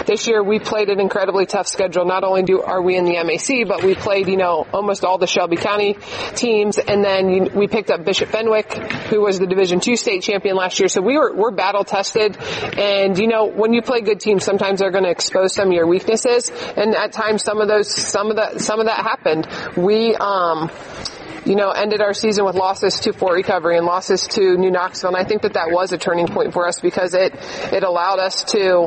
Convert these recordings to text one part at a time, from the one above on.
this year we played an incredibly tough schedule. Not only are we in the MAC, but we played, almost all the Shelby County teams. And then we picked up Bishop Fenwick, who was the Division II state champion last year. So we're battle tested. And, when you play good teams, sometimes they're going to expose some of your weaknesses. And at times some of that happened. We, ended our season with losses to Fort Recovery and losses to New Knoxville. And I think that was a turning point for us because it allowed us to,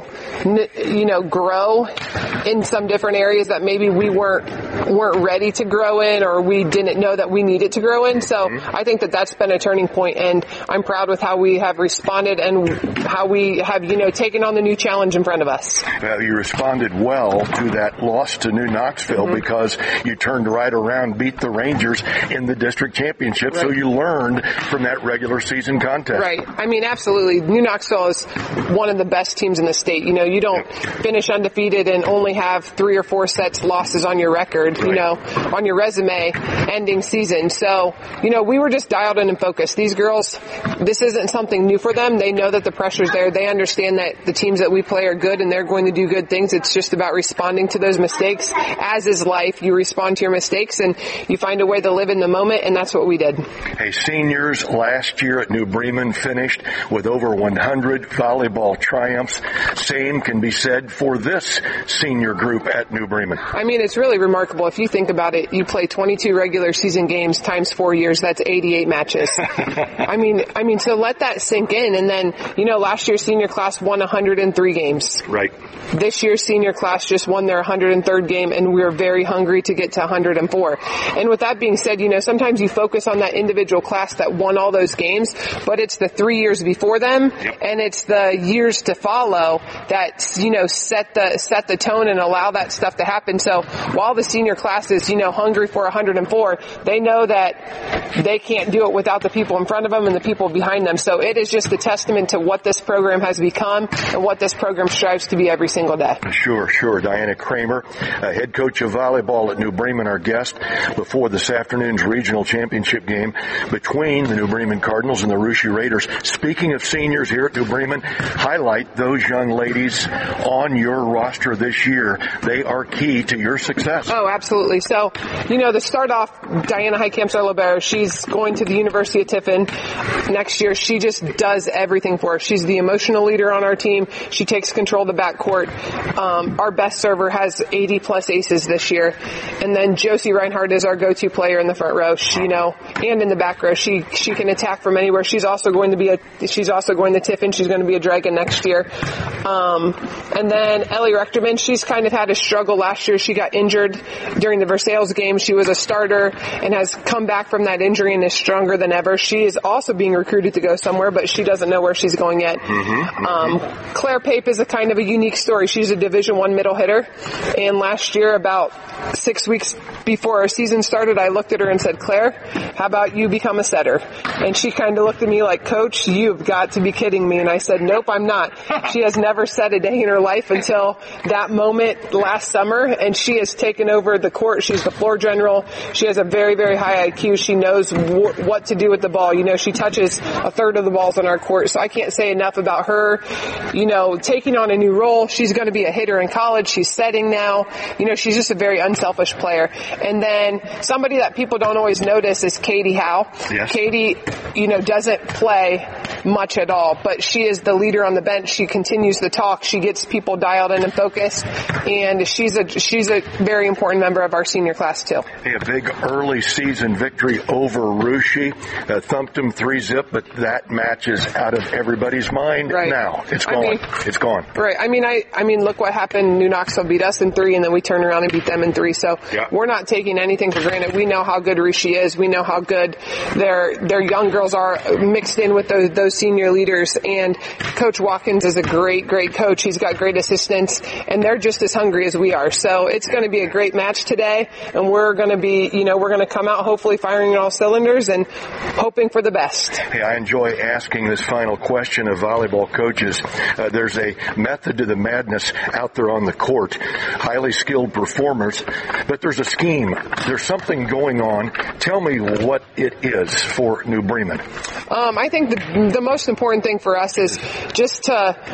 grow in some different areas that maybe we weren't ready to grow in, or we didn't know that we needed to grow in. So I think that's been a turning point, and I'm proud with how we have responded and how we have, taken on the new challenge in front of us. You responded well to that loss to New Knoxville because you turned right around, beat the Rangers in the district championship, right. So you learned from that regular season contest. Right. I mean, absolutely. New Knoxville is one of the best teams in the state. You don't finish undefeated and only have 3 or 4 sets losses on your record, right. On your resume ending season. So, we were just dialed in and focused. These girls, this isn't something new for them. They know that the pressure's there. They understand that the teams that we play are good and they're going to do good things. It's just about responding to those mistakes. As is life, you respond to your mistakes and you find a way to live in the moment, and that's what we did. Hey, seniors last year at New Bremen finished with over 100 volleyball triumphs. Same can be said for this senior group at New Bremen. I mean, it's really remarkable. If you think about it, you play 22 regular season games times 4 years. That's 88 matches. I mean, so let that sink in. And then, last year's senior class won 103 games. Right. This year's senior class just won their 103rd game, and we're very hungry to get to 104. And with that being said, sometimes you focus on that individual class that won all those games, but it's the 3 years before them, and it's the years to follow that, set the tone and allow that stuff to happen. So while the senior class is, hungry for 104, they know that they can't do it without the people in front of them and the people behind them. So it is just a testament to what this program has become and what this program strives to be every single day. Sure. Diana Kramer, head coach of volleyball at New Bremen, our guest before this afternoon's regional championship game between the New Bremen Cardinals and the Russia Raiders. Speaking of seniors here at New Bremen, highlight those young ladies on your roster this year. They are key to your success. Oh, absolutely. So, to start off, Diana Heitkamp-Libero, she's going to the University of Tiffin next year. She just does everything for us. She's the emotional leader on our team. She takes control of the backcourt. Our best server has 80-plus aces this year. And then Josie Reinhardt is our go-to player in the front row, and in the back row. She can attack from anywhere. She's also going to Tiffin. She's going to be a Dragon next year. And then Ellie Rechterman, she's kind of had a struggle last year. She got injured during the Versailles game. She was a starter and has come back from that injury and is stronger than ever. She is also being recruited to go somewhere, but she doesn't know where she's going yet. Claire Pape is a kind of a unique story. She's a Division I middle hitter, and last year, about 6 weeks before our season started, I looked at her and said, "Claire, how about you become a setter?" And she kind of looked at me like, "Coach, you've got to be kidding me." And I said, "Nope, I'm not." She has never set a day in her life until that moment last summer, and she has taken over the court. She's the floor general. She has a very, very high IQ. She knows what to do with the ball. She touches a third of the balls on our court. So I can't say enough about her, taking on a new role. She's going to be a hitter in college. She's setting now. She's just a very unselfish player. And then somebody that people don't always notice is Katie Howe. Yes. Katie, doesn't play much at all, but she is the leader on the bench. She continues to talk. She gets people dialed in and focused, and she's a very important member of our senior class too. Hey, a big early season victory over Russia. Thumped them 3-0, but that match is out of everybody's mind now. It's gone. It's gone. Right. I mean, look what happened. New Knoxville beat us in 3, and then we turned around and beat them in 3. So we're not taking anything for granted. We know how good Russia is. We know how good their young girls are mixed in with those senior leaders. And Coach Watkins is a great coach. He's got great assistants, and they're just as hungry as we are. So it's going to be a great match today, and we're going to be, we're going to come out hopefully firing on all cylinders and hoping for the best. Hey, I enjoy asking this final question of volleyball coaches. There's a method to the madness out there on the court. Highly skilled performers, but there's a scheme. There's something going on. Tell me what it is for New Bremen. I think the most important thing for us is just to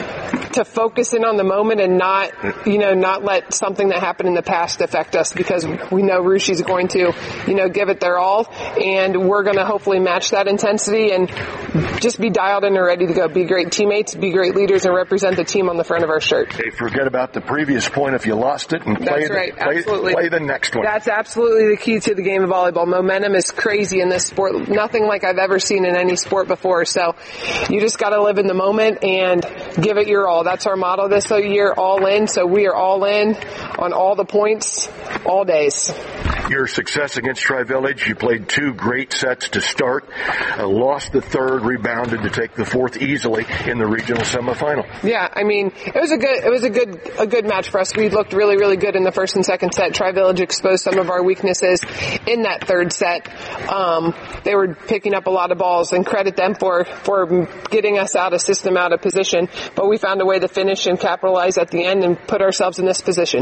to focus in on the moment and not let something that happened in the past affect us, because we know Russia's going to, give it their all, and we're going to hopefully match that intensity and just be dialed in and ready to go. Be great teammates, be great leaders, and represent the team on the front of our shirt. Hey, forget about the previous point if you lost it, and play the next one. That's absolutely the key to the game of volleyball. Momentum is crazy in this sport. Nothing like I've ever seen in any sport before. So you just got to live in the moment and give it your all. That's our motto this year, all in. So we are all in on all the points, all days. Your success against Tri-Village, you played 2 great sets to start, lost the third, rebounded to take the fourth easily in the regional semifinal. Yeah, I mean, it was a good match for us. We looked really, really good in the first and second set. Tri-Village exposed some of our weaknesses in that third set. They were picking up a lot of balls, and credit them for getting us out of system, out of position. But we found a way to finish and capitalize at the end and put ourselves in this position.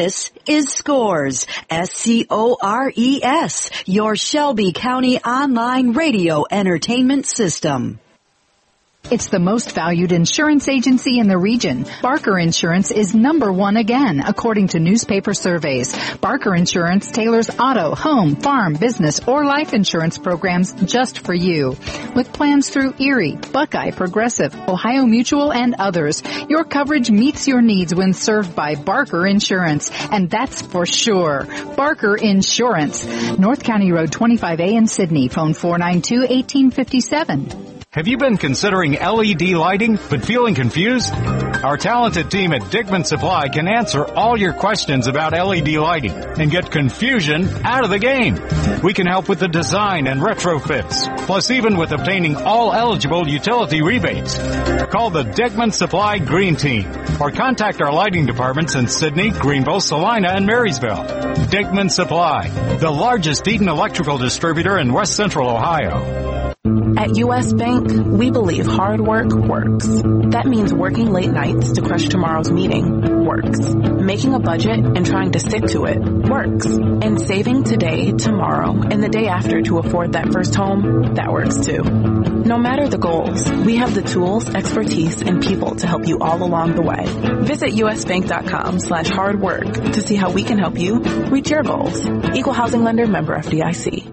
This is Scores, SCORES, your Shelby County online radio entertainment system. It's the most valued insurance agency in the region. Barker Insurance is #1 again, according to newspaper surveys. Barker Insurance tailors auto, home, farm, business, or life insurance programs just for you. With plans through Erie, Buckeye, Progressive, Ohio Mutual, and others, your coverage meets your needs when served by Barker Insurance, and that's for sure. Barker Insurance. North County Road 25A in Sydney. Phone 492-1857. Have you been considering LED lighting but feeling confused? Our talented team at Dickman Supply can answer all your questions about LED lighting and get confusion out of the game. We can help with the design and retrofits, plus even with obtaining all eligible utility rebates. Call the Dickman Supply Green Team or contact our lighting departments in Sydney, Greenville, Salina, and Marysville. Dickman Supply, the largest Eaton electrical distributor in West Central Ohio. At U.S. Bank, we believe hard work works. That means working late nights to crush tomorrow's meeting works. Making a budget and trying to stick to it works. And saving today, tomorrow, and the day after to afford that first home, that works too. No matter the goals, we have the tools, expertise, and people to help you all along the way. Visit usbank.com/hardwork to see how we can help you reach your goals. Equal Housing Lender, member FDIC.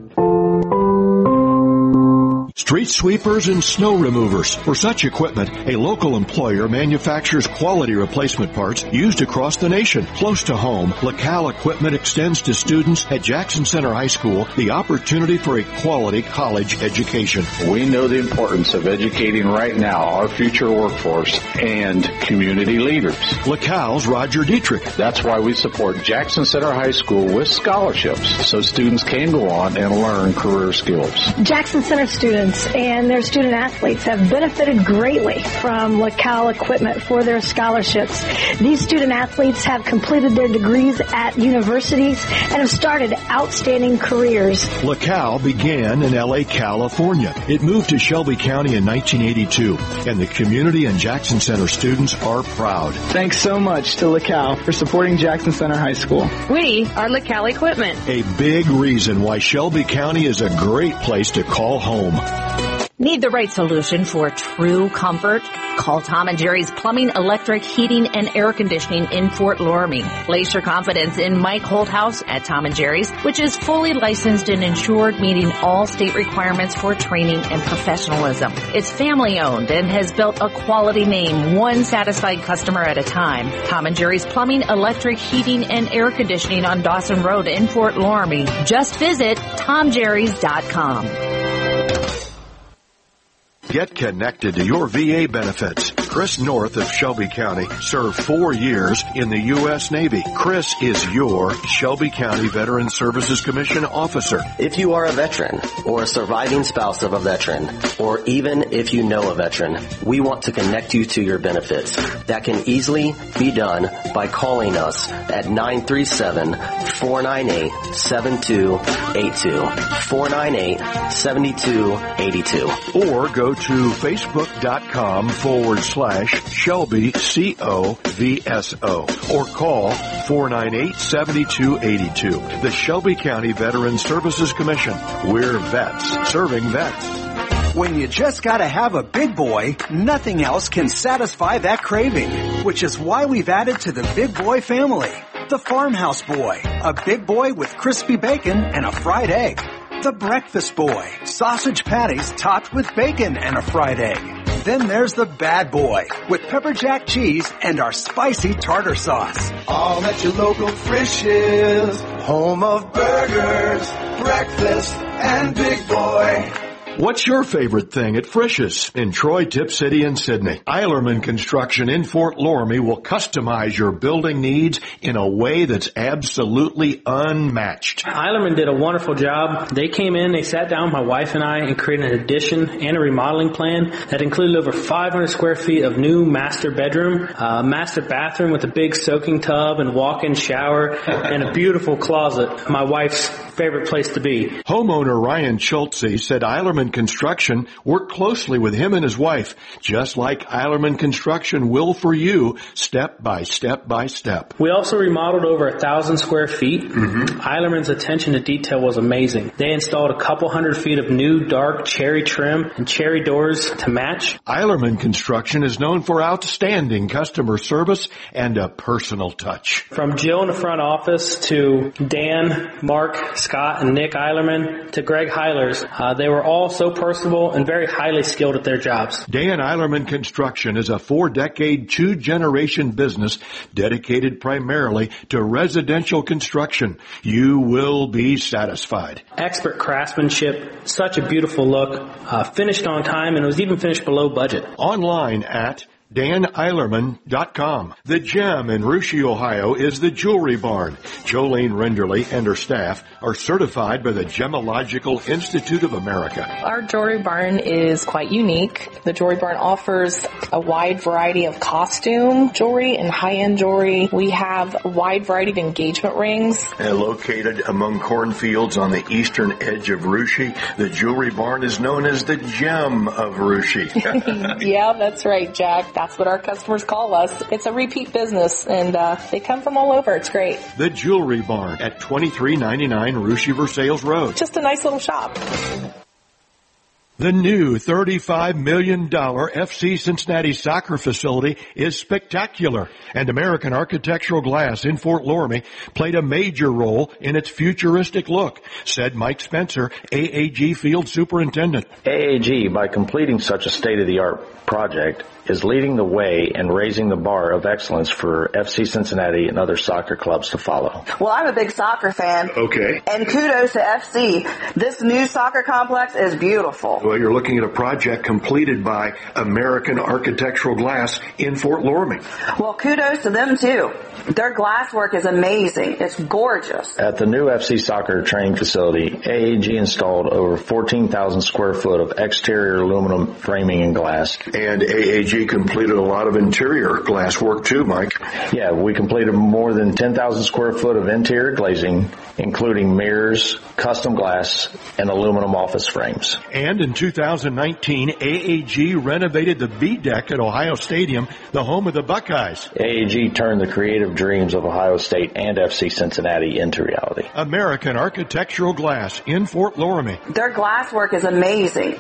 Street sweepers and snow removers. For such equipment, a local employer manufactures quality replacement parts used across the nation. Close to home, LaCal Equipment extends to students at Jackson Center High School the opportunity for a quality college education. We know the importance of educating right now our future workforce and community leaders. LaCal's Roger Dietrich. That's why we support Jackson Center High School with scholarships so students can go on and learn career skills. Jackson Center students and their student athletes have benefited greatly from LaCal Equipment for their scholarships. These student athletes have completed their degrees at universities and have started outstanding careers. LaCal began in L.A., California. It moved to Shelby County in 1982, and the community and Jackson Center students are proud. Thanks so much to LaCal for supporting Jackson Center High School. We are LaCal Equipment. A big reason why Shelby County is a great place to call home. Need the right solution for true comfort? Call Tom and Jerry's Plumbing, Electric, Heating, and Air Conditioning in Fort Loramie. Place your confidence in Mike Holthouse at Tom and Jerry's, which is fully licensed and insured, meeting all state requirements for training and professionalism. It's family owned and has built a quality name, one satisfied customer at a time. Tom and Jerry's Plumbing, Electric, Heating, and Air Conditioning on Dawson Road in Fort Loramie. Just visit TomJerrys.com. Get connected to your VA benefits. Chris North of Shelby County served 4 years in the U.S. Navy. Chris is your Shelby County Veteran Services Commission officer. If you are a veteran or a surviving spouse of a veteran, or even if you know a veteran, we want to connect you to your benefits. That can easily be done by calling us at 937-498-7282. 498-7282. Or go to facebook.com/Shelby COVSO or call 498-7282. The Shelby County Veteran Services Commission. We're vets serving vets. When you just gotta have a big boy, nothing else can satisfy that craving, which is why we've added to the Big Boy family. The Farmhouse Boy, a big boy with crispy bacon and a fried egg. The Breakfast Boy, sausage patties topped with bacon and a fried egg. Then there's the Bad Boy, with pepper jack cheese and our spicy tartar sauce. All at your local Frisch's, home of burgers, breakfast, and Big Boy. What's your favorite thing at Frisch's? In Troy, Tip City, and Sydney, Eilerman Construction in Fort Loramie will customize your building needs in a way that's absolutely unmatched. Eilerman did a wonderful job. They came in, they sat down, my wife and I, and created an addition and a remodeling plan that included over 500 square feet of new master bedroom, master bathroom with a big soaking tub and walk-in shower, and a beautiful closet. My wife's favorite place to be. Homeowner Ryan Schultze said Eilerman Eilerman Construction worked closely with him and his wife, just like Eilerman Construction will for you, step by step by step. We also remodeled over 1,000 square feet. Eilerman's attention to detail was amazing. They installed a couple hundred feet of new dark cherry trim and cherry doors to match. Eilerman Construction is known for outstanding customer service and a personal touch. From Jill in the front office to Dan, Mark, Scott, and Nick Eilerman to Greg Heilers, they were all so personable and very highly skilled at their jobs. Dan Eilerman Construction is a 4-decade, 2-generation business dedicated primarily to residential construction. You will be satisfied. Expert craftsmanship, such a beautiful look, finished on time, and it was even finished below budget. Online at DanEilerman.com. The gem in Russia, Ohio is the Jewelry Barn. Jolene Renderly and her staff are certified by the Gemological Institute of America. Our Jewelry Barn is quite unique. The Jewelry Barn offers a wide variety of costume jewelry and high-end jewelry. We have a wide variety of engagement rings. Located among cornfields on the eastern edge of Russia, the Jewelry Barn is known as the gem of Russia. Yeah, that's right, Jack. That's what our customers call us. It's a repeat business, and they come from all over. It's great. The Jewelry Barn at 2399 Russia Versailles Road. Just a nice little shop. The new $35 million FC Cincinnati soccer facility is spectacular, and American Architectural Glass in Fort Loramie played a major role in its futuristic look, said Mike Spencer, AAG Field Superintendent. AAG, by completing such a state-of-the-art project, is leading the way and raising the bar of excellence for FC Cincinnati and other soccer clubs to follow. Well, I'm a big soccer fan. Okay. And kudos to FC. This new soccer complex is beautiful. Well, you're looking at a project completed by American Architectural Glass in Fort Loramie. Well, kudos to them, too. Their glass work is amazing. It's gorgeous. At the new FC soccer training facility, AAG installed over 14,000 square foot of exterior aluminum framing and glass. And AAG completed a lot of interior glass work too, Mike. Yeah, we completed more than 10,000 square foot of interior glazing, including mirrors, custom glass, and aluminum office frames. And in 2019, AAG renovated the B deck at Ohio Stadium, the home of the Buckeyes. AAG turned the creative dreams of Ohio State and FC Cincinnati into reality. American Architectural Glass in Fort Loramie. Their glass work is amazing.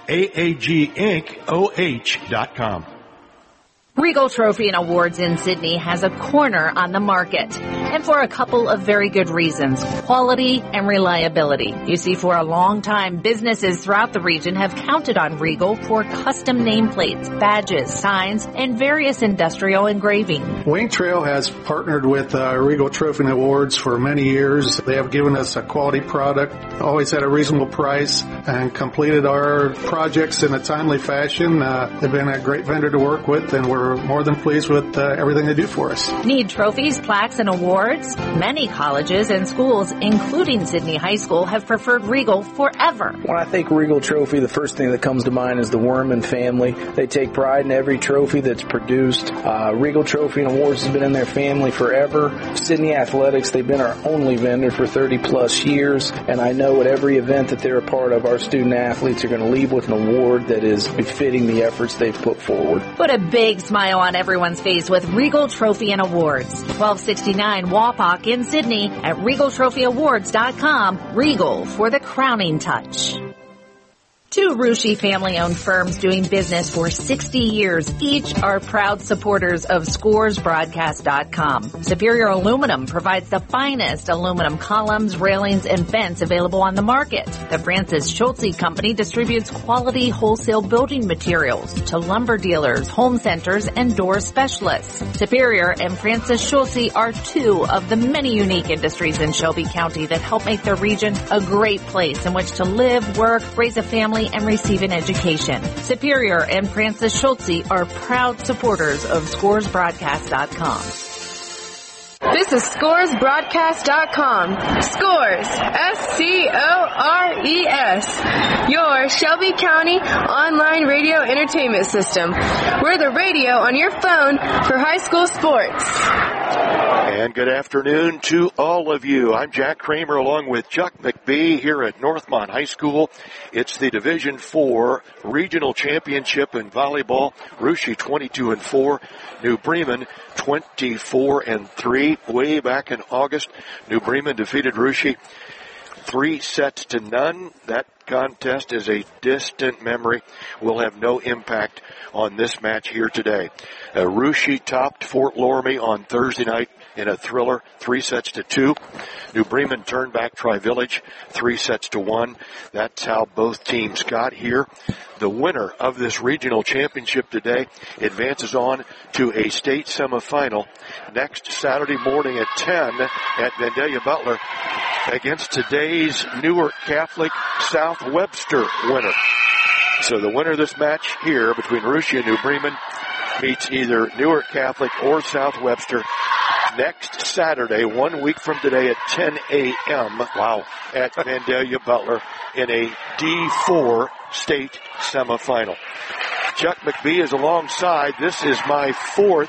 AAGIncOH.com. Regal Trophy and Awards in Sydney has a corner on the market, and for a couple of very good reasons: quality and reliability. You see, for a long time, businesses throughout the region have counted on Regal for custom nameplates, badges, signs, and various industrial engraving. Wing Trail has partnered with Regal Trophy and Awards for many years. They have given us a quality product, always at a reasonable price, and completed our projects in a timely fashion. They've been a great vendor to work with, and we're more than pleased with everything they do for us. Need trophies, plaques, and awards? Many colleges and schools, including Sydney High School, have preferred Regal forever. When I think Regal Trophy, the first thing that comes to mind is the Werman family. They take pride in every trophy that's produced. Regal Trophy and Awards has been in their family forever. Sydney Athletics, they've been our only vendor for 30 plus years, and I know at every event that they're a part of, our student athletes are going to leave with an award that is befitting the efforts they've put forward. Put a big smile on everyone's face with Regal Trophy and Awards. 1269 Wapak in Sydney at RegalTrophyAwards.com. Regal for the crowning touch. Two Russia family-owned firms doing business for 60 years. Each are proud supporters of ScoresBroadcast.com. Superior Aluminum provides the finest aluminum columns, railings, and vents available on the market. The Francis Schulze Company distributes quality wholesale building materials to lumber dealers, home centers, and door specialists. Superior and Francis Schulze are two of the many unique industries in Shelby County that help make the region a great place in which to live, work, raise a family, and receive an education. Superior and Francis Schulze are proud supporters of ScoresBroadcast.com. This is ScoresBroadcast.com. Scores, S-C-O-R-E-S. Your Shelby County online radio entertainment system. We're the radio on your phone for high school sports. And good afternoon to all of you. I'm Jack Kramer along with Chuck McBee here at Northmont High School. It's the Division IV Regional Championship in volleyball. Russia 22-4, New Bremen 24-3. Way back in August, New Bremen defeated Russia 3-0. That contest is a distant memory. Will have no impact on this match here today. Russia topped Fort Loramie on Thursday night in a thriller, 3-2. New Bremen turned back Tri-Village, 3-1. That's how both teams got here. The winner of this regional championship today advances on to a state semifinal next Saturday morning at 10 at Vandalia Butler against today's Newark Catholic South Webster winner. So the winner of this match here between Russia and New Bremen meets either Newark Catholic or South Webster next Saturday, 1 week from today at 10 a.m. Wow. At Vandalia Butler in a D4 state semifinal. Chuck McBee is alongside. This is my fourth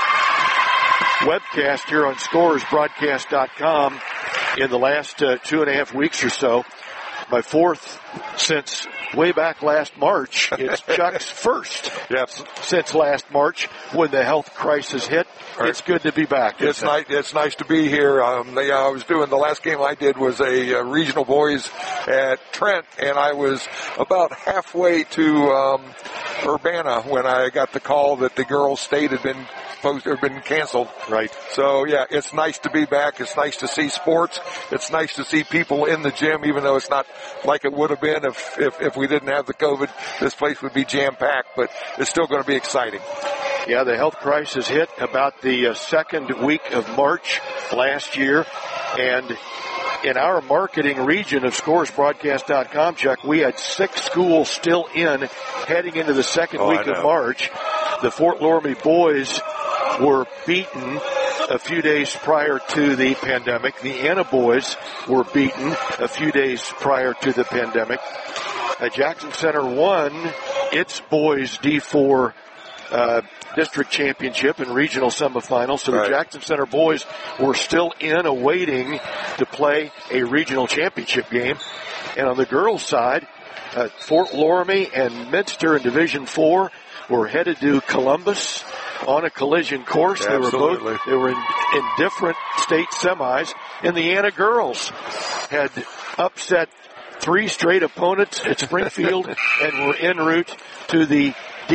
webcast here on ScorersBroadcast.com in the last 2.5 weeks or so. My fourth since way back last March. It's Chuck's first since last March when the health crisis hit. It's good to be back. It's nice to be here. I was doing the last game I did was a regional boys at Trent, and I was about halfway to Urbana when I got the call that the girls' state had been canceled. Right. So yeah, it's nice to be back. It's nice to see sports. It's nice to see people in the gym, even though it's not like it would have been if we didn't have the COVID. This place would be jam-packed, but it's still going to be exciting. Yeah, the health crisis hit about the second week of March last year, and in our marketing region of ScoresBroadcast.com, Chuck, we had 6 schools still heading into the second week of March. The Fort Loramie boys were beaten a few days prior to the pandemic. The Anna boys were beaten a few days prior to the pandemic. Jackson Center won its boys D4 district championship and regional semifinals. So the Jackson Center boys were still awaiting to play a regional championship game. And on the girls' side, Fort Loramie and Minster in Division IV were headed to Columbus on a collision course. Yeah, they were in different state semis. And the Anna girls had upset 3 straight opponents at Springfield and were en route to the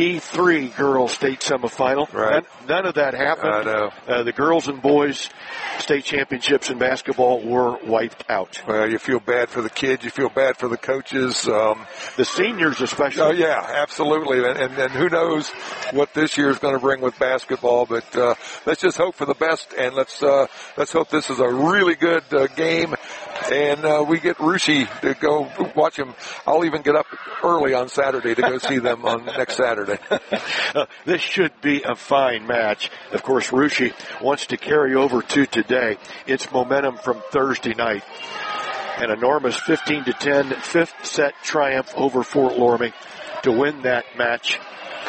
D3 girls state semifinal. Right. None of that happened. I know. The girls and boys state championships in basketball were wiped out. Well, you feel bad for the kids. You feel bad for the coaches. The seniors especially. Oh, yeah, absolutely. And who knows what this year is going to bring with basketball. But let's just hope for the best, and let's hope this is a really good game. And we get Russia to go watch them. I'll even get up early on Saturday to go see them on next Saturday. This should be a fine match. Of course, Russia wants to carry over to today its momentum from Thursday night. An enormous 15-10 fifth set triumph over Fort Loramie to win that match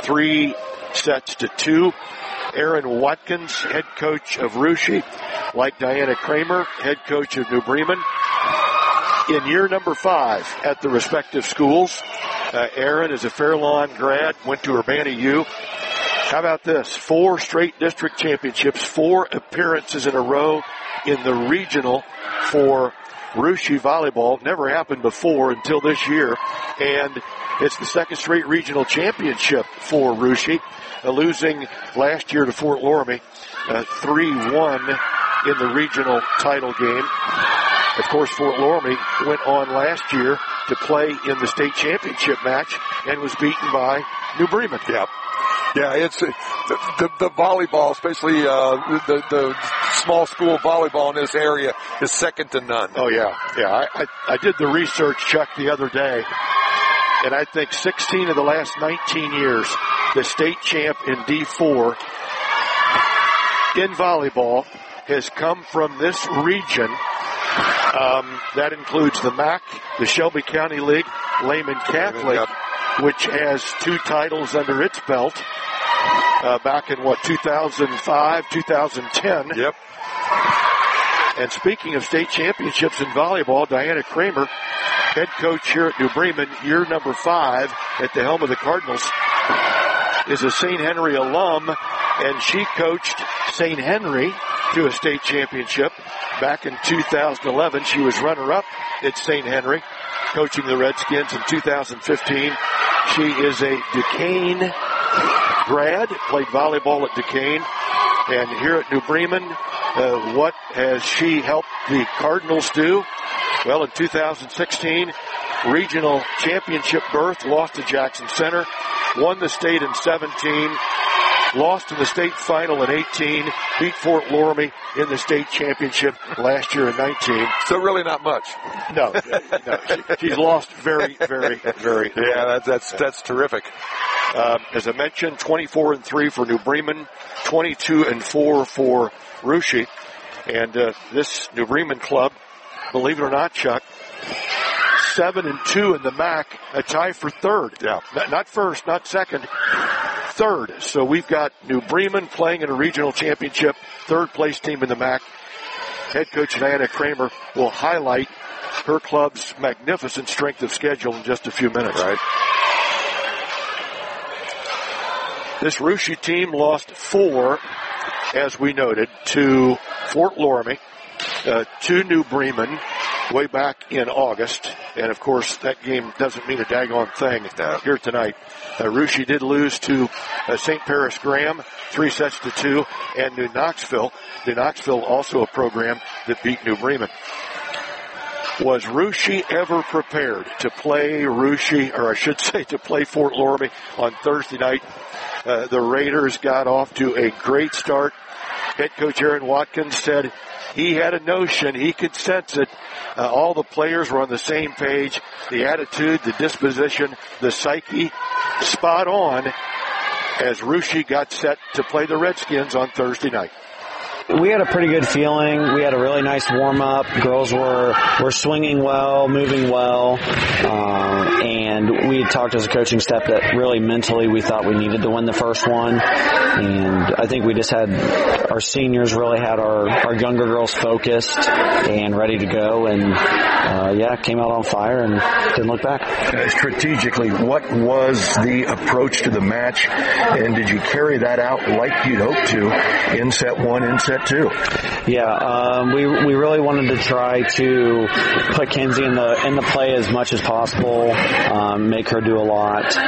3-2. Aaron Watkins, head coach of Russia, like Diana Kramer, head coach of New Bremen, in year number 5 at the respective schools. Aaron is a Fairlawn grad, went to Urbana U. How about this? 4 straight district championships, 4 appearances in a row in the regional for Russia volleyball. Never happened before until this year. And it's the second straight regional championship for Russia, losing last year to Fort Loramie, 3-1 in the regional title game. Of course, Fort Loramie went on last year to play in the state championship match and was beaten by New Bremen. Yeah, it's the volleyball, especially the small school volleyball in this area, is second to none. Oh, yeah. I did the research, Chuck, the other day, and I think 16 of the last 19 years, the state champ in D4 in volleyball has come from this region. That includes the MAC, the Shelby County League, Lehman Catholic, which has 2 titles under its belt back in, 2005, 2010. Yep. And speaking of state championships in volleyball, Diana Kramer, head coach here at New Bremen, year number 5 at the helm of the Cardinals, is a St. Henry alum, and she coached St. Henry to a state championship back in 2011. She was runner-up at St. Henry, coaching the Redskins in 2015. She is a Duquesne grad, played volleyball at Duquesne. And here at New Bremen, what has she helped the Cardinals do? Well, in 2016, regional championship berth, lost to Jackson Center, won the state in 17, lost in the state final in 18, beat Fort Loramie in the state championship last year in 19. So really not much. No, she's lost very, very, very. Yeah, that's terrific. As I mentioned, 24-3 for New Bremen, 22-4 for Russia. And this New Bremen club, believe it or not, Chuck, 7-2 in the MAC, a tie for third. Yeah. Not first, not second, third. So we've got New Bremen playing in a regional championship, third place team in the MAC. Head coach Diana Kramer will highlight her club's magnificent strength of schedule in just a few minutes. Right. This Russia team lost 4, as we noted, to Fort Loramie, to New Bremen way back in August. And, of course, that game doesn't mean a daggone thing here tonight. Russia did lose to St. Paris Graham, 3-2, and New Knoxville. New Knoxville also a program that beat New Bremen. Was Russia ever prepared to play to play Fort Loramie on Thursday night? The Raiders got off to a great start. Head coach Aaron Watkins said he had a notion, he could sense it. All the players were on the same page. The attitude, the disposition, the psyche, spot on as Russia got set to play the Redskins on Thursday night. We had a pretty good feeling. We had a really nice warm-up. Girls were swinging well, moving well, and we had talked as a coaching staff that really mentally we thought we needed to win the first one. And I think we just had our seniors really had our younger girls focused and ready to go, and came out on fire and didn't look back. Strategically, what was the approach to the match, and did you carry that out like you'd hoped to in set 1, in set 2? Yeah, we really wanted to try to put Kenzie in the play as much as possible, make her do a lot,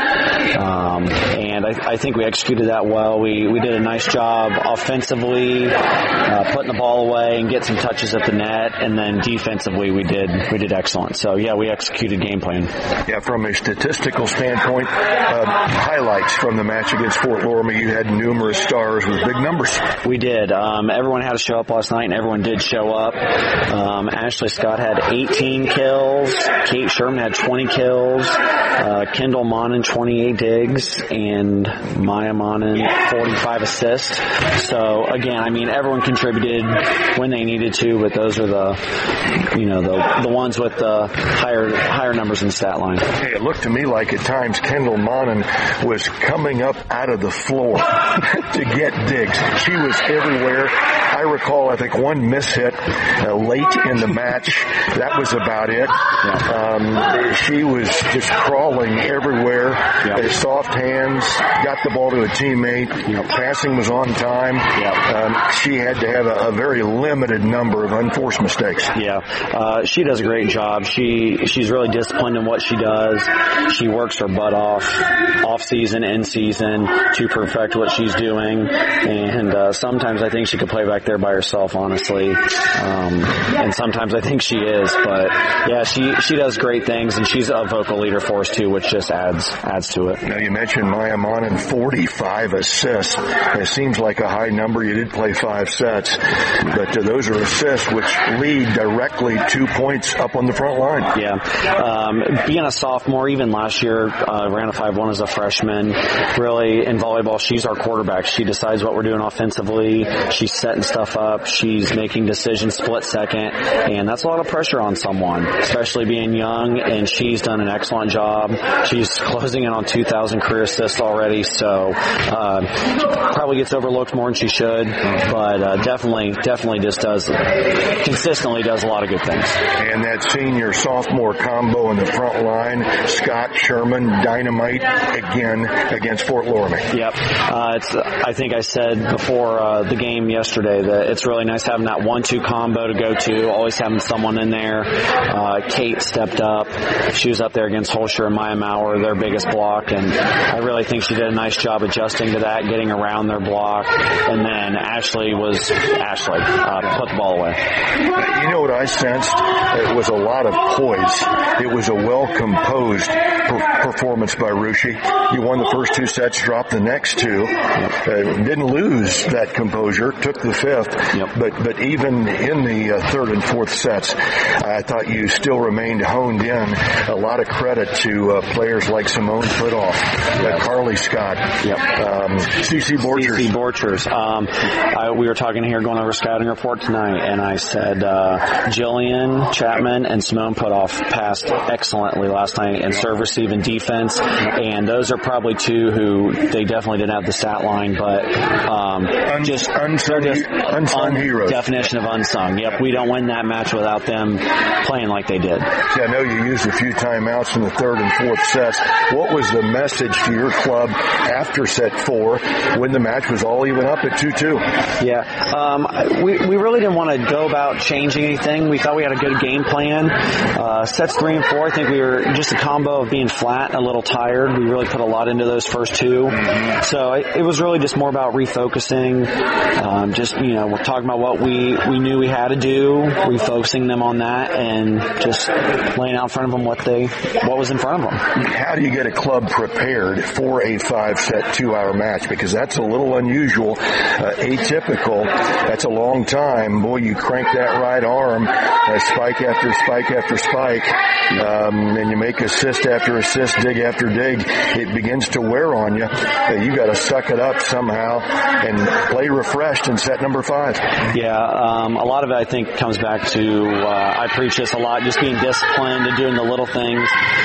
and I think we executed that well. We did a nice job offensively, putting the ball away and get some touches at the net, and then defensively we did excellent. So yeah, we executed game plan. Yeah, from a statistical standpoint, highlights from the match against Fort Loramie, you had numerous stars with big numbers. We did. Everyone had to show up last night, and everyone did show up. Ashley Scott had 18 kills. Kate Sherman had 20 kills. Kendall Monin, 28 digs. And Maya Monin, 45 assists. So, again, I mean, everyone contributed when they needed to, but those are the ones with the higher numbers in the stat line. Hey, it looked to me like at times Kendall Monin was coming up out of the floor to get digs. She was everywhere. I recall, I think, one miss hit late in the match. That was about it. She was just crawling everywhere. Soft hands, got the ball to a teammate. Passing was on time. She had to have a very limited number of unforced mistakes. Yeah, she does a great job. She's really disciplined in what she does. She works her butt off season, in season, to perfect what she's doing. And sometimes I think she could play back there by herself, honestly. And sometimes I think she is. But yeah, she does great things, and she's a vocal leader for us too, which just adds to it. Now you mentioned Maya Monin, 45 assists. It seems like a high number. You did play 5 sets, but those are assists which lead directly 2 points up on the front line. Yeah. Being a sophomore, even last year, ran a 5-1 as a freshman. Really, in volleyball, she's our quarterback. She decides what we're doing offensively. She's setting stuff up. She's making decisions split second, and that's a lot of pressure on someone, especially being young, and she's done an excellent job. She's closing in on 2,000 career assists already, so probably gets overlooked more than she should, but definitely just consistently does a lot of good things. And that senior-sophomore combo in the front line, Scott, Sherman, dynamite again against Fort Loramie. Yep. I think I said before the game yesterday that it's really nice having that 1-2 combo to go to, always having someone in there. Kate stepped up. She was up there against Holscher and Maya Maurer, their biggest block, and I really think she did a nice job adjusting to that, getting around their block, and then Ashley put the ball away. You know what I sensed? It was a lot of poise. It was a well-composed performance by Russia. You won the first 2 sets, dropped the next 2. Didn't lose that composure, took the 5th, but even in the 3rd and 4th sets, I thought you still remained honed in. A lot of credit to players like Simone Putoff, Carly Scott, CeCe Borchers. CeCe Borchers. We were talking here going over scouting report tonight, and I said Jillian Chapman and Simone Putoff passed excellently last night in serve, receive, and defense, and those are probably 2 who they definitely didn't have the stat line, but unsung heroes. Definition of unsung. Yep, we don't win that match without them playing like they did. See, I know you used a few timeouts in the 3rd and 4th sets. What was the message to your club after set 4 when the match was all even up at 2-2? Yeah, we really didn't want to go about changing anything. We thought we had a good game plan. Sets 3 and 4, I think we were just a combo of being flat and a little tired. We really put a lot into those first 2. So it was really just more about refocusing, we're talking about what we knew we had to do, refocusing them on that, and just laying out in front of them what was in front of them. How do you get a club prepared for a 5-set, 2-hour match? Because that's a little unusual, atypical. That's a long time. Boy, you crank that right arm, spike after spike after spike, and you make assist after assist, dig after dig. It begins to wear on you. You got to suck it up somehow and play refreshed in set number 5. Yeah, a lot of it I think comes back to I preach this a lot, just being disciplined and doing the little things.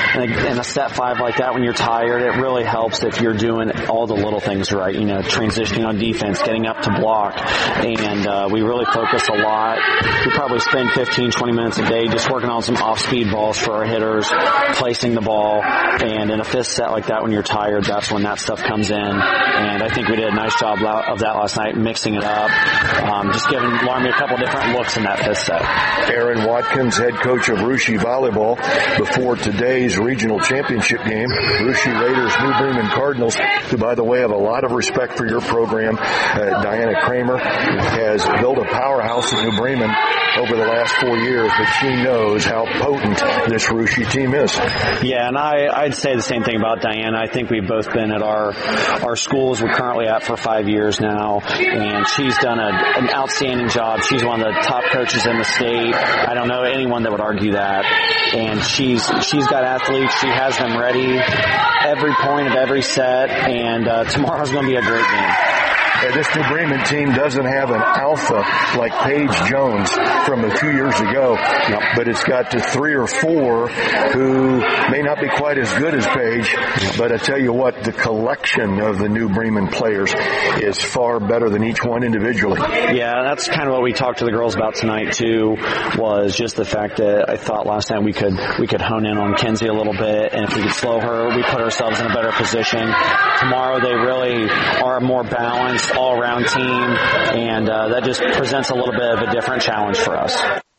In a set 5 like that, when you're tired, it really helps if you're doing all the little things right. Transitioning on defense, getting up to block, and we really focus a lot. We probably spend 15-20 minutes a day just working on some off-speed balls for our hitters, placing the ball, and in a 5th set like that, when you're tired, that's when that stuff comes in. And I think we did a nice job of that last night, mixing it up, just giving Loramie a couple different looks in that 5th set. Aaron Watkins, head coach of Russia Volleyball, before today's regional championship game. Russia Raiders, New Bremen Cardinals, who, by the way, have a lot of respect for your program. Diana Kramer has built a powerhouse at New Bremen over the last 4 years, but she knows how potent this Russia team is. Yeah, and I'd say the same thing about Diana. I think we've both been at our schools we're currently at for 5 years now, and she's done an outstanding job. She's one of the top coaches in the state. I don't know anyone that would argue that. And she's got athletes. She has them ready every point of every set, and tomorrow's going to be a great game. This New Bremen team doesn't have an alpha like Paige Jones from a few years ago, but it's got to 3 or 4 who may not be quite as good as Paige, but I tell you what, the collection of the New Bremen players is far better than each one individually. Yeah, that's kind of what we talked to the girls about tonight too, was just the fact that I thought last night we could hone in on Kenzie a little bit, and if we could slow her, we put ourselves in a better position. Tomorrow they really are a more balanced, all-around team, and that just presents a little bit of a different challenge for us.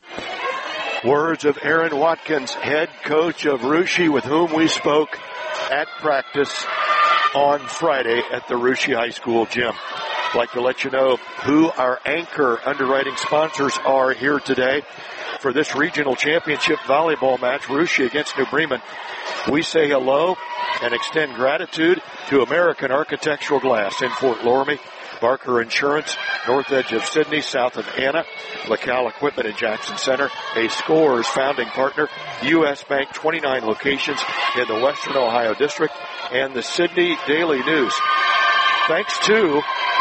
Words of Aaron Watkins, head coach of Russia, with whom we spoke at practice on Friday at the Russia High School gym. I'd like to let you know who our anchor underwriting sponsors are here today for this regional championship volleyball match, Russia against New Bremen. We say hello and extend gratitude to American Architectural Glass in Fort Loramie, Barker Insurance, north edge of Sydney, south of Anna, LaCal Equipment in Jackson Center, a Scores founding partner, U.S. Bank, 29 locations in the Western Ohio District, and the Sydney Daily News. Thanks to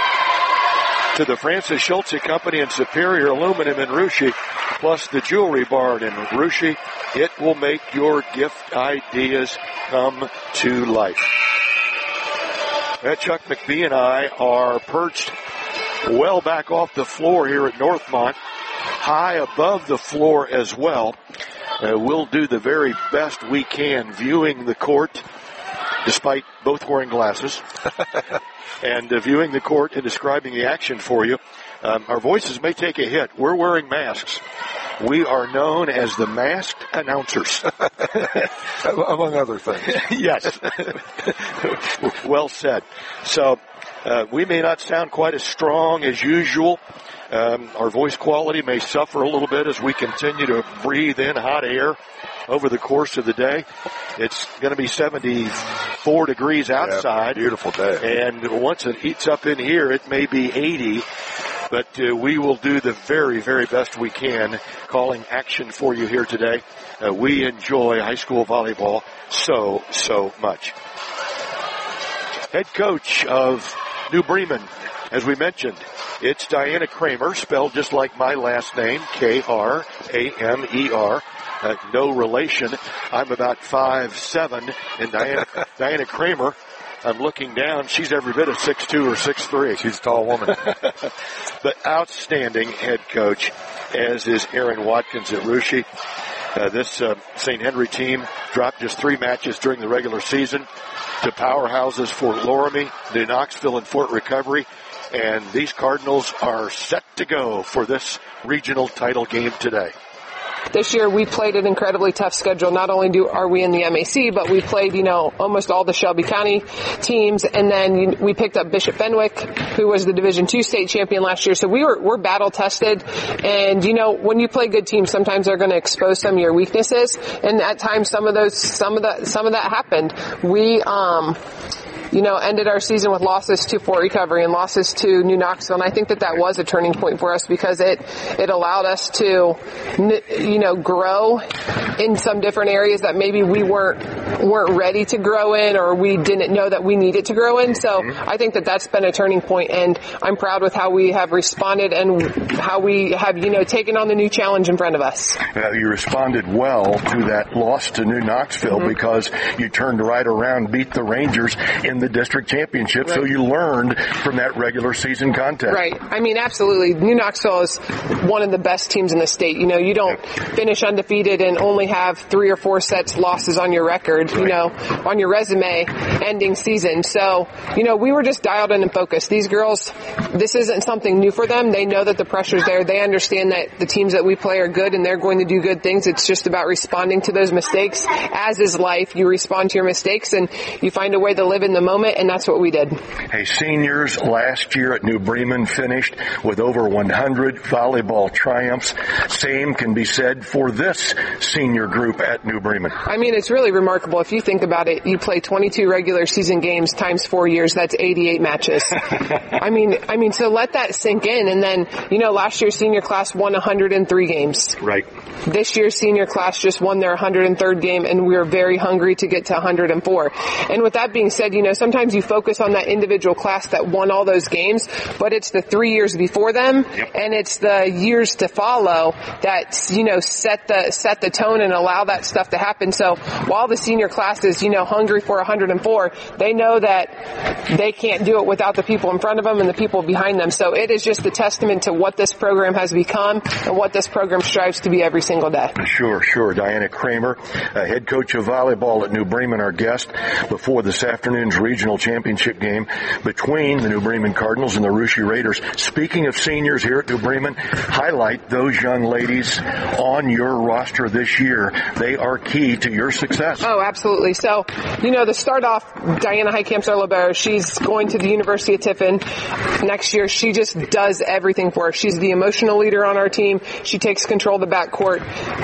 the Francis Schulze Company and Superior Aluminum in Russia, plus the Jewelry Barn in Russia. It will make your gift ideas come to life. Chuck McBee and I are perched well back off the floor here at Northmont, high above the floor as well. We'll do the very best we can viewing the court, despite both wearing glasses, and viewing the court and describing the action for you. Our voices may take a hit. We're wearing masks. We are known as the masked announcers. Among other things. Yes. Well said. So we may not sound quite as strong as usual. Our voice quality may suffer a little bit as we continue to breathe in hot air over the course of the day. It's going to be 74 degrees outside. Yeah, beautiful day. And once it heats up in here, it may be 80. But we will do the very, very best we can calling action for you here today. We enjoy high school volleyball so much. Head coach of New Bremen, as we mentioned, it's Diana Kramer, spelled just like my last name, Kramer. No relation. I'm about 5'7", and Diana Kramer, I'm looking down. She's every bit of 6'2" or 6'3". She's a tall woman. But outstanding head coach, as is Aaron Watkins at Russia. This St. Henry team dropped just 3 matches during the regular season to powerhouses Fort Loramie, New Knoxville, and Fort Recovery. And these Cardinals are set to go for this regional title game today. This year we played an incredibly tough schedule. Not only are we in the MAC, but we played, almost all the Shelby County teams, and then we picked up Bishop Fenwick, who was the Division II state champion last year. So we're battle tested, and when you play good teams, sometimes they're going to expose some of your weaknesses, and at times some of that happened. We ended our season with losses to Fort Recovery and losses to New Knoxville. And I think that was a turning point for us because it allowed us to, grow in some different areas that maybe we weren't ready to grow in, or we didn't know that we needed to grow in. So I think that's been a turning point, and I'm proud with how we have responded and how we have, taken on the new challenge in front of us. You responded well to that loss to New Knoxville because you turned right around, beat the Rangers in the district championship, right. So you learned from that regular season contest. Right. I mean, absolutely. New Knoxville is one of the best teams in the state. You don't finish undefeated and only have 3 or 4 sets losses on your record, right. On your resume ending season. So, we were just dialed in and focused. These girls, this isn't something new for them. They know that the pressure's there. They understand that the teams that we play are good and they're going to do good things. It's just about responding to those mistakes. As is life, you respond to your mistakes and you find a way to live in the moment, and that's what we did. Hey, seniors last year at New Bremen finished with over 100 volleyball triumphs. Same can be said for this senior group at New Bremen. I mean, it's really remarkable. If you think about it, you play 22 regular season games times 4 years. That's 88 matches. I mean, so let that sink in. And then, last year's senior class won 103 games. Right. This year's senior class just won their 103rd game, and we are very hungry to get to 104. And with that being said, sometimes you focus on that individual class that won all those games, but it's the 3 years before them, and it's the years to follow that, set the tone and allow that stuff to happen. So while the senior class is, hungry for 104, they know that they can't do it without the people in front of them and the people behind them. So it is just a testament to what this program has become and what this program strives to be every single day. Sure. Diana Kramer, head coach of volleyball at New Bremen, our guest before this afternoon's regional championship game between the New Bremen Cardinals and the Russia Raiders. Speaking of seniors here at New Bremen, highlight those young ladies on your roster this year. They are key to your success. Oh, absolutely. So, to start off, Diana Heitkamp-Zerlobero, she's going to the University of Tiffin next year. She just does everything for us. She's the emotional leader on our team. She takes control of the backcourt.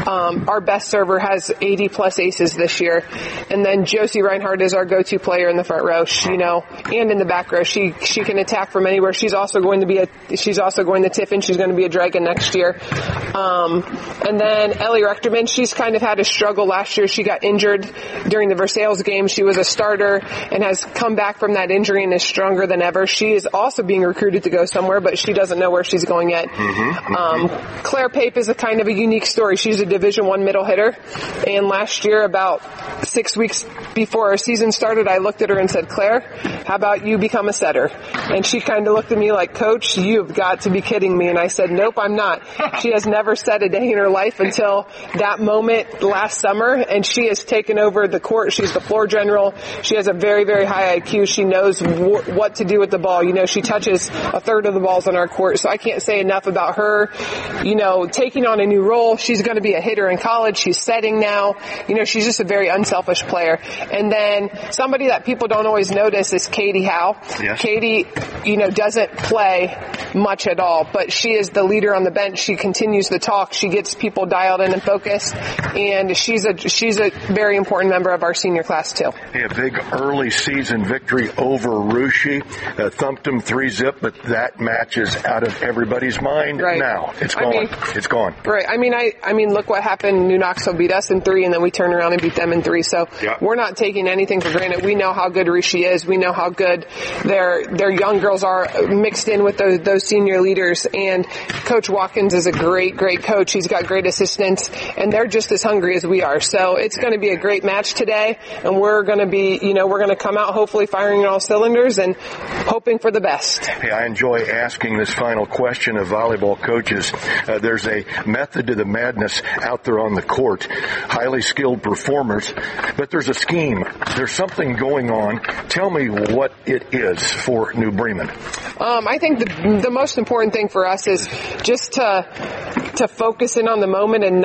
Our best server has 80 plus aces this year. And then Josie Reinhardt is our go-to player in the front row, and in the back row. She can attack from anywhere. She's also going to Tiffin. She's going to be a Dragon next year. And then Ellie Rechterman, she's kind of had a struggle last year. She got injured during the Versailles game. She was a starter and has come back from that injury and is stronger than ever. She is also being recruited to go somewhere, but she doesn't know where she's going yet. Claire Pape is a kind of a unique story. She's a Division I middle hitter, and last year, about 6 weeks before our season started, I looked at her and said, said, Claire, how about you become a setter? And she kind of looked at me like, Coach, you've got to be kidding me. And I said, nope, I'm not. She has never set a day in her life until that moment last summer, and she has taken over the court. She's the floor general. She has a very, very high IQ. She knows what to do with the ball. You know, she touches a third of the balls on our court, so I can't say enough about her, you know, taking on a new role. She's going to be a hitter in college. She's setting now. You know, she's just a very unselfish player. And then somebody that people don't always notice is Katie Howe. Yes. Katie, you know, doesn't play much at all, but she is the leader on the bench. She continues the talk. She gets people dialed in and focused, and she's a very important member of our senior class too. A big early season victory over Russia. Thumped them 3-0, but that match is out of everybody's mind now. It's gone. It's gone. Right. I mean, look what happened. New Knoxville beat us in 3, and then we turned around and beat them in 3. So we're not taking anything for granted. We know how good Russia is. We know how good their young girls are mixed in with those senior leaders. And Coach Watkins is a great coach. He's got great assistants, and they're just as hungry as we are. So it's going to be a great match today, and we're going to come out hopefully firing on all cylinders and hoping for the best. Hey, I enjoy asking this final question of volleyball coaches. There's a method to the madness out there on the court. Highly skilled performers, but there's a scheme. There's something going on. Tell me what it is for New Bremen. I think the most important thing for us is just to focus in on the moment and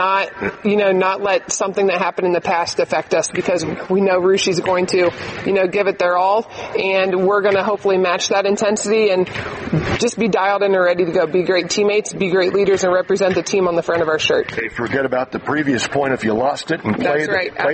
not let something that happened in the past affect us, because we know Russia's going to, give it their all, and we're going to hopefully match that intensity and just be dialed in and ready to go. Be great teammates, be great leaders, and represent the team on the front of our shirt. Hey, forget about the previous point if you lost it and play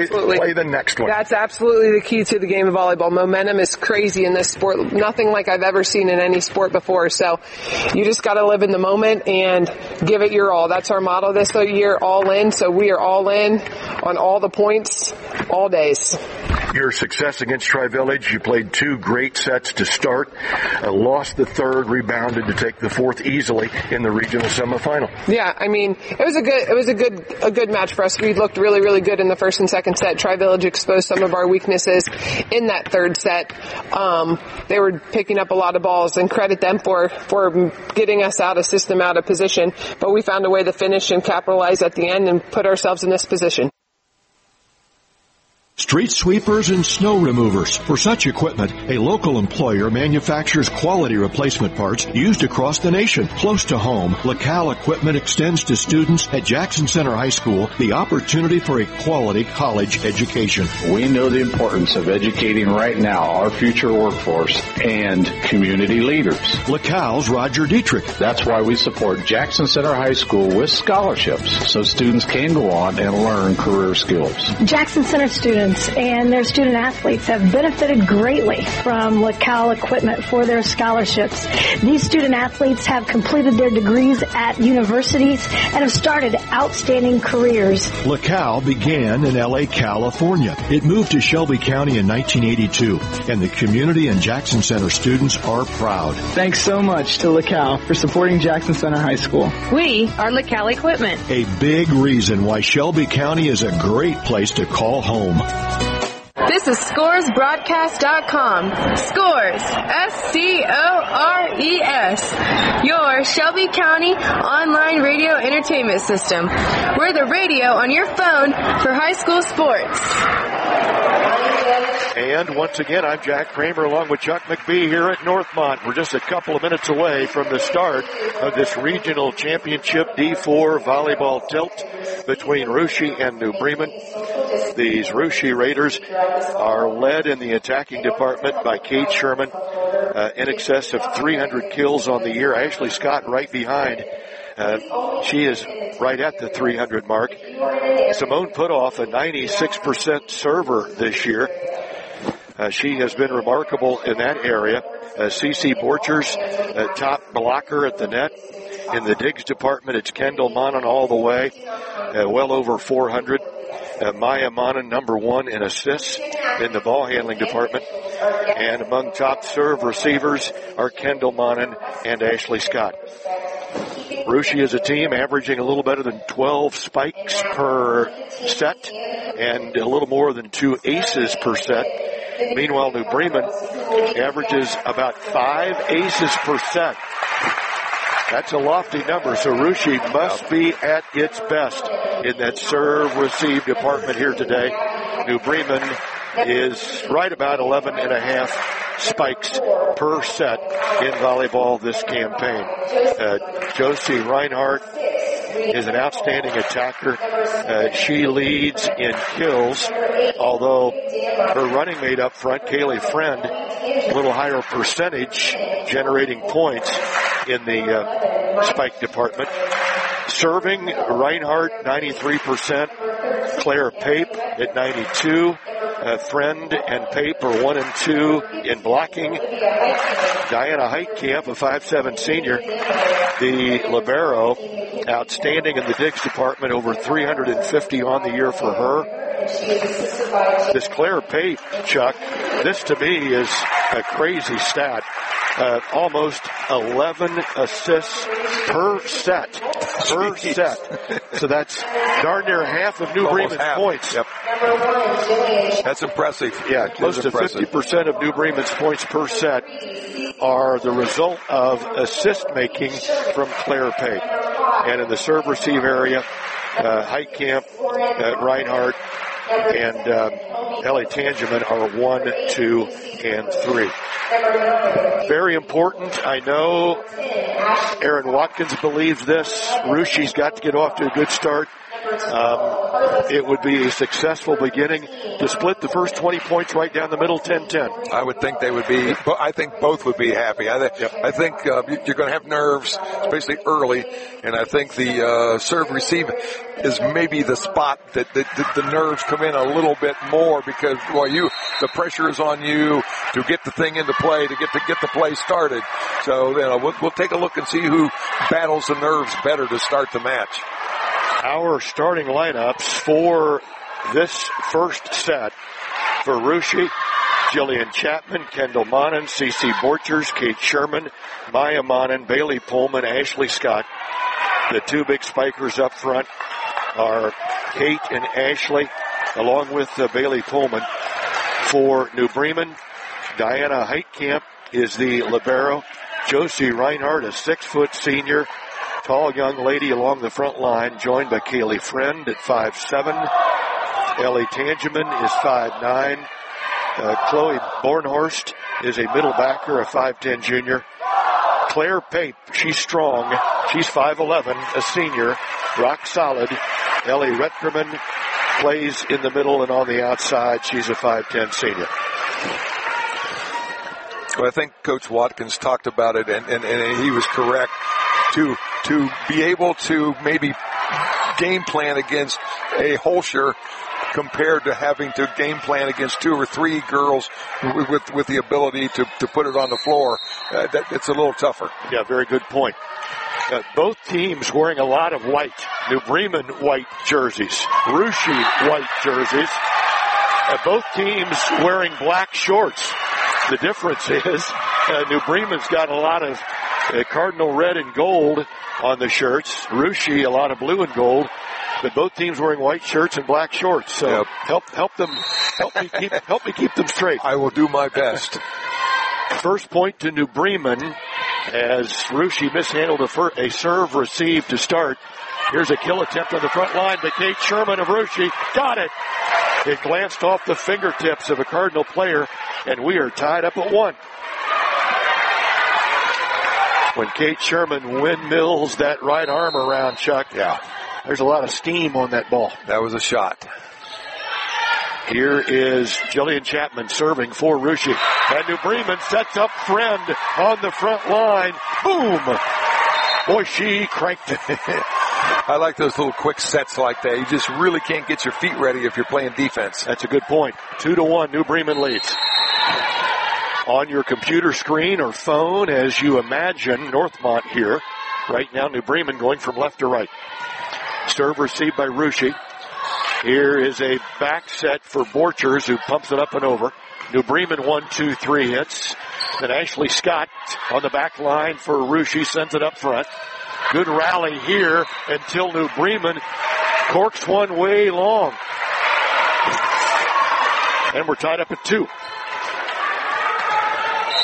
the next one. That's absolutely the key to the game of volleyball. Momentum is crazy in this sport. Nothing like I've ever seen in any sport before. So you just got to live in the moment and give it your all. That's our motto this year, all in. So we are all in on all the points, all days. Your success against Tri-Village, you played 2 great sets to start, lost the third, rebounded to take the fourth easily in the regional semifinal. Yeah, I mean, it was a good match for us. We looked really, really good in the first and second set. Tri-Village exposed some of our weaknesses in that third set. They were picking up a lot of balls, and credit them for getting us out of system, out of position. But we found a way to finish and capitalize at the end and put ourselves in this position. Street sweepers and snow removers. For such equipment, a local employer manufactures quality replacement parts used across the nation. Close to home, LaCal Equipment extends to students at Jackson Center High School the opportunity for a quality college education. We know the importance of educating right now our future workforce and community leaders. LaCal's Roger Dietrich. That's why we support Jackson Center High School with scholarships so students can go on and learn career skills. Jackson Center students and their student athletes have benefited greatly from LaCal Equipment for their scholarships. These student athletes have completed their degrees at universities and have started outstanding careers. LaCal began in L.A., California. It moved to Shelby County in 1982, and the community and Jackson Center students are proud. Thanks so much to LaCal for supporting Jackson Center High School. We are LaCal Equipment. A big reason why Shelby County is a great place to call home. This is ScoresBroadcast.com. Scores, S-C-O-R-E-S. Your Shelby County online radio entertainment system. We're the radio on your phone for high school sports. And once again, I'm Jack Kramer along with Chuck McBee here at Northmont. We're just a couple of minutes away from the start of this regional championship D4 volleyball tilt between Russia and New Bremen. These Russia Raiders are led in the attacking department by Kate Sherman, in excess of 300 kills on the year. Ashley Scott right behind. She is right at the 300 mark. Simone Putoff, a 96% server this year. She has been remarkable in that area. Cece Borchers, top blocker at the net. In the digs department, it's Kendall Monon all the way, well over 400. Maya Monon, number 1 in assists in the ball handling department. And among top serve receivers are Kendall Monon and Ashley Scott. Russia is a team averaging a little better than 12 spikes per set and a little more than 2 aces per set. Meanwhile, New Bremen averages about 5 aces per set. That's a lofty number, so Russia must be at its best in that serve-receive department here today. New Bremen is right about 11.5 spikes per set in volleyball this campaign. Josie Reinhardt is an outstanding attacker. She leads in kills, although her running mate up front, Kaylee Friend, a little higher percentage, generating points in the spike department. Serving, Reinhardt, 93%. Claire Pape at 92. Friend and Pape are 1 and 2 in blocking. Diana Heitkamp, a 5'7" senior, the libero, outstanding in the digs department, over 350 on the year for her. This Claire Pape, Chuck, this to me is a crazy stat. Almost 11 assists per set. So that's darn near half of New Bremen's points. Yep. That's impressive. Yeah, close to 50% of New Bremen's points per set are the result of assist making from Claire Pape. And in the serve-receive area, Heitkamp, Reinhardt, and Ellie Tangeman are 1, 2, and 3. Very important. I know Aaron Watkins believes this. Rushi's got to get off to a good start. It would be a successful beginning to split the first 20 points right down the middle, 10-10. I would think they would be, I think both would be happy. I think you're going to have nerves, especially early, and I think the serve-receive is maybe the spot that the nerves come in a little bit more, because the pressure is on you to get the thing into play, to get the play started. So we'll take a look and see who battles the nerves better to start the match. Our starting lineups for this first set for Russia: Jillian Chapman, Kendall Monin, Cece Borchers, Kate Sherman, Maya Monin, Bailey Pullman, Ashley Scott. The two big spikers up front are Kate and Ashley, along with Bailey Pullman. For New Bremen, Diana Heitkamp is the libero. Josie Reinhardt, a 6-foot senior, tall young lady along the front line, joined by Kaylee Friend at 5'7". Ellie Tangeman is 5'9". Chloe Bornhorst is a middle backer, a 5'10" junior. Claire Pape, she's strong. She's 5'11", a senior, rock solid. Ellie Retkerman plays in the middle and on the outside. She's a 5'10" senior. Well, I think Coach Watkins talked about it, and he was correct. To be able to maybe game plan against a Holscher compared to having to game plan against 2 or 3 girls with the ability to put it on the floor, it's a little tougher. Yeah, very good point. Both teams wearing a lot of white. New Bremen white jerseys, Russia white jerseys. Both teams wearing black shorts. The difference is New Bremen's got a lot of cardinal red and gold on the shirts. Russia a lot of blue and gold. But both teams wearing white shirts and black shorts. So help me keep them straight. I will do my best. First point to New Bremen as Russia mishandled a serve receive to start. Here's a kill attempt on the front line by Kate Sherman of Russia. Got it. It glanced off the fingertips of a Cardinal player, and we are tied up at 1. When Kate Sherman windmills that right arm around, Chuck, there's a lot of steam on that ball. That was a shot. Here is Jillian Chapman serving for Russia. And New Bremen sets up Friend on the front line. Boom! Boy, she cranked it. I like those little quick sets like that. You just really can't get your feet ready if you're playing defense. That's a good point. 2-1, New Bremen leads. On your computer screen or phone, as you imagine Northmont here. Right now, New Bremen going from left to right. Serve received by Russia. Here is a back set for Borchers, who pumps it up and over. New Bremen 1-2-3 hits. Then Ashley Scott on the back line for Russia, sends it up front. Good rally here until New Bremen corks one way long. And we're tied up at 2.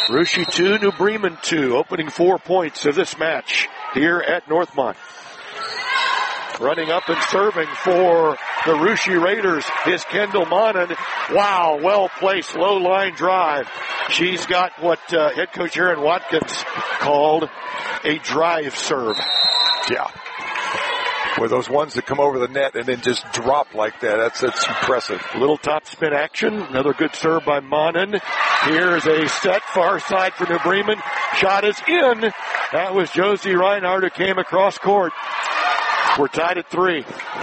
Russia 2, New Bremen 2, opening 4 points of this match here at Northmont. Running up and serving for the Russia Raiders is Kendall Monin. Wow, well-placed, low-line drive. She's got what head coach Aaron Watkins called a drive serve. Yeah. With those ones that come over the net and then just drop like that. That's impressive. Little top spin action. Another good serve by Monin. Here's a set far side for New Bremen. Shot is in. That was Josie Reinhardt who came across court. We're tied at 3.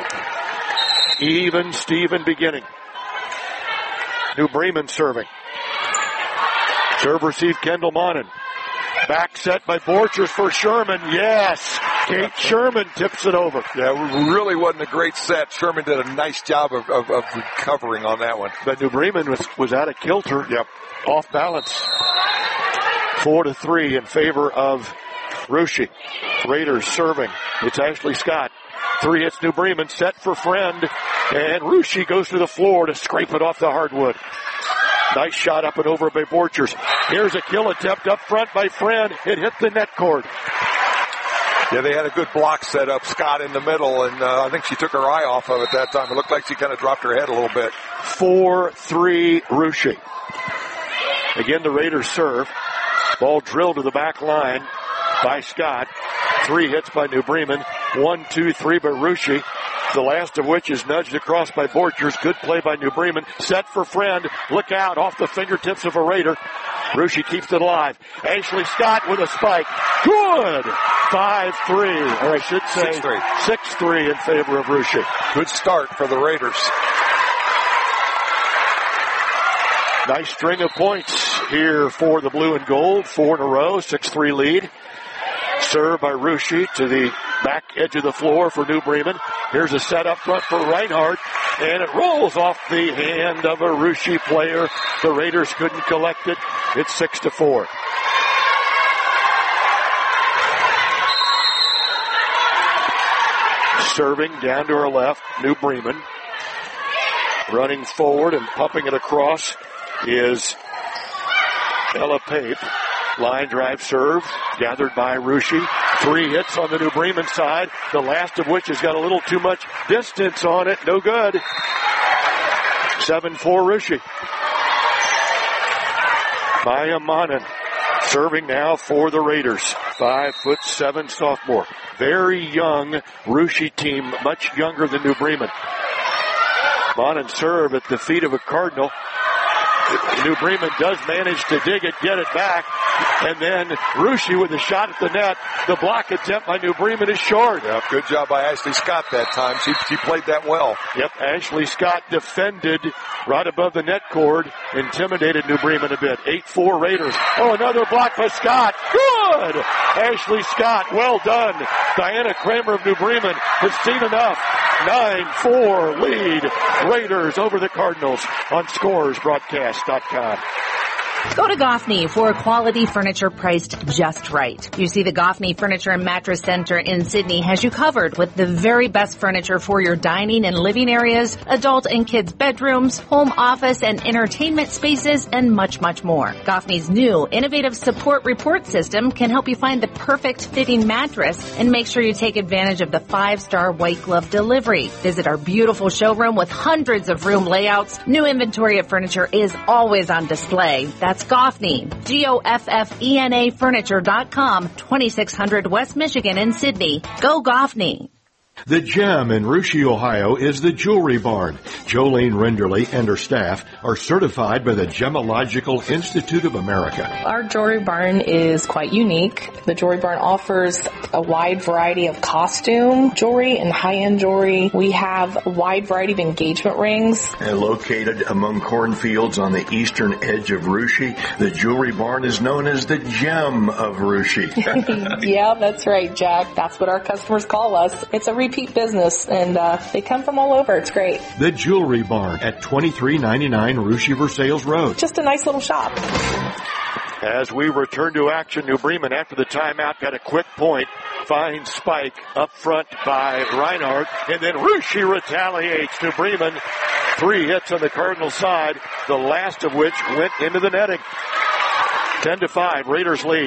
Even Steven beginning. New Bremen serving. Serve received Kendall Monin. Back set by Borchers for Sherman. Yes. Kate Sherman tips it over. Yeah, it really wasn't a great set. Sherman did a nice job of recovering on that one. But New Bremen was out of kilter. Yep. Off balance. 4-3 in favor of Russia. Raiders serving. It's Ashley Scott. 3 hits New Bremen. Set for Friend. And Russia goes to the floor to scrape it off the hardwood. Nice shot up and over by Borchers. Here's a kill attempt up front by Friend. It hit the net cord. Yeah, they had a good block set up. Scott in the middle, and I think she took her eye off of it that time. It looked like she kind of dropped her head a little bit. 4-3 Russia. Again, the Raiders serve. Ball drilled to the back line by Scott. 3 hits by New Bremen. 1, 2, 3 by Russia. The last of which is nudged across by Borchers. Good play by New Bremen. Set for Friend. Look out off the fingertips of a Raider. Russia keeps it alive. Ashley Scott with a spike. Good! 5-3, or I should say 6-3 in favor of Russia. Good start for the Raiders. Nice string of points here for the blue and gold. 4 in a row, 6-3 lead. Serve by Russia to the back edge of the floor for New Bremen. Here's a set up front for Reinhardt, and it rolls off the hand of a Russia player. The Raiders couldn't collect it. It's 6-4. Serving down to her left, New Bremen. Running forward and pumping it across is Ella Pape. Line drive serve, gathered by Russia. 3 hits on the New Bremen side, the last of which has got a little too much distance on it. No good. 7-4 Russia. Maya Monin serving now for the Raiders. 5'7" sophomore. Very young Russia team, much younger than New Bremen. Monin serve at the feet of a Cardinal. New Bremen does manage to dig it, get it back, and then Russia with a shot at the net. The block attempt by New Bremen is short. Yeah, good job by Ashley Scott that time. She played that well. Yep, Ashley Scott defended right above the net cord, intimidated New Bremen a bit. 8-4 Raiders. Oh, another block by Scott. Good! Ashley Scott, well done. Diana Kramer of New Bremen has seen enough. 9-4 lead. Raiders over the Cardinals on ScoresBroadcast.com. Go to Goffney for quality furniture priced just right. You see, the Goffney Furniture and Mattress Center in Sydney has you covered with the very best furniture for your dining and living areas, adult and kids' bedrooms, home office and entertainment spaces, and much, much more. Goffney's new innovative support report system can help you find the perfect fitting mattress and make sure you take advantage of the 5-star white glove delivery. Visit our beautiful showroom with hundreds of room layouts. New inventory of furniture is always on display. That's Goffney, Goffena Furniture.com, 2600 West Michigan in Sydney. Go Goffney. The Gem in Russia, Ohio is the Jewelry Barn. Jolene Renderly and her staff are certified by the Gemological Institute of America. Our Jewelry Barn is quite unique. The Jewelry Barn offers a wide variety of costume jewelry and high-end jewelry. We have a wide variety of engagement rings. And located among cornfields on the eastern edge of Russia, the Jewelry Barn is known as the Gem of Russia. Yeah, that's right, Jack. That's what our customers call us. It's a repeat business, and they come from all over. It's great. The Jewelry Barn at 2399 Russia Versailles Road. Just a nice little shop. As we return to action, New Bremen, after the timeout, got a quick point. Fine spike up front by Reinhardt, and then Russia retaliates. New Bremen, 3 hits on the Cardinal side, the last of which went into the netting. 10-5, Raiders lead.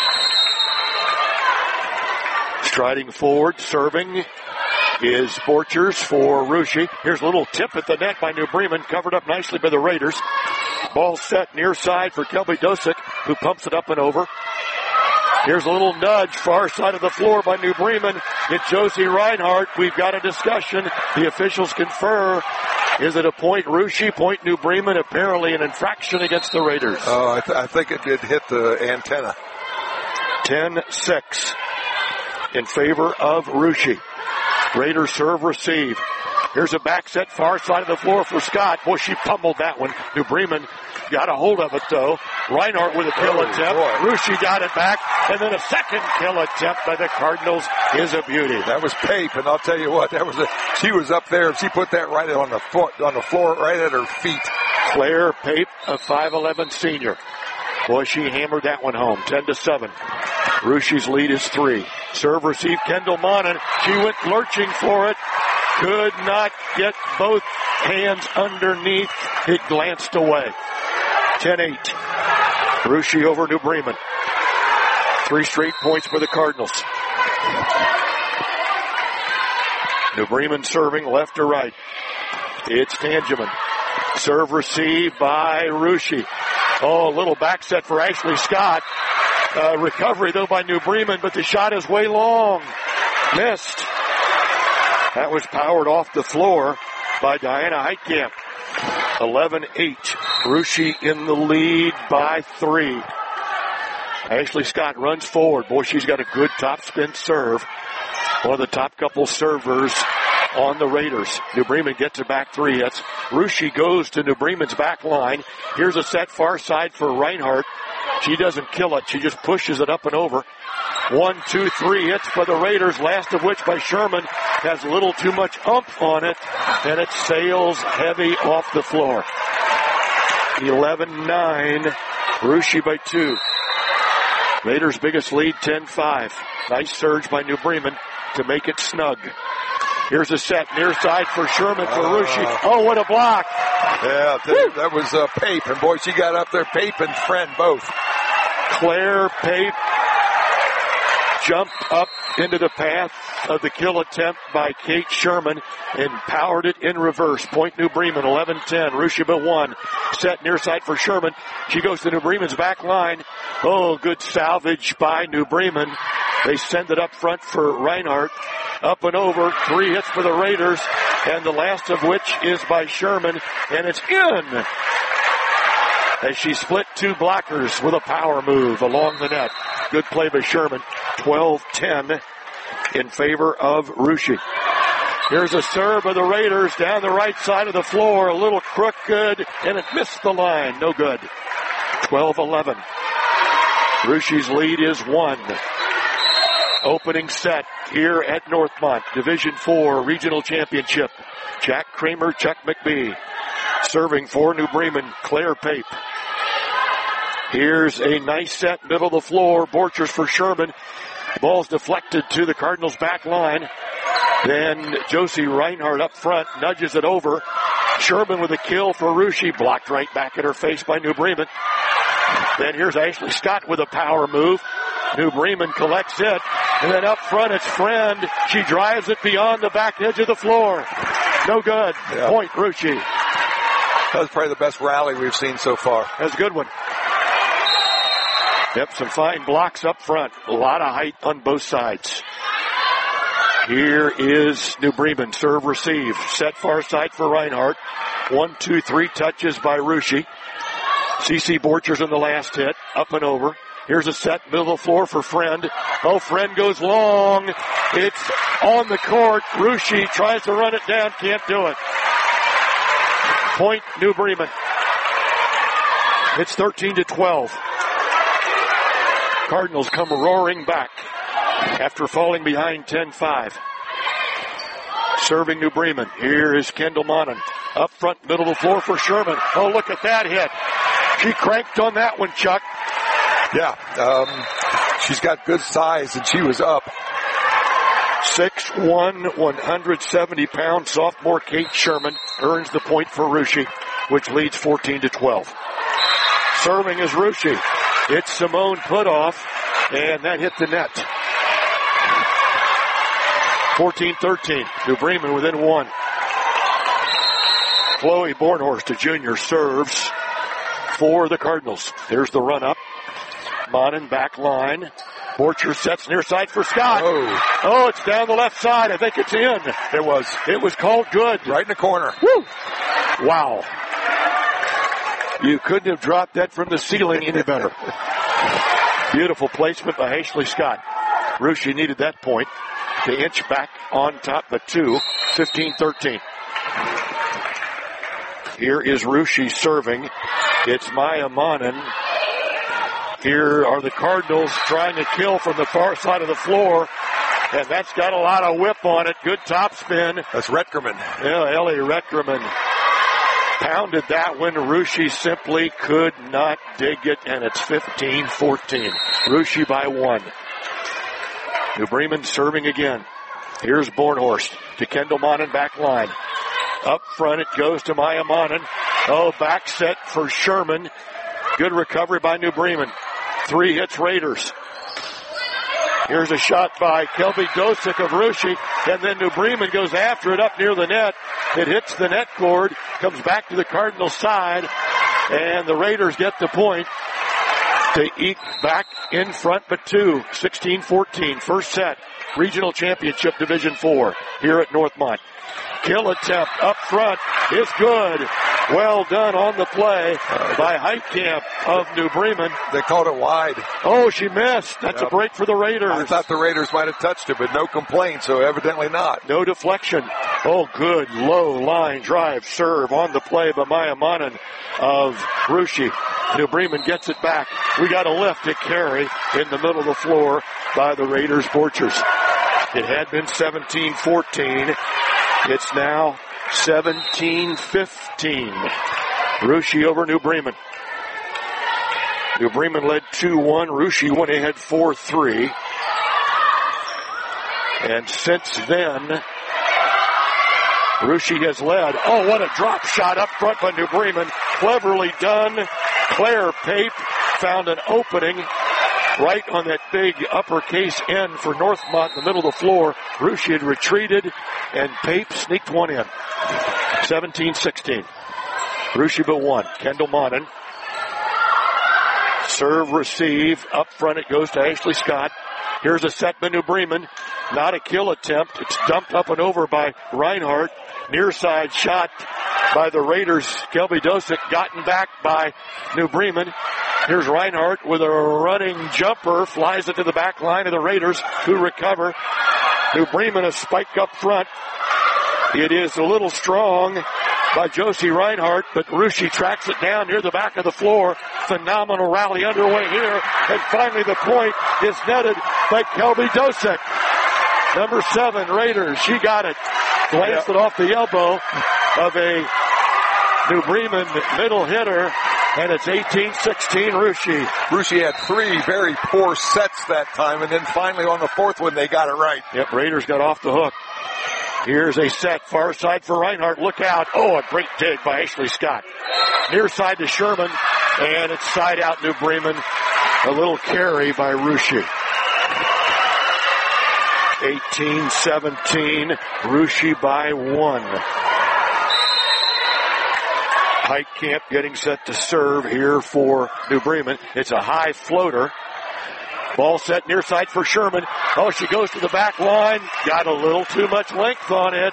Striding forward, serving is Borchers for Russia. Here's a little tip at the net by New Bremen, covered up nicely by the Raiders. Ball set near side for Kelby Dosick, who pumps it up and over. Here's a little nudge, far side of the floor by New Bremen. It's Josie Reinhardt. We've got a discussion. The officials confer. Is it a point Russia, point New Bremen? Apparently an infraction against the Raiders. Oh, I think it did hit the antenna. 10-6 in favor of Russia. Raiders serve, receive. Here's a back set, far side of the floor for Scott. Boy, she pummeled that one. New Bremen got a hold of it, though. Reinhardt with a kill attempt. Russia got it back. And then a second kill attempt by the Cardinals is a beauty. That was Pape, and I'll tell you what, she was up there, and she put that right on the floor, right at her feet. Claire Pape, a 5'11 senior. Boy, she hammered that one home. 10-7. Russia's lead is 3. Serve, receive, Kendall Monin. She went lurching for it. Could not get both hands underneath. It glanced away. 10-8. Russia over New Bremen. 3 straight points for the Cardinals. New Bremen serving left to right. It's Tangeman. Serve receive by Russia. Oh, a little back set for Ashley Scott. Recovery, though, by New Bremen, but the shot is way long. Missed. That was powered off the floor by Diana Heitkamp. 11-8. Russia in the lead by 3. Ashley Scott runs forward. Boy, she's got a good top spin serve. One of the top couple servers on the Raiders. New Bremen gets it back 3. That's Russia goes to New Bremen's back line. Here's a set far side for Reinhardt. She doesn't kill it. She just pushes it up and over. 1, 2, 3 hits by the Raiders, last of which by Sherman. Has a little too much ump on it, and it sails heavy off the floor. 11-9. Russia by 2. Raiders' biggest lead, 10-5. Nice surge by New Bremen to make it snug. Here's a set near side for Sherman for Russia. Oh, what a block. Yeah, that was Pape. And boy, she got up there, Pape and Friend both. Claire Pape jumped up into the path of the kill attempt by Kate Sherman and powered it in reverse. Point New Bremen, 11-10. Russia by 1. Set near side for Sherman. She goes to New Bremen's back line. Oh, good salvage by New Bremen. They send it up front for Reinhardt. Up and over. 3 hits for the Raiders. And the last of which is by Sherman. And it's in. As she split 2 blockers with a power move along the net. Good play by Sherman. 12-10 in favor of Russia. Here's a serve of the Raiders down the right side of the floor. A little crooked, and it missed the line. No good. 12-11. Russia's lead is 1. Opening set here at Northmont. Division 4 Regional Championship. Jack Kramer, Chuck McBee. Serving for New Bremen, Claire Pape. Here's a nice set, middle of the floor. Borchers for Sherman. Ball's deflected to the Cardinals' back line. Then Josie Reinhardt up front nudges it over. Sherman with a kill for Russia. Blocked right back at her face by New Bremen. Then here's Ashley Scott with a power move. New Bremen collects it. And then up front it's Friend. She drives it beyond the back edge of the floor. No good. Yeah. Point Russia. That was probably the best rally we've seen so far. That's a good one. Yep, some fine blocks up front. A lot of height on both sides. Here is New Bremen. Serve, receive. Set far side for Reinhardt. 1, 2, 3 touches by Russia. CC Borchers in the last hit. Up and over. Here's a set, middle of the floor for Friend. Oh, Friend goes long. It's on the court. Russia tries to run it down. Can't do it. Point New Bremen. It's 13-12. Cardinals come roaring back after falling behind 10-5. Serving New Bremen. Here is Kendall Monin. Up front, middle of the floor for Sherman. Oh, look at that hit. She cranked on that one, Chuck. Yeah, she's got good size, and she was up. 6'1", 170-pound sophomore Kate Sherman earns the point for Russia, which leads 14-12. Serving is Russia. It's Simone Putoff, and that hit the net. 14-13. New Bremen within one. Chloe Bornhorst, a junior, serves for the Cardinals. There's the run up. Monin back line. Borcher sets near side for Scott. Oh, it's down the left side. I think it's in. It was. It was called good. Right in the corner. Woo! Wow. You couldn't have dropped that from the ceiling any better. Beautiful placement by Ashley Scott. Russia needed that point to inch back on top of 2, 15-13. Here is Russia serving. It's Maya Monin. Here are the Cardinals trying to kill from the far side of the floor. And that's got a lot of whip on it. Good top spin. That's Retkerman. Yeah, Ellie Retkerman pounded that one. Russia simply could not dig it, and it's 15-14. Russia by 1. New Bremen serving again. Here's Bornhorst to Kendall Monin back line. Up front it goes to Maya Monin. Oh, back set for Sherman. Good recovery by New Bremen. 3 hits Raiders. Here's a shot by Kelby Dosick of Russia, and then New Bremen goes after it up near the net. It hits the net cord, comes back to the Cardinals side, and the Raiders get the point to eke back in front, but 2, 16-14. First set, regional championship, Division 4, here at Northmont. Kill attempt up front is good. Well done on the play by Heitkamp of New Bremen. They called it wide. Oh, she missed. That's a break for the Raiders. I thought the Raiders might have touched it, but no complaint, so evidently not. No deflection. Oh, good low line drive serve on the play by Maya Monin of Russia. New Bremen gets it back. We got a lift to carry in the middle of the floor by the Raiders Borchers. It had been 17-14. It's now 17-15. Russia over New Bremen. New Bremen led 2-1. Russia went ahead 4-3. And since then, Russia has led. Oh, what a drop shot up front by New Bremen. Cleverly done. Claire Pape found an opening right on that big uppercase N for Northmont in the middle of the floor. Russia had retreated, and Pape sneaked one in. 17-16. Russia by 1. Kendall Monin. Serve, receive. Up front it goes to Ashley Scott. Here's a set by New Bremen. Not a kill attempt. It's dumped up and over by Reinhardt. Near side shot by the Raiders. Kelby Dosick gotten back by New Bremen. Here's Reinhardt with a running jumper. Flies it to the back line of the Raiders, who recover. New Bremen a spike up front. It is a little strong by Josie Reinhardt, but Russia tracks it down near the back of the floor. Phenomenal rally underway here. And finally the point is netted by Kelby Dosick. Number 7, Raiders. She got it. Glanced it off the elbow of a New Bremen middle hitter. And it's 18-16 Russia. Russia had 3 very poor sets that time, and then finally on the 4th one they got it right. Yep, Raiders got off the hook. Here's a set, far side for Reinhardt. Look out. Oh, a great dig by Ashley Scott. Near side to Sherman, and it's side out New Bremen. A little carry by Russia. 18-17, Russia by 1. Heitkamp getting set to serve here for New Bremen. It's a high floater. Ball set near side for Sherman. Oh, she goes to the back line. Got a little too much length on it.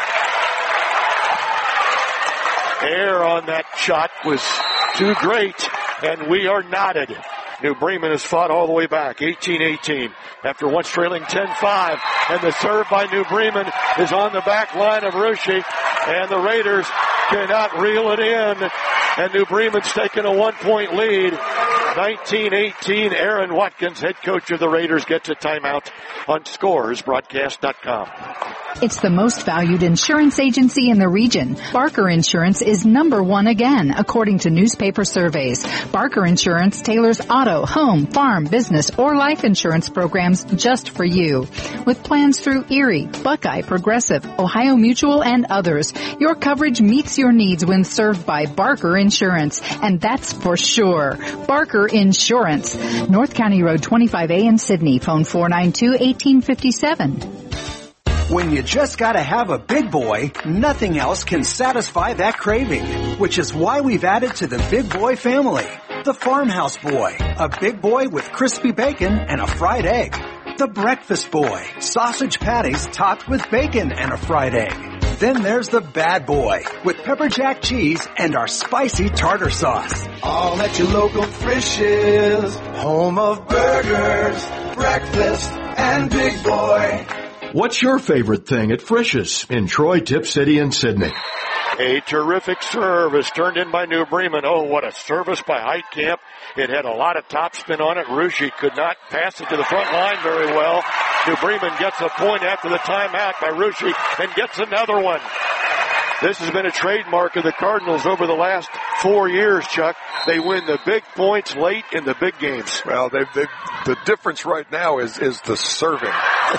Air on that shot was too great, and we are knotted. New Bremen has fought all the way back, 18-18, after once trailing 10-5, and the serve by New Bremen is on the back line of Russia, and the Raiders cannot reel it in, and New Bremen's taken a 1-point lead. 19-18, Aaron Watkins, head coach of the Raiders, gets a timeout on ScoresBroadcast.com. It's the most valued insurance agency in the region. Barker Insurance is #1 again, according to newspaper surveys. Barker Insurance tailors auto, home, farm, business, or life insurance programs just for you. With plans through Erie, Buckeye, Progressive, Ohio Mutual, and others, your coverage meets your needs when served by Barker Insurance, and that's for sure. Barker Insurance. North County Road 25A in Sydney. Phone 492-1857. When you just gotta have a big boy, nothing else can satisfy that craving, which is why we've added to the Big Boy family. The Farmhouse Boy, a big boy with crispy bacon and a fried egg. The Breakfast Boy, sausage patties topped with bacon and a fried egg. Then there's the Bad Boy, with pepper jack cheese and our spicy tartar sauce. All at your local Frisch's, home of burgers, breakfast, and Big Boy. What's your favorite thing at Frisch's in Troy, Tip City, and Sydney? A terrific serve is turned in by New Bremen. Oh, what a service by Heitkamp. It had a lot of topspin on it. Ruschi could not pass it to the front line very well. New Bremen gets a point after the timeout by Ruschi and gets another one. This has been a trademark of the Cardinals over the last 4 years, Chuck. They win the big points late in the big games. Well, the difference right now is the serving.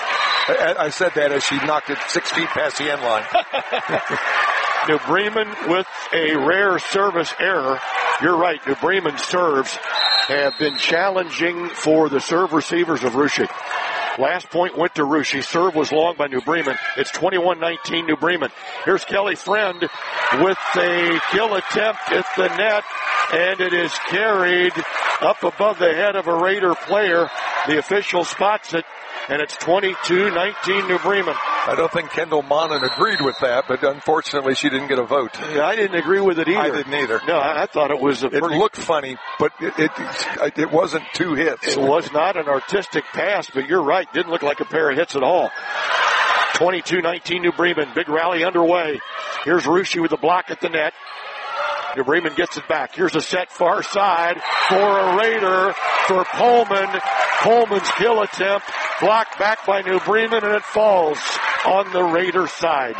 I said that as she knocked it 6 feet past the end line. New Bremen with a rare service error. You're right, New Bremen serves have been challenging for the serve receivers of Ruschi. Last point went to Ruschi. Serve was long by New Bremen. It's 21-19 New Bremen. Here's Kelly Friend with a kill attempt at the net, and it is carried up above the head of a Raider player. The official spots it, and it's 22-19 New Bremen. I don't think Kendall Monin agreed with that, but unfortunately she didn't get a vote. Yeah, I didn't agree with it either. I didn't either. No, I thought it was It looked funny, but it wasn't 2 hits. It was not an artistic pass, but you're right. Didn't look like a pair of hits at all. 22-19 New Bremen. Big rally underway. Here's Ruschi with the block at the net. New Bremen gets it back. Here's a set far side for a Raider for Pullman. Pullman's kill attempt blocked back by New Bremen, and it falls on the Raider side.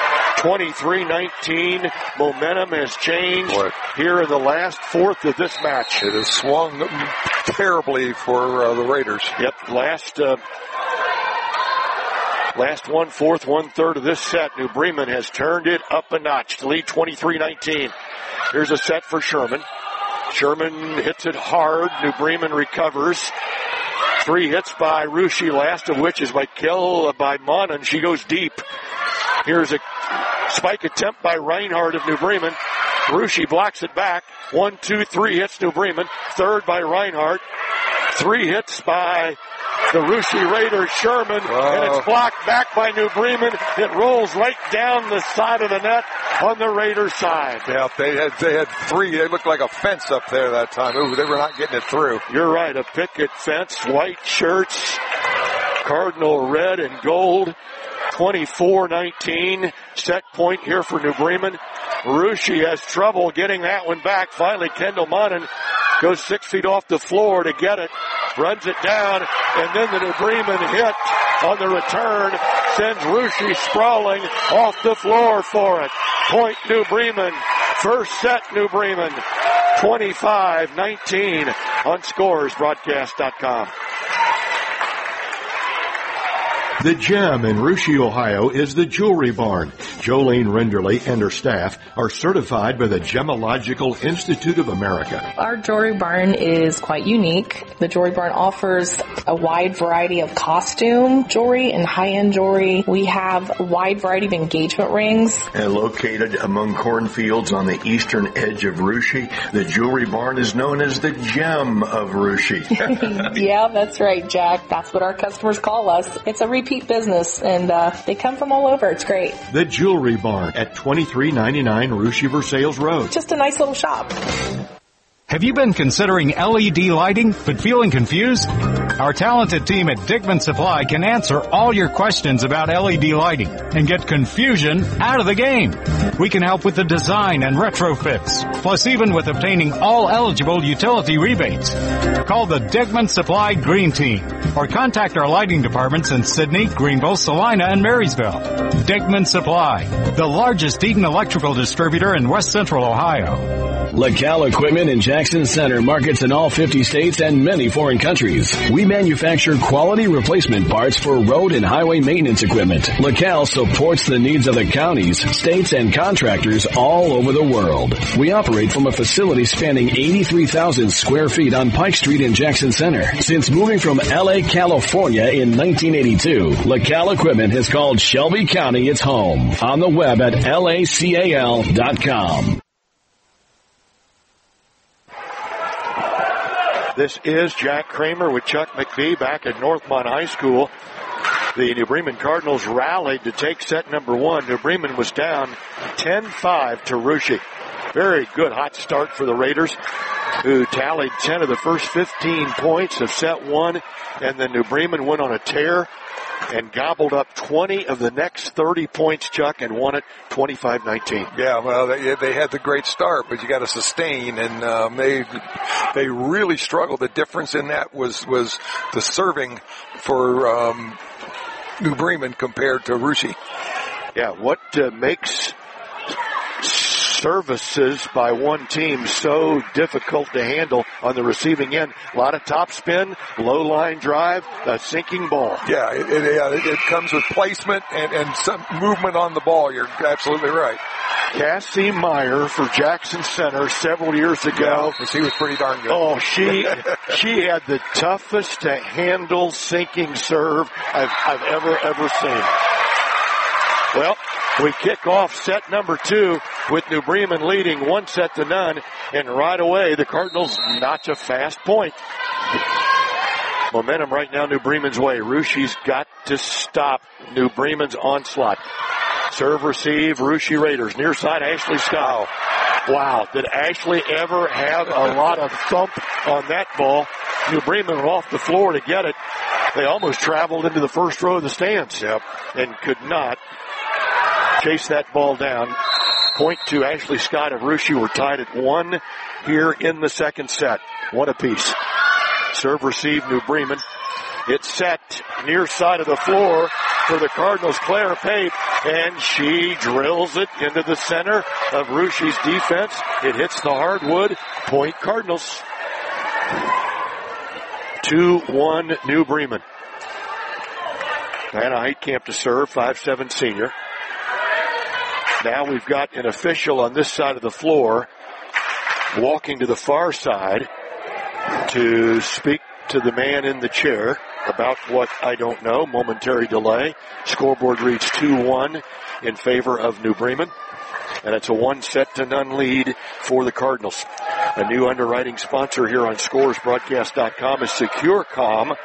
23-19. Momentum has changed here in the last fourth of this match. It has swung terribly for the Raiders. Yep, last 1/4, 1/3 of this set, New Bremen has turned it up a notch to lead 23-19. Here's a set for Sherman. Sherman hits it hard. New Bremen recovers. 3 hits by Ruschi, last of which is by Monin. She goes deep. Here's a spike attempt by Reinhardt of New Bremen. Ruschi blocks it back. 1, 2, 3 hits New Bremen. Third by Reinhardt. 3 hits by the Ruschi Raiders, Sherman, and it's blocked back by New Bremen. It rolls right down the side of the net on the Raiders side. Yeah, they had 3. They looked like a fence up there that time. Ooh, they were not getting it through. You're right, a picket fence, white shirts, Cardinal red and gold. 24-19, set point here for New Bremen. Ruschi has trouble getting that one back. Finally, Kendall Monin goes 6 feet off the floor to get it, runs it down, and then the New Bremen hit on the return sends Ruschi sprawling off the floor for it. Point New Bremen. First set New Bremen. 25-19 on ScoresBroadcast.com. The gem in Ruschi, Ohio is the Jewelry Barn. Jolene Renderly and her staff are certified by the Gemological Institute of America. Our Jewelry Barn is quite unique. The Jewelry Barn offers a wide variety of costume jewelry and high-end jewelry. We have a wide variety of engagement rings. And located among cornfields on the eastern edge of Ruschi, the Jewelry Barn is known as the gem of Ruschi. Yeah, that's right, Jack. That's what our customers call us. It's a repeat business, and they come from all over. It's great. The Jewelry Barn at 2399 Ruschi Versailles Road. Just a nice little shop. Have you been considering LED lighting but feeling confused? Our talented team at Dickman Supply can answer all your questions about LED lighting and get confusion out of the game. We can help with the design and retrofits, plus even with obtaining all eligible utility rebates. Call the Dickman Supply Green Team or contact our lighting departments in Sydney, Greenville, Salina, and Marysville. Dickman Supply, the largest Eaton electrical distributor in West Central Ohio. LaCal Equipment in Jackson Center markets in all 50 states and many foreign countries. We manufacture quality replacement parts for road and highway maintenance equipment. LaCal supports the needs of the counties, states, and contractors all over the world. We operate from a facility spanning 83,000 square feet on Pike Street in Jackson Center. Since moving from LA, California in 1982, LaCal Equipment has called Shelby County its home. On the web at lacal.com. This is Jack Kramer with Chuck McBee back at Northmont High School. The New Bremen Cardinals rallied to take set number one. New Bremen was down 10-5 to Russia. Very good hot start for the Raiders, who tallied 10 of the first 15 points of set one, and then New Bremen went on a tear and gobbled up 20 of the next 30 points, Chuck, and won it 25-19. Yeah, well, they had the great start, but you got to sustain, and they really struggled. The difference in that was the serving for New Bremen compared to Russia. Yeah, what makes services by one team so difficult to handle on the receiving end? A lot of top spin, low line drive, a sinking ball. Yeah, it comes with placement and some movement on the ball. You're absolutely right. Cassie Meyer for Jackson Center several years ago. Yeah, she was pretty darn good. Oh, she had the toughest to handle sinking serve I've ever seen. Well, we kick off set number two with New Bremen leading 1-0, and right away the Cardinals notch a fast point. Momentum right now New Bremen's way. Russia's got to stop New Bremen's onslaught. Serve, receive, Russia Raiders. Near side, Ashley Scott. Wow, did Ashley ever have a lot of thump on that ball? New Bremen went off the floor to get it. They almost traveled into the first row of the stands. Yep. And could not chase that ball down. Point to Ashley Scott of Russia. We're tied at 1 here in the second set. One apiece. Serve, receive, New Bremen. It's set near side of the floor for the Cardinals, Claire Pape, and she drills it into the center of Russia's defense. It hits the hardwood. Point Cardinals. 2-1 New Bremen. Hannah Heitkamp to serve, 5'7" senior. Now we've got an official on this side of the floor walking to the far side to speak to the man in the chair about what I don't know. Momentary delay. Scoreboard reads 2-1 in favor of New Bremen. And it's a 1-0 lead for the Cardinals. A new underwriting sponsor here on ScoresBroadcast.com is SecureCom.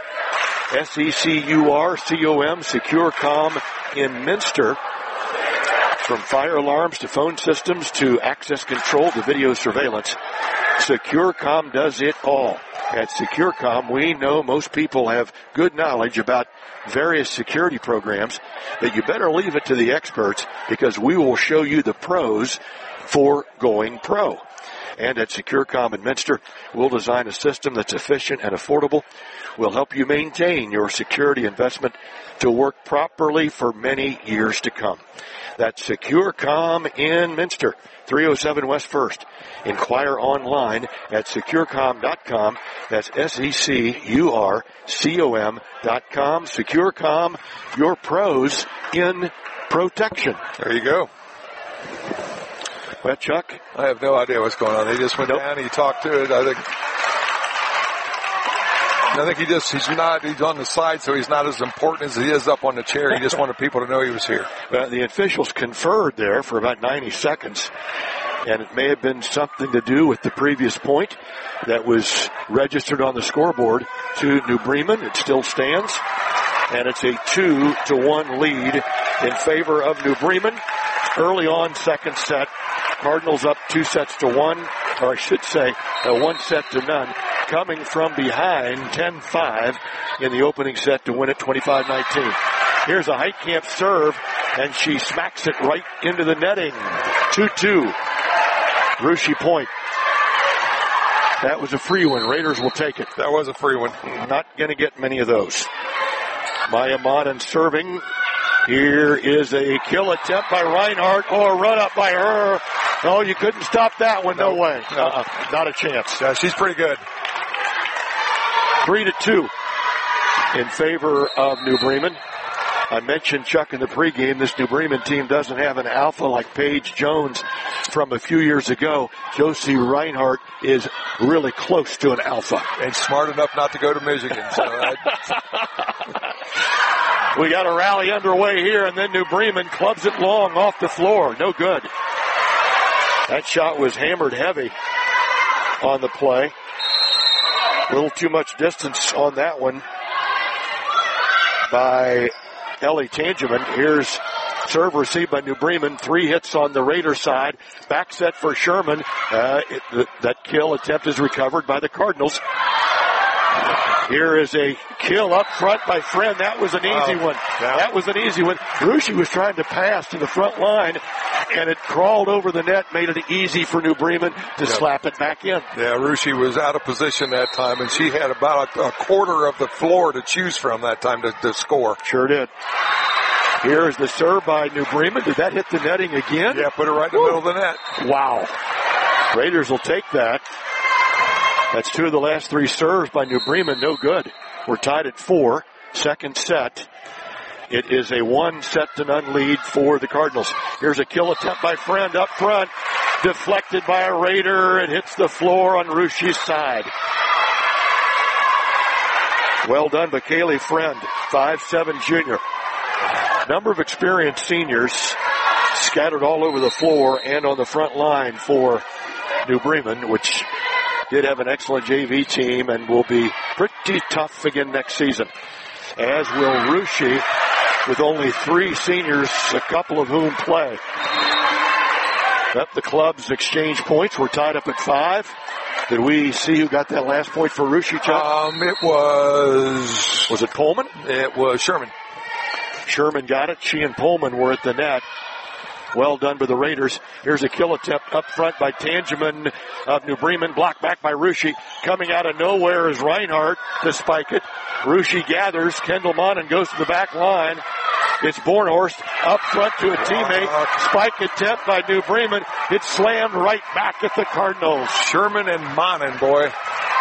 SECURCOM, SecureCom in Minster. From fire alarms to phone systems to access control to video surveillance, SecureCom does it all. At SecureCom, we know most people have good knowledge about various security programs, but you better leave it to the experts because we will show you the pros for going pro. And at SecureCom in Minster, we'll design a system that's efficient and affordable. We'll help you maintain your security investment to work properly for many years to come. That's SecureCom in Minster, 307 West 1st. Inquire online at securecom.com. That's SecureCom.com. SecureCom, your pros in protection. There you go. Well, Chuck? I have no idea what's going on. He just went down, he talked to it. I think he's on the side, so he's not as important as he is up on the chair. He just wanted people to know he was here. Well, the officials conferred there for about 90 seconds, and it may have been something to do with the previous point that was registered on the scoreboard to New Bremen. It still stands, and it's a 2-1 lead in favor of New Bremen. Early on, second set, Cardinals up 2-1, or I should say 1-0. coming from behind 10-5 in the opening set to win it 25-19. Here's a Heitkamp serve, and she smacks it right into the netting. 2-2. Russia point. That was a free one. Raiders will take it. That was a free one. Not going to get many of those. Maya Monin serving. Here is a kill attempt by Reinhardt. Oh, a run up by her. Oh, you couldn't stop that one. No way. Not a chance. Yeah, she's pretty good. 3-2 in favor of New Bremen. I mentioned, Chuck, in the pregame, this New Bremen team doesn't have an alpha like Paige Jones from a few years ago. Josie Reinhardt is really close to an alpha. And smart enough not to go to Michigan. So we got a rally underway here, and then New Bremen clubs it long off the floor. No good. That shot was hammered heavy on the play. A little too much distance on that one by Ellie Tangeman. Here's serve received by New Bremen. 3 hits on the Raider side. Back set for Sherman. That kill attempt is recovered by the Cardinals. Here is a kill up front by Friend. That was an easy one. Yeah. That was an easy one. Russia was trying to pass to the front line, and it crawled over the net, made it easy for New Bremen to slap it back in. Yeah, Russia was out of position that time, and she had about a quarter of the floor to choose from that time to score. Sure did. Here's the serve by New Bremen. Did that hit the netting again? Yeah, put it right in the middle of the net. Wow. Raiders will take that. That's 2 of the last 3 serves by New Bremen. No good. We're tied at 4. Second set. It is a 1-0 lead for the Cardinals. Here's a kill attempt by Friend up front. Deflected by a Raider. It hits the floor on Russia's side. Well done by Kaylee Friend, 5'7" junior. Number of experienced seniors scattered all over the floor and on the front line for New Bremen, which did have an excellent JV team and will be pretty tough again next season. As will Russia, with only 3 seniors, a couple of whom play. Let the clubs exchange points. We're tied up at 5. Did we see who got that last point for Russia, Chuck? It was... Was it Pullman? It was Sherman. Sherman got it. She and Pullman were at the net. Well done by the Raiders. Here's a kill attempt up front by Tangeman of New Bremen. Blocked back by Russia. Coming out of nowhere is Reinhardt to spike it. Russia gathers. Kendall Monin goes to the back line. It's Bornhorst up front to a teammate. Spike attempt by New Bremen. It's slammed right back at the Cardinals. Sherman and Monin, boy.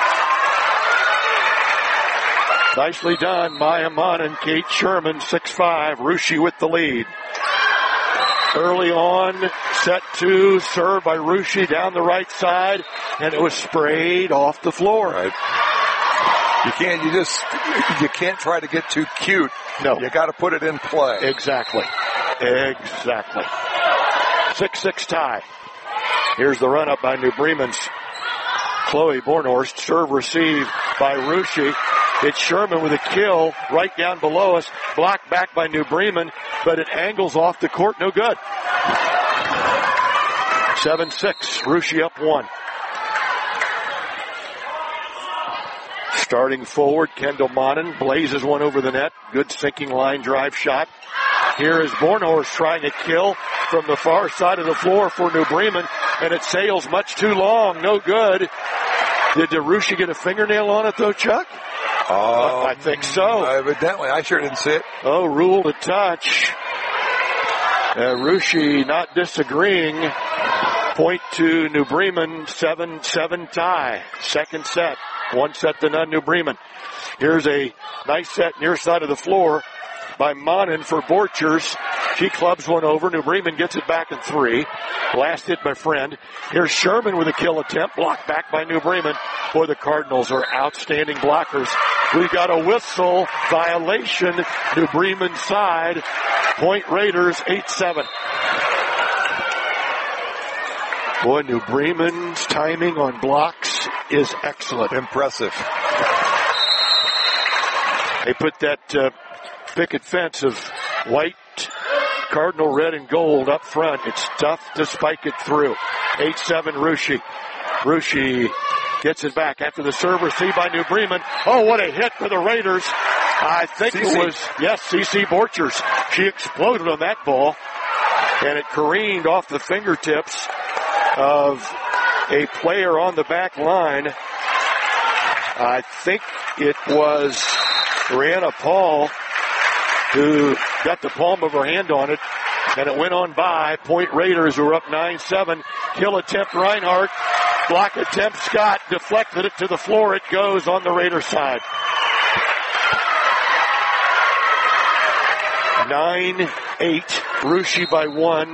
Nicely done. Maya Monin, Kate Sherman, 6'5". Russia with the lead. Early on, set 2, served by Russia down the right side, and it was sprayed off the floor. Right. You can't try to get too cute. No. You got to put it in play. Exactly. 6-6 tie. Here's the run up by New Bremen's Chloe Bornhorst. Serve received by Russia. It's Sherman with a kill right down below us. Blocked back by New Bremen, but it angles off the court. No good. 7-6. Russia up 1. Starting forward, Kendall Monin blazes one over the net. Good sinking line drive shot. Here is Bornhorst trying to kill from the far side of the floor for New Bremen, and it sails much too long. No good. Did Russia get a fingernail on it, though, Chuck? I think so. Evidently. I sure didn't see it. Oh, rule to touch. Russia not disagreeing. Point to New Bremen, 7-7 tie. Second set. 1-0 New Bremen. Here's a nice set near side of the floor by Monin for Borchers. She clubs one over. New Bremen gets it back in 3. Last hit by Friend. Here's Sherman with a kill attempt. Blocked back by New Bremen. Boy, the Cardinals are outstanding blockers. We've got a whistle violation. New Bremen side. Point Raiders, 8-7. Boy, New Bremen's timing on blocks is excellent. Impressive. They put that picket fence of white, cardinal red, and gold up front. It's tough to spike it through. 8-7 Russia. Russia Gets it back after the serve received by New Bremen. Oh, what a hit for the Raiders. I think it was, Cece Borchers. She exploded on that ball, and it careened off the fingertips of a player on the back line. I think it was Brianna Paul who got the palm of her hand on it, and it went on by. Point Raiders, who are up 9-7. Kill attempt Reinhardt. Block attempt Scott. Deflected it to the floor. It goes on the Raider side. 9-8. Russia by 1.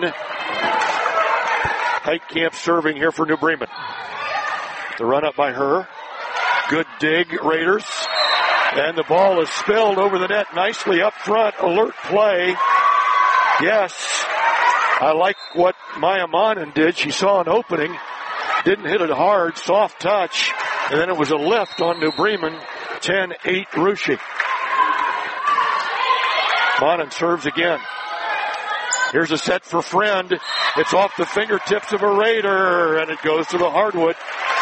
Heitkamp serving here for New Bremen. The run up by her. Good dig, Raiders. And the ball is spilled over the net nicely up front. Alert play. Yes. I like what Maya Monin did. She saw an opening. Didn't hit it hard. Soft touch. And then it was a lift on New Bremen. 10-8 Russia. Monin serves again. Here's a set for Friend. It's off the fingertips of a Raider, and it goes to the hardwood.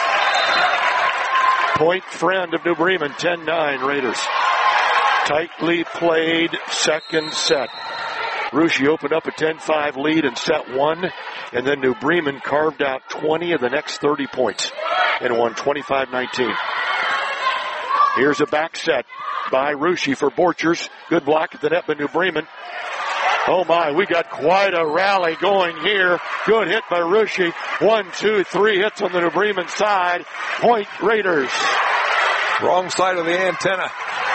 Point Friend of New Bremen, 10-9 Raiders. Tightly played second set. Russia opened up a 10-5 lead in set 1, and then New Bremen carved out 20 of the next 30 points and won 25-19. Here's a back set by Russia for Borchers. Good block at the net by New Bremen. Oh my, we got quite a rally going here. Good hit by Russia. 1, 2, 3 hits on the New Bremen side. Point Raiders. Wrong side of the antenna.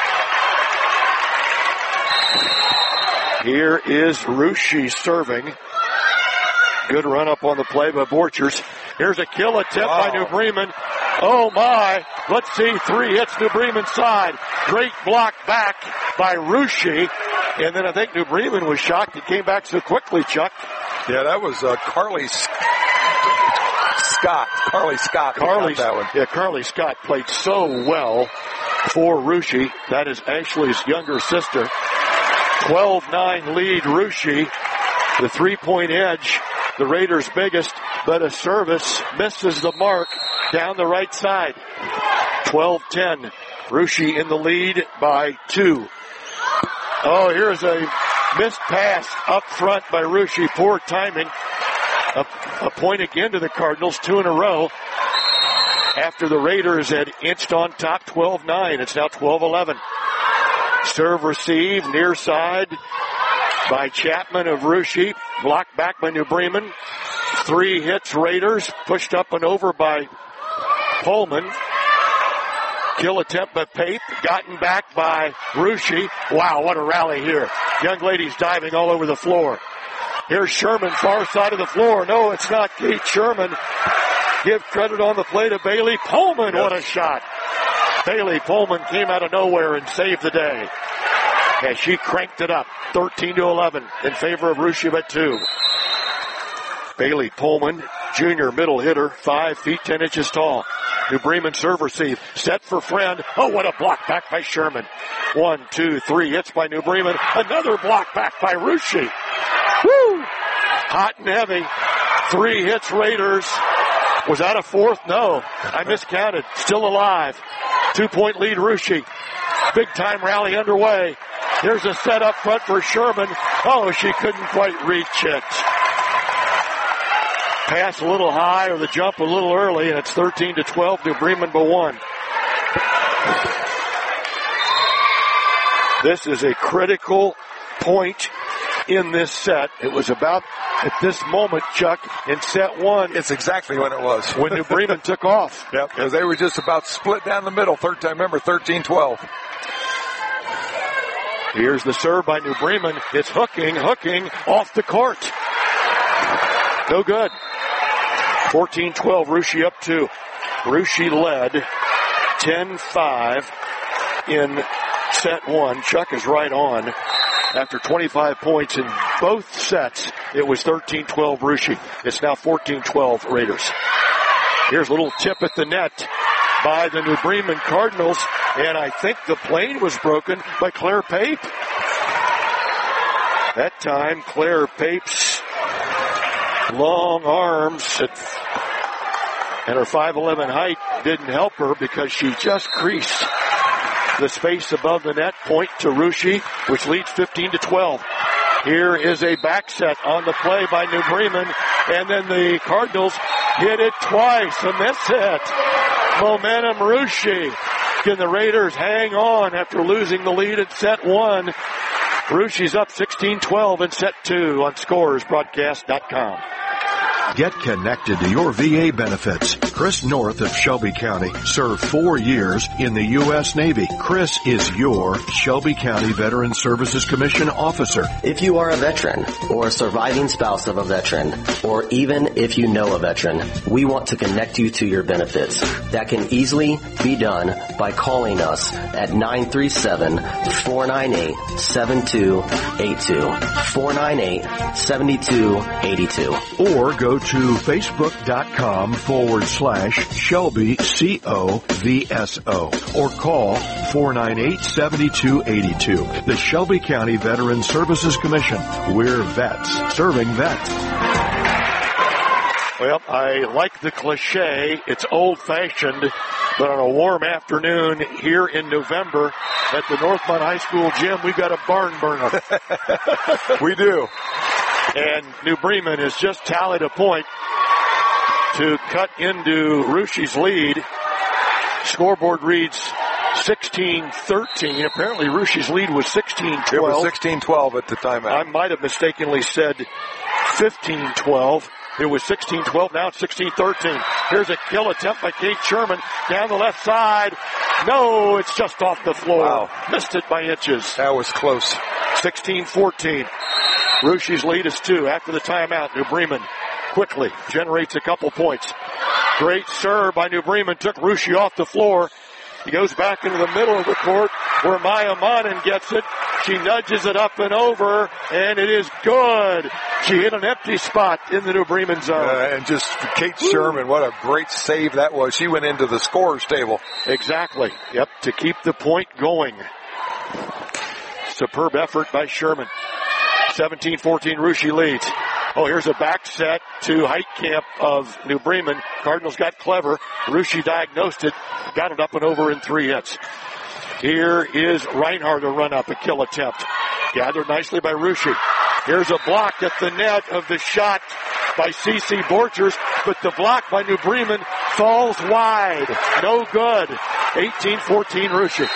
Here is Russia serving. Good run up on the play by Borchers. Here's a kill attempt by New Bremen. Oh my, let's see, 3 hits New Bremen side. Great block back by Russia. And then I think New Bremen was shocked it came back so quickly, Chuck. Yeah, that was Carly Scott. Carly Scott. That one. Yeah, Carly Scott played so well for Russia. That is Ashley's younger sister. 12-9 lead Russia. The 3-point edge, the Raiders' biggest, but a service misses the mark down the right side. 12-10. Russia in the lead by 2. Oh, here's a missed pass up front by Russia. Poor timing. A point again to the Cardinals, 2 in a row. After the Raiders had inched on top 12-9. It's now 12-11. Serve receive near side by Chapman of Russia. Blocked back by New Bremen. 3 hits Raiders. Pushed up and over by Pullman. Kill attempt by Pape. Gotten back by Russia. Wow, what a rally here. Young ladies diving all over the floor. Here's Sherman, far side of the floor. No, it's not Kate Sherman. Give credit on the play to Bailey Pullman. What a shot. Bailey Pullman came out of nowhere and saved the day as she cranked it up 13-11 in favor of Russia by 2. Bailey Pullman, junior middle hitter, 5 feet 10 inches tall. New Bremen serve receive. Set for Friend. Oh, what a block back by Sherman. 1, 2, 3 hits by New Bremen. Another block back by Russia. Woo! Hot and heavy. 3 hits Raiders. Was that a 4th? No. I miscounted. Still alive. 2-point lead Russia. Big time rally underway. Here's a set up front for Sherman. Oh, she couldn't quite reach it. Pass a little high or the jump a little early, and it's 13-12, New Bremen by 1. This is a critical point in this set. It was about at this moment, Chuck, in set 1. It's exactly when it was. When New Bremen took off. Yep, because they were just about split down the middle. Remember, 13-12. Here's the serve by New Bremen. It's hooking off the court. No good. 14-12, Russia up 2. Russia led 10-5 in set 1. Chuck is right on. After 25 points in both sets, it was 13-12 Russia. It's now 14-12 Raiders. Here's a little tip at the net by the New Bremen Cardinals, and I think the plane was broken by Claire Pape. That time, Claire Pape's long arms And her 5'11" height didn't help her because she just creased the space above the net. Point to Russia, which leads 15-12. Here is a back set on the play by New Bremen, and then the Cardinals hit it twice. A miss hit. Momentum Russia. Can the Raiders hang on after losing the lead at set one? Russia's up 16-12 in set two on scoresbroadcast.com. Get connected to your VA benefits. Chris North of Shelby County served 4 years in the U.S. Navy. Chris is your Shelby County Veteran Services Commission officer. If you are a veteran or a surviving spouse of a veteran, or even if you know a veteran, we want to connect you to your benefits. That can easily be done by calling us at 937-498-7282. 498-7282. Or go to facebook.com/Shelby COVSO or call 498-7282. The Shelby County Veteran Services Commission. We're vets serving vets. Well, I like the cliche. It's old-fashioned, but on a warm afternoon here in November at the Northmont High School gym, we got a barn burner. We do. And New Bremen has just tallied a point to cut into Russia's lead. Scoreboard reads 16-13. Apparently Russia's lead was 16-12. It was 16-12 at the timeout. I might have mistakenly said 15-12. It was 16-12. Now it's 16-13. Here's a kill attempt by Kate Sherman down the left side. No, it's just off the floor. Wow. Missed it by inches. That was close. 16-14. Russia's lead is 2 after the timeout. New Bremen quickly generates a couple points. Great serve by New Bremen. Took Russia off the floor. He goes back into the middle of the court where Maya Manin gets it. She nudges it up and over, and it is good. She hit an empty spot in the New Bremen zone. And just Kate Sherman, what a great save that was. She went into the scorer's table. Exactly. Yep, to keep the point going. Superb effort by Sherman. 17-14, Russia leads. Oh, here's a back set to Heitkamp of New Bremen. Cardinals got clever. Russia diagnosed it, got it up and over in 3 hits. Here is Reinhardt, a run-up, a kill attempt. Gathered nicely by Russia. Here's a block at the net of the shot by C.C. Borchers, but the block by New Bremen falls wide. No good. 18-14, Russia.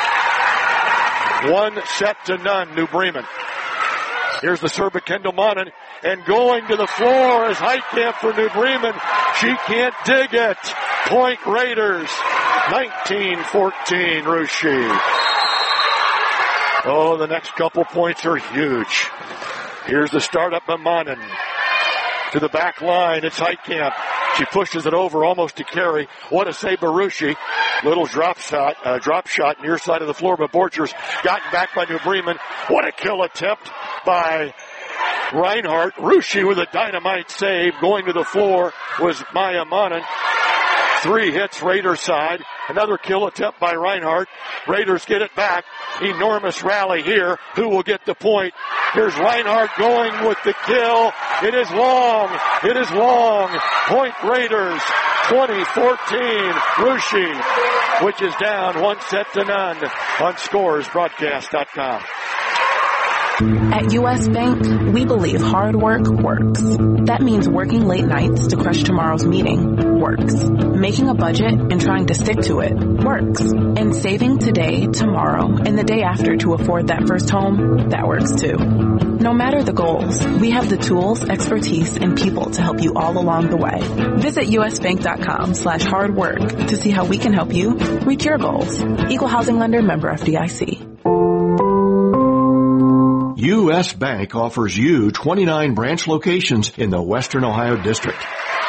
1-0, New Bremen. Here's the serve by Kendall Monin, and going to the floor is Heitkamp for New Bremen. She can't dig it. Point Raiders. 19-14, Russia. Oh, the next couple points are huge. Here's the startup by Monin. To the back line, it's Heitkamp. She pushes it over almost to carry. What a save by Russia. Little drop shot near side of the floor by Borchers. Gotten back by New Bremen. What a kill attempt by Reinhardt. Russia with a dynamite save. Going to the floor was Maya Manin. 3 hits Raiders side. Another kill attempt by Reinhardt. Raiders get it back. Enormous rally here. Who will get the point? Here's Reinhardt going with the kill. It is long. It is long. Point Raiders. 20-14. Russia, which is down 1-0 on scoresbroadcast.com. At U.S. Bank, we believe hard work works. That means working late nights to crush tomorrow's meeting works. Making a budget and trying to stick to it works. And saving today, tomorrow, and the day after to afford that first home, that works too. No matter the goals, we have the tools, expertise, and people to help you all along the way. Visit usbank.com/hardwork to see how we can help you reach your goals. Equal Housing Lender, member FDIC. U.S. Bank offers you 29 branch locations in the Western Ohio District.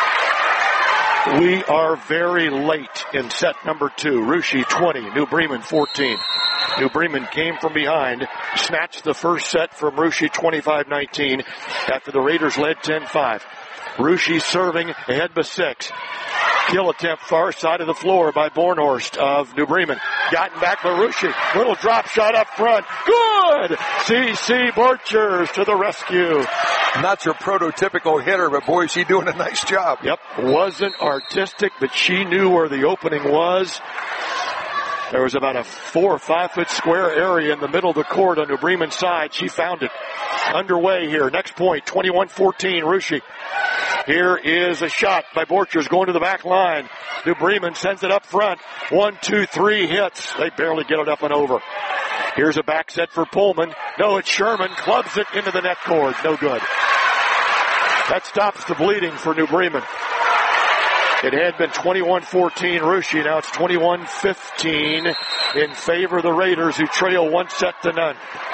We are very late in set number 2. Russia 20, New Bremen 14. New Bremen came from behind, snatched the first set from Russia 25-19 after the Raiders led 10-5. Russia serving ahead by 6. Kill attempt far side of the floor by Bornhorst of New Bremen. Gotten back by Rusche. Little drop shot up front. Good! C.C. Borchers to the rescue. Not your prototypical hitter, but boy, is she doing a nice job. Yep. Wasn't artistic, but she knew where the opening was. There was about a 4 or 5 foot square area in the middle of the court on New Bremen's side. She found it. Underway here. Next point, 21-14, Rusche. Here is a shot by Borchers going to the back line. New Bremen sends it up front. 1, 2, 3 hits. They barely get it up and over. Here's a back set for Pullman. No, it's Sherman. Clubs it into the net cord. No good. That stops the bleeding for New Bremen. It had been 21-14 Rusche. Now it's 21-15 in favor of the Raiders, who trail 1-0.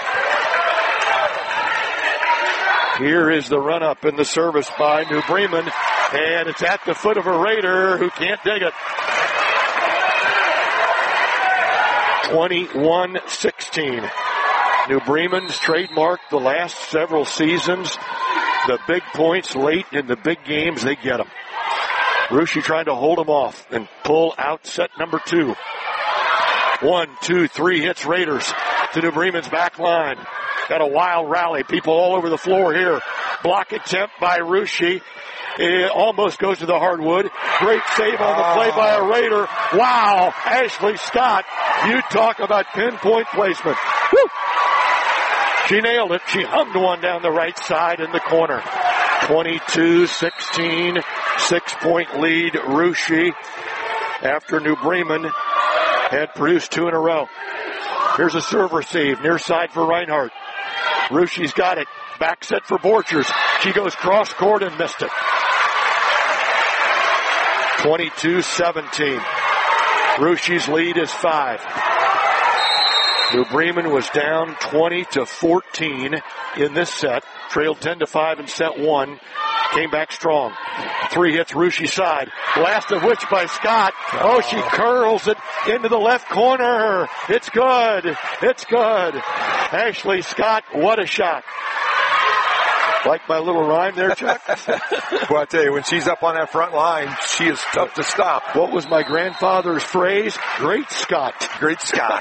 Here is the run-up in the service by New Bremen, and it's at the foot of a Raider who can't dig it. 21-16. New Bremen's trademarked the last several seasons. The big points late in the big games, they get them. Rusche trying to hold them off and pull out set number 2. 1, 2, 3 hits Raiders to New Bremen's back line. Got a wild rally. People all over the floor here. Block attempt by Rusche. It almost goes to the hardwood. Great save on the play by a Raider. Wow. Ashley Scott. You talk about pinpoint placement. Woo! She nailed it. She hummed one down the right side in the corner. 22-16. 6-point lead, Rusche, after New Bremen had produced 2 in a row. Here's a serve receive, near side for Reinhardt. Rusche's got it. Back set for Borchers. She goes cross court and missed it. 22-17. Rusche's lead is 5. New Bremen was down 20-14 in this set. Trailed 10-5 in set 1. Came back strong. 3 hits Rusche side. Last of which by Scott. Oh, she curls it into the left corner. It's good. It's good. Ashley Scott, what a shot. Like my little rhyme there, Chuck? Well, I tell you, when she's up on that front line, she is tough to stop. What was my grandfather's phrase? Great Scott. Great Scott.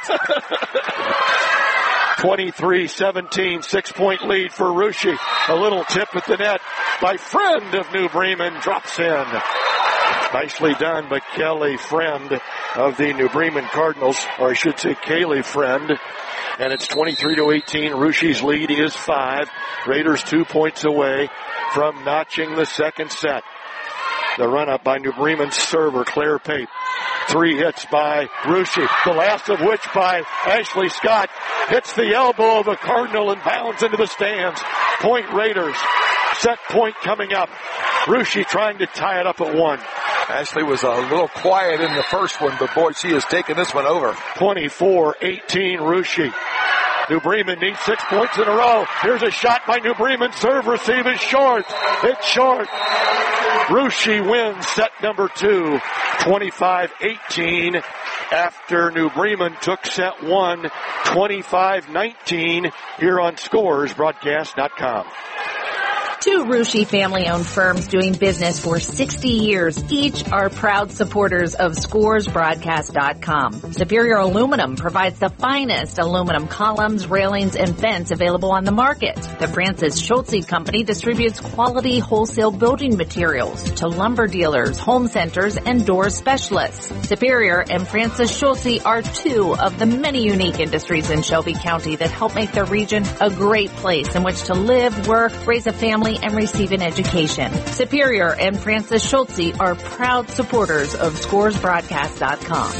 23-17, 6-point lead for Rusche. A little tip at the net by Friend of New Bremen, drops in. Nicely done by Kelly Friend of the New Bremen Cardinals, or I should say Kaylee Friend. And it's 23-18. Rusche's lead is 5. Raiders 2 points away from notching the second set. The run-up by New Bremen's server, Claire Pape. 3 hits by Rusche, the last of which by Ashley Scott. Hits the elbow of a Cardinal and bounds into the stands. Point Raiders. Set point coming up. Rusche trying to tie it up at 1. Ashley was a little quiet in the first one, but boy, she has taken this one over. 24-18 Rusche. New Bremen needs 6 points in a row. Here's a shot by New Bremen. Serve receive is short. It's short. Rusche wins set number 2, 25-18, after New Bremen took set 1, 25-19, here on ScoresBroadcast.com. 2 Rusche family-owned firms doing business for 60 years. Each are proud supporters of ScoresBroadcast.com. Superior Aluminum provides the finest aluminum columns, railings, and vents available on the market. The Francis Schulze Company distributes quality wholesale building materials to lumber dealers, home centers, and door specialists. Superior and Francis Schulze are 2 of the many unique industries in Shelby County that help make the region a great place in which to live, work, raise a family, and receive an education. Superior and Francis Schulze are proud supporters of ScoresBroadcast.com.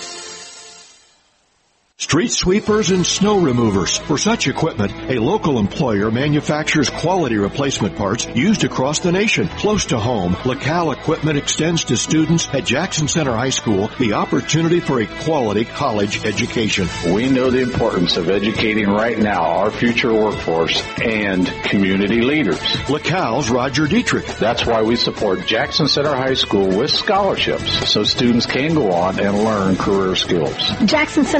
Street sweepers and snow removers. For such equipment, a local employer manufactures quality replacement parts used across the nation. Close to home, LaCal Equipment extends to students at Jackson Center High School the opportunity for a quality college education. We know the importance of educating right now our future workforce and community leaders. LaCal's Roger Dietrich. That's why we support Jackson Center High School with scholarships so students can go on and learn career skills. Jackson Center students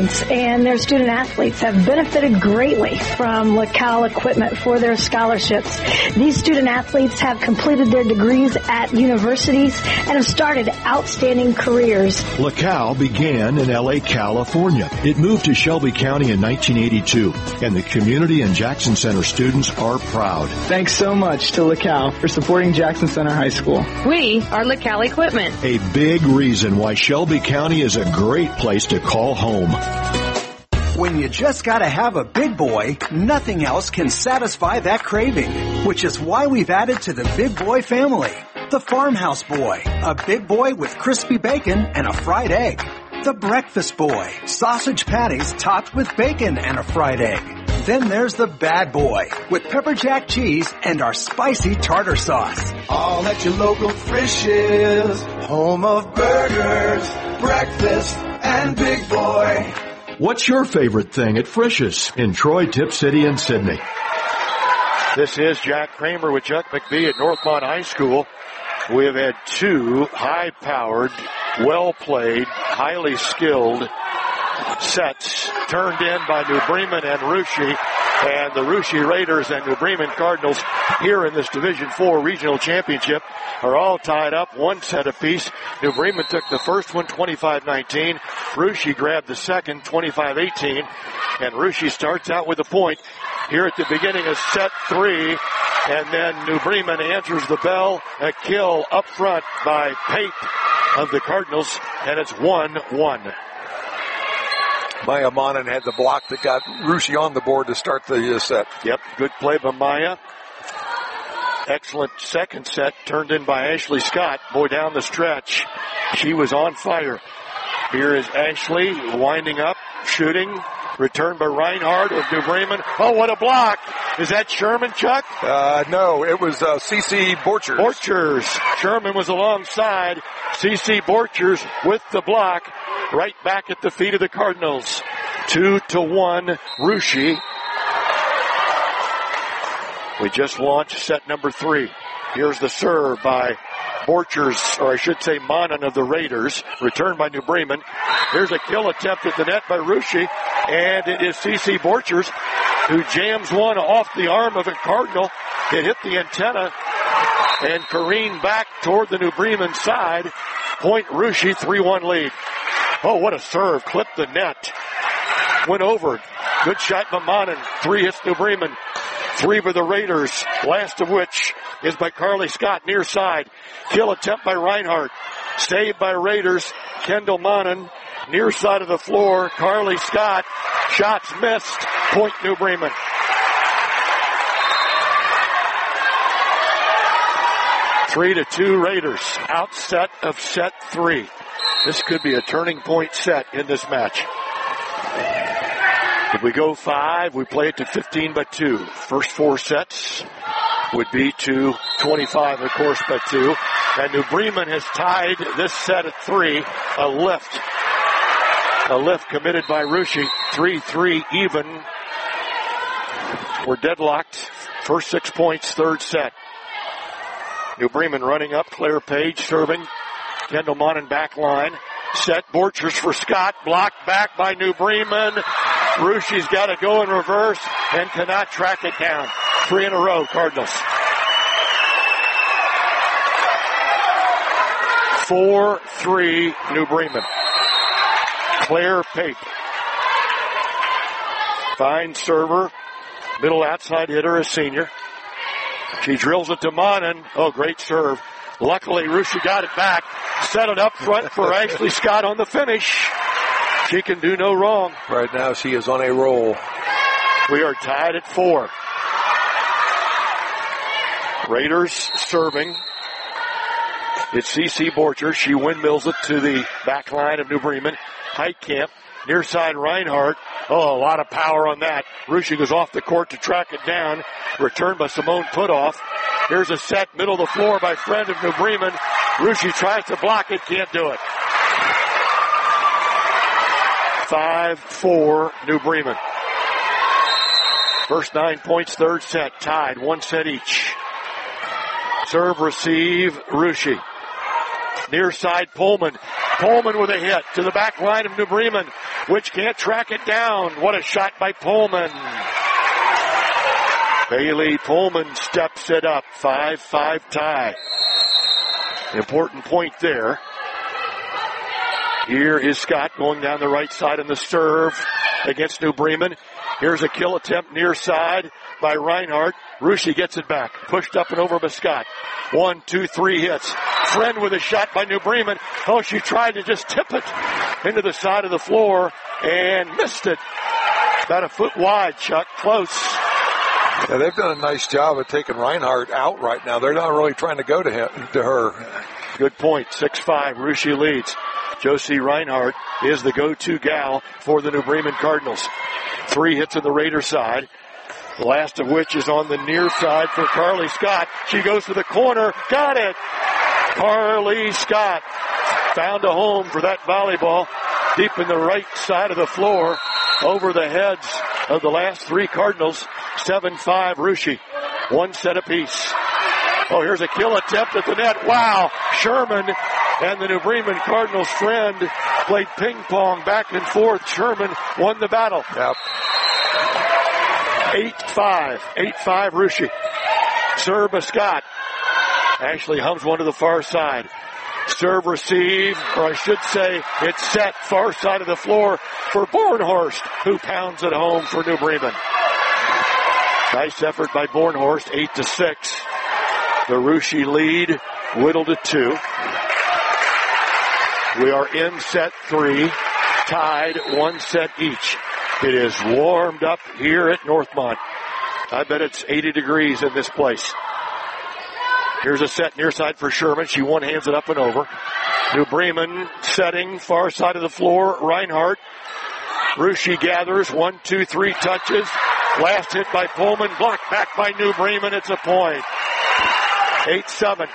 students and their student athletes have benefited greatly from LaCal Equipment for their scholarships. These student athletes have completed their degrees at universities and have started outstanding careers. LaCal began in L.A., California. It moved to Shelby County in 1982, and the community and Jackson Center students are proud. Thanks so much to LaCal for supporting Jackson Center High School. We are LaCal Equipment. A big reason why Shelby County is a great place to call home. When you just gotta have a big boy, nothing else can satisfy that craving, which is why we've added to the Big Boy family. The Farmhouse Boy, a big boy with crispy bacon and a fried egg. The Breakfast Boy, sausage patties topped with bacon and a fried egg. Then there's the Bad Boy, with pepper jack cheese and our spicy tartar sauce. All at your local Frisch's, home of burgers, breakfast, and Big Boy. What's your favorite thing at Frisch's in Troy, Tip City, and Sydney? This is Jack Kramer with Chuck McBee at Northmont High School. We have had two high-powered, well-played, highly skilled sets turned in by New Bremen and Russia, and the Russia Raiders and New Bremen Cardinals here in this Division IV Regional Championship are all tied up, one set apiece. New Bremen took the first one, 25-19. Russia grabbed the second, 25-18, and Russia starts out with a point here at the beginning of set 3, and then New Bremen answers the bell. A kill up front by Pape of the Cardinals, and it's 1-1. Maya Monin had the block that got Russia on the board to start the set. Yep, good play by Maya. Excellent second set turned in by Ashley Scott. Boy, down the stretch, she was on fire. Here is Ashley winding up, shooting. Returned by Reinhardt of New Bremen. Oh, what a block. Is that Sherman, Chuck? No, it was C.C. Borchers. Borchers. Sherman was alongside. C.C. Borchers with the block. Right back at the feet of the Cardinals. 2-1, Russia. We just launched set number 3. Here's the serve by Borchers, or I should say Monin of the Raiders, returned by New Bremen. Here's a kill attempt at the net by Russia, and it is C.C. Borchers who jams one off the arm of a Cardinal. It hit the antenna and careened back toward the New Bremen side. Point Russia, 3-1 lead. Oh, what a serve. Clipped the net. Went over. Good shot by Monin. 3 hits New Bremen. 3 for the Raiders, last of which is by Carly Scott near side. Kill attempt by Reinhardt. Saved by Raiders. Kendall Monin near side of the floor. Carly Scott. Shots missed. Point New Bremen. Three to 2 Raiders. Outset of set 3. This could be a turning point set in this match. If we go 5, we play it to 15-2. First 4 sets would be to 25, of course, by 2. And New Bremen has tied this set at 3. A lift. A lift committed by Russia. 3-3 even. We're deadlocked. First 6 points, third set. New Bremen running up. Claire Page serving. Kendall Monin back line. Set Borchers for Scott. Blocked back by New Bremen. Russia's got to go in reverse and cannot track it down. 3 in a row, Cardinals. 4-3 New Bremen. Claire Pape. Fine server. Middle outside hitter, a senior. She drills it to Monin. Oh, great serve. Luckily, Russia got it back. Set it up front for Ashley Scott on the finish. She can do no wrong. Right now, she is on a roll. We are tied at 4. Raiders serving. It's C.C. Borchers. She windmills it to the back line of New Bremen. Heitkamp, near side Reinhardt. Oh, a lot of power on that. Russia goes off the court to track it down. Returned by Simone Putoff. Here's a set, middle of the floor by friend of New Bremen. Russia tries to block it, can't do it. 5-4 New Bremen. First 9 points, third set, tied, 1 set each. Serve, receive, Russia. Near side, Pullman. Pullman with a hit to the back line of New Bremen, which can't track it down. What a shot by Pullman. Bailey Pullman steps it up. 5-5 tie. Important point there. Here is Scott going down the right side on the serve against New Bremen. Here's a kill attempt near side by Reinhardt. Russia gets it back. Pushed up and over by Scott. 1, 2, 3 hits. Friend with a shot by New Bremen. Oh, she tried to just tip it into the side of the floor and missed it. About a foot wide, Chuck. Close. Yeah, they've done a nice job of taking Reinhardt out right now. They're not really trying to go to her. Good point. 6-5. Russia leads. Josie Reinhardt is the go-to gal for the New Bremen Cardinals. 3 hits on the Raider side. The last of which is on the near side for Carly Scott. She goes to the corner. Got it! Carly Scott found a home for that volleyball deep in the right side of the floor over the heads of the last 3 Cardinals. 7-5 Russia. 1 set apiece. Oh, here's a kill attempt at the net. Wow! Sherman and the New Bremen Cardinals friend played ping pong back and forth. Sherman won the battle. Yep. 8-5. 8-5 Russia. Serve by Scott. Ashley hums one to the far side. Serve receive, or I should say, it's set far side of the floor for Bornhorst, who pounds it home for New Bremen. Nice effort by Bornhorst, 8-6. The Russia lead whittled to 2. We are in set 3, tied 1 set each. It is warmed up here at Northmont. I bet it's 80 degrees in this place. Here's a set near side for Sherman. She one-hands it up and over. New Bremen setting far side of the floor. Reinhardt. Russia gathers. 1, 2, 3 touches. Last hit by Pullman. Blocked back by New Bremen. It's a point. 8-7.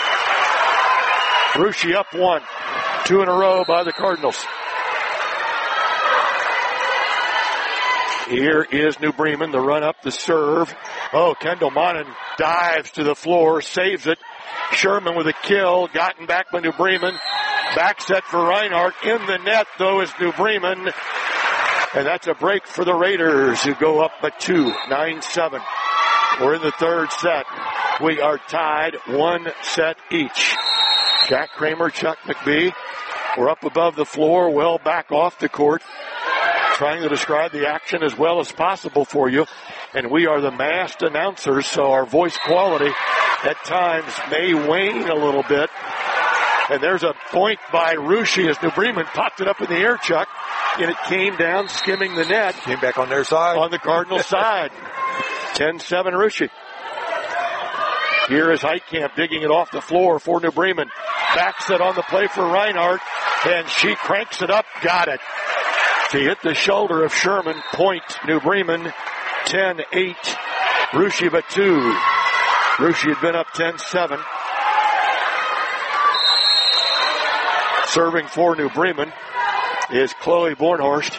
Russia up 1. 2 in a row by the Cardinals. Here is New Bremen, the run up, the serve. Oh, Kendall Monin dives to the floor, saves it. Sherman with a kill, gotten back by New Bremen. Back set for Reinhardt. In the net, though, is New Bremen. And that's a break for the Raiders, who go up by 2, 9-7. We're in the 3rd set. We are tied 1 set each. Jack Kramer, Chuck McBee. We're up above the floor, well back off the court, trying to describe the action as well as possible for you. And we are the masked announcers, so our voice quality at times may wane a little bit. And there's a point by Russia as New Bremen popped it up in the air, Chuck, and it came down skimming the net. Came back on their side. On the Cardinal side. 10-7 Russia. Here is Heitkamp digging it off the floor for New Bremen. Backs it on the play for Reinhardt, and she cranks it up. Got it. She hit the shoulder of Sherman. Point New Bremen. 10-8. Russia by 2. Russia had been up 10-7. Serving for New Bremen is Chloe Bornhorst.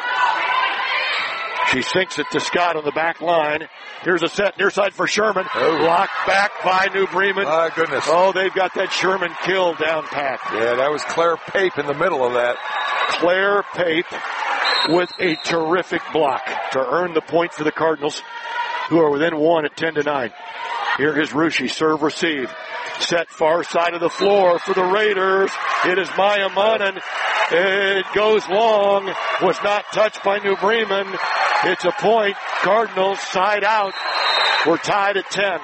She sinks it to Scott on the back line. Here's a set near side for Sherman. Blocked back by New Bremen. My goodness. Oh, they've got that Sherman kill down pat. Yeah, that was Claire Pape in the middle of that. Claire Pape with a terrific block to earn the point for the Cardinals, who are within 1 at 10-9. Here is Russia. Serve receive. Set far side of the floor for the Raiders. It is Maya Monin. It goes long. Was not touched by New Bremen. It's a point. Cardinals side out. We're tied at 10.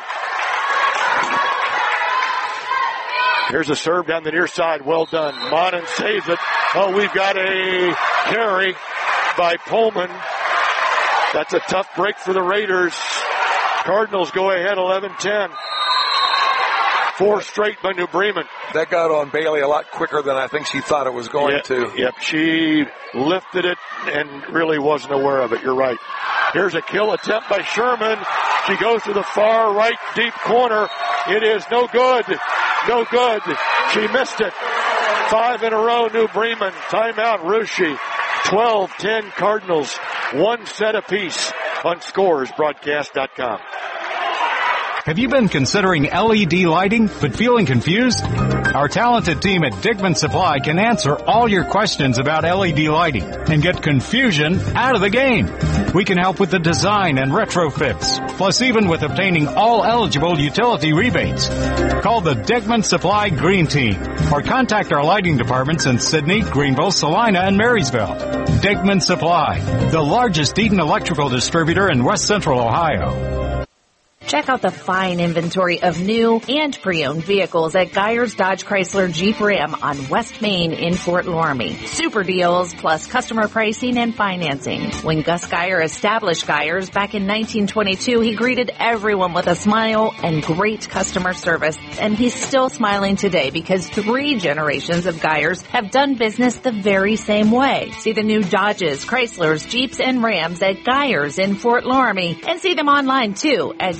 Here's a serve down the near side. Well done. Monin saves it. Oh, we've got a carry by Pullman. That's a tough break for the Raiders. Cardinals go ahead 11-10. 4 straight by New Bremen. That got on Bailey a lot quicker than I think she thought it was going to. Yep, she lifted it and really wasn't aware of it. You're right. Here's a kill attempt by Sherman. She goes to the far right deep corner. It is no good. No good. She missed it. 5 in a row, New Bremen. Timeout, Russia. 12-10 Cardinals. 1 set apiece on ScoresBroadcast.com. Have you been considering LED lighting but feeling confused? Our talented team at Dickman Supply can answer all your questions about LED lighting and get confusion out of the game. We can help with the design and retrofits, plus even with obtaining all eligible utility rebates. Call the Dickman Supply Green Team or contact our lighting departments in Sydney, Greenville, Salina, and Marysville. Dickman Supply, the largest Eaton electrical distributor in West Central Ohio. Check out the fine inventory of new and pre-owned vehicles at Geyer's Dodge Chrysler Jeep Ram on West Main in Fort Loramie. Super deals plus customer pricing and financing. When Gus Geyer established Geyer's back in 1922, he greeted everyone with a smile and great customer service. And he's still smiling today because 3 generations of Geyers have done business the very same way. See the new Dodges, Chryslers, Jeeps, and Rams at Geyer's in Fort Loramie, and see them online too at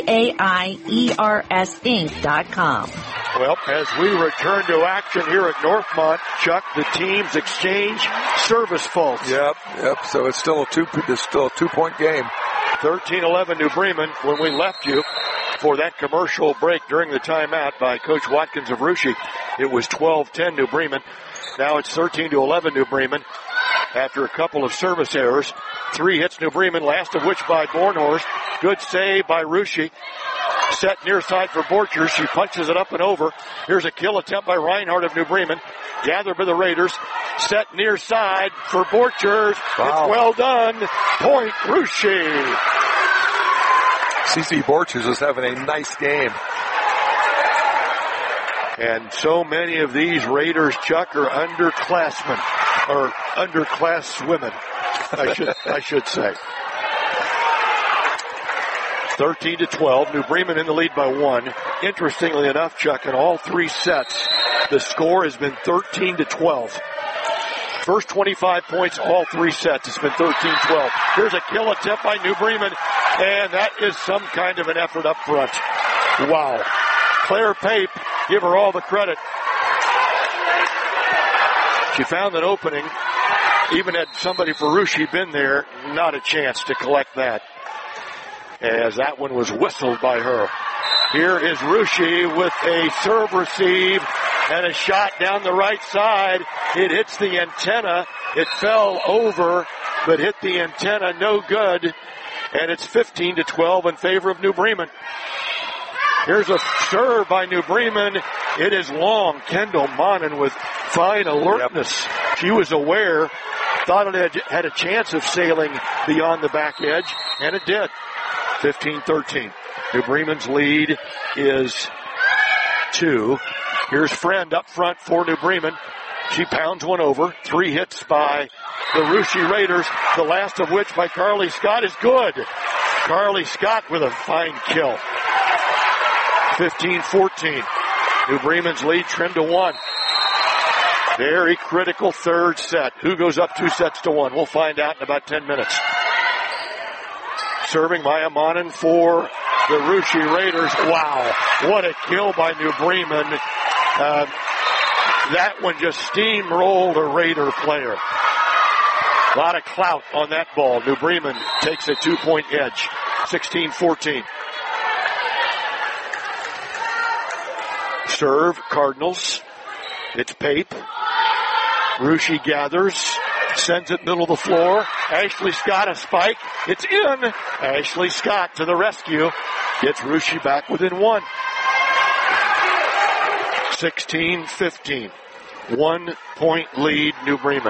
GAIERSinc.com. Well, as we return to action here at Northmont, Chuck, the teams exchange service faults. Yep. So it's still a 2-point game. 13-11 New Bremen. When we left you for that commercial break during the timeout by Coach Watkins of Russia, it was 12-10 New Bremen. Now it's 13-11 New Bremen after a couple of service errors. 3 hits New Bremen, last of which by Bornhorst. Good save by Russia. Set near side for Borchers. She punches it up and over. Here's a kill attempt by Reinhardt of New Bremen. Gathered by the Raiders. Set near side for Borchers. Wow. It's well done. Point Russia. CC Borchers is having a nice game. And so many of these Raiders, Chuck, are underclassmen. Or underclass women, I should say. 13-12, New Bremen in the lead by 1. Interestingly enough, Chuck, in all 3 sets, the score has been 13-12. First 25 points, all 3 sets, it's been 13-12. Here's a kill attempt by New Bremen, and that is some kind of an effort up front. Wow. Claire Pape, give her all the credit. She found an opening. Even had somebody for Russia been there, not a chance to collect that. As that one was whistled by her. Here is Russia with a serve receive and a shot down the right side. It hits the antenna. It fell over, but hit the antenna, no good. And it's 15-12 in favor of New Bremen. Here's a serve by New Bremen. It is long. Kendall Monin with fine alertness. Yep. She was aware, thought it had a chance of sailing beyond the back edge, and it did. 15-13. New Bremen's lead is 2. Here's Friend up front for New Bremen. She pounds one over. 3 hits by the Russia Raiders, the last of which by Carly Scott is good. Carly Scott with a fine kill. 15-14. New Bremen's lead trimmed to 1. Very critical third set. Who goes up 2-1? We'll find out in about 10 minutes. Serving Maya Monin for the Russia Raiders. Wow, what a kill by New Bremen. That one just steamrolled a Raider player. A lot of clout on that ball. New Bremen takes a 2-point edge. 16-14. Serve, Cardinals. It's Pape. Russia gathers, sends it middle of the floor. Ashley Scott a spike. It's in. Ashley Scott to the rescue. Gets Russia back within 1. 16-15. 1-point lead, New Bremen.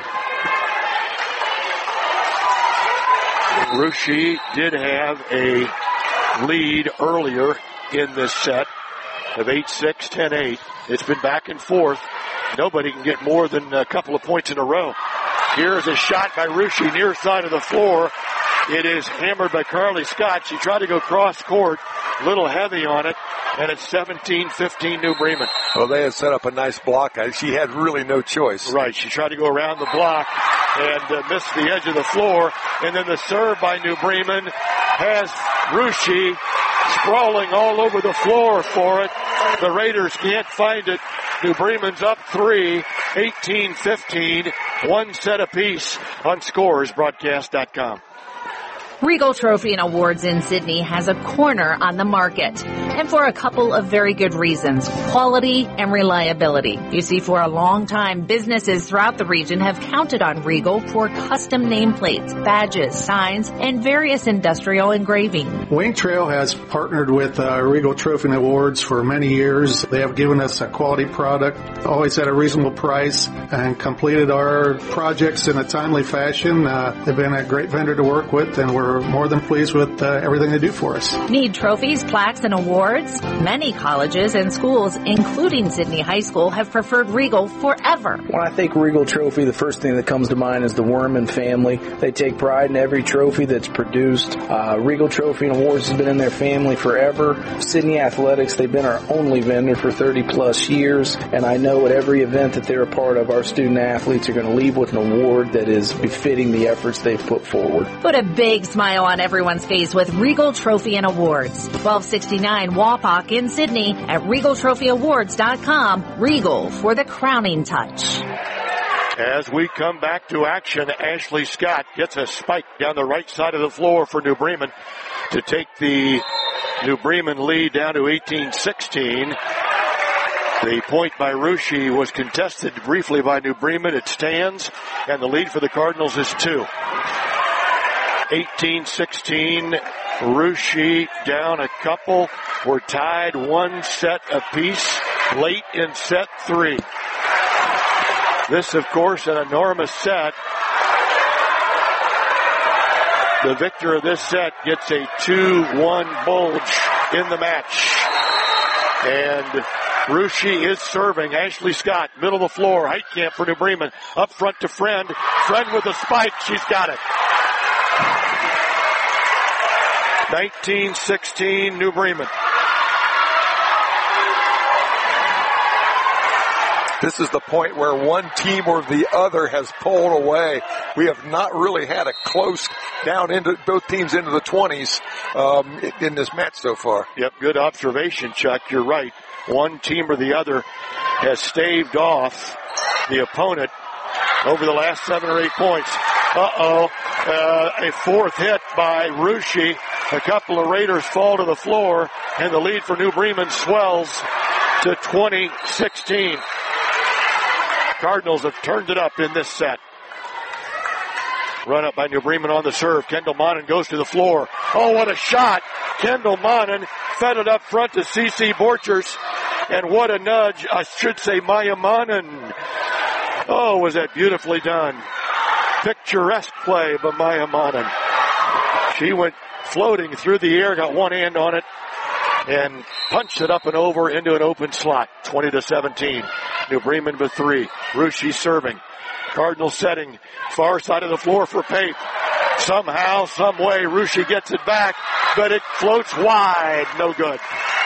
Russia did have a lead earlier in this set of 8-6, 10-8. It's been back and forth. Nobody can get more than a couple of points in a row. Here's a shot by Russia near side of the floor. It is hammered by Carly Scott. She tried to go cross court, a little heavy on it, and it's 17-15 New Bremen. Well, they had set up a nice block. She had really no choice. Right, she tried to go around the block and missed the edge of the floor. And then the serve by New Bremen has Russia sprawling all over the floor for it. The Raiders can't find it. New Bremen's up 3, 18-15, 1 set apiece on ScoresBroadcast.com. Regal Trophy and Awards in Sydney has a corner on the market, and for a couple of very good reasons: quality and reliability. You see, for a long time, businesses throughout the region have counted on Regal for custom nameplates, badges, signs, and various industrial engraving. Wing Trail has partnered with Regal Trophy and Awards for many years. They have given us a quality product, always at a reasonable price, and completed our projects in a timely fashion. They've been a great vendor to work with, and we're more than pleased with everything they do for us. Need trophies, plaques, and awards? Many colleges and schools, including Sydney High School, have preferred Regal forever. When I think Regal Trophy, the first thing that comes to mind is the Worman family. They take pride in every trophy that's produced. Regal Trophy and Awards has been in their family forever. Sydney Athletics, they've been our only vendor for 30 plus years, and I know at every event that they're a part of, our student athletes are going to leave with an award that is befitting the efforts they've put forward. Put a big smile on everyone's face with Regal Trophy and Awards. 1269 Wapak in Sydney at RegalTrophyAwards.com. Regal for the crowning touch. As we come back to action, Ashley Scott gets a spike down the right side of the floor for New Bremen to take the New Bremen lead down to 18-16. The point by Ruschi was contested briefly by New Bremen. It stands, and the lead for the Cardinals is 2. 18-16, Ruschi down a couple. We're tied 1 set apiece late in set 3. This, of course, an enormous set. The victor of this set gets a 2-1 bulge in the match. And Ruschi is serving. Ashley Scott, middle of the floor. Heitkamp for New Bremen. Up front to Friend. Friend with a spike. She's got it. 19-16, New Bremen. This is the point where one team or the other has pulled away. We have not really had a close down into both teams into the 20s in this match so far. Yep, good observation, Chuck. You're right. One team or the other has staved off the opponent over the last 7 or 8 points. A fourth hit by Ruschi. A couple of Raiders fall to the floor, and the lead for New Bremen swells to 20-16. Cardinals have turned it up in this set. Run up by New Bremen on the serve. Kendall Monin goes to the floor. Oh, what a shot. Kendall Monin fed it up front to C.C. Borchers. And what a nudge. I should say Maya Monin. Oh, was that beautifully done. Picturesque play by Maya Monin. She went floating through the air, got one hand on it, and punched it up and over into an open slot. 20-17. New Bremen with 3. Ruschi serving. Cardinal setting. Far side of the floor for Pape. Somehow, some way, Ruschi gets it back, but it floats wide. No good.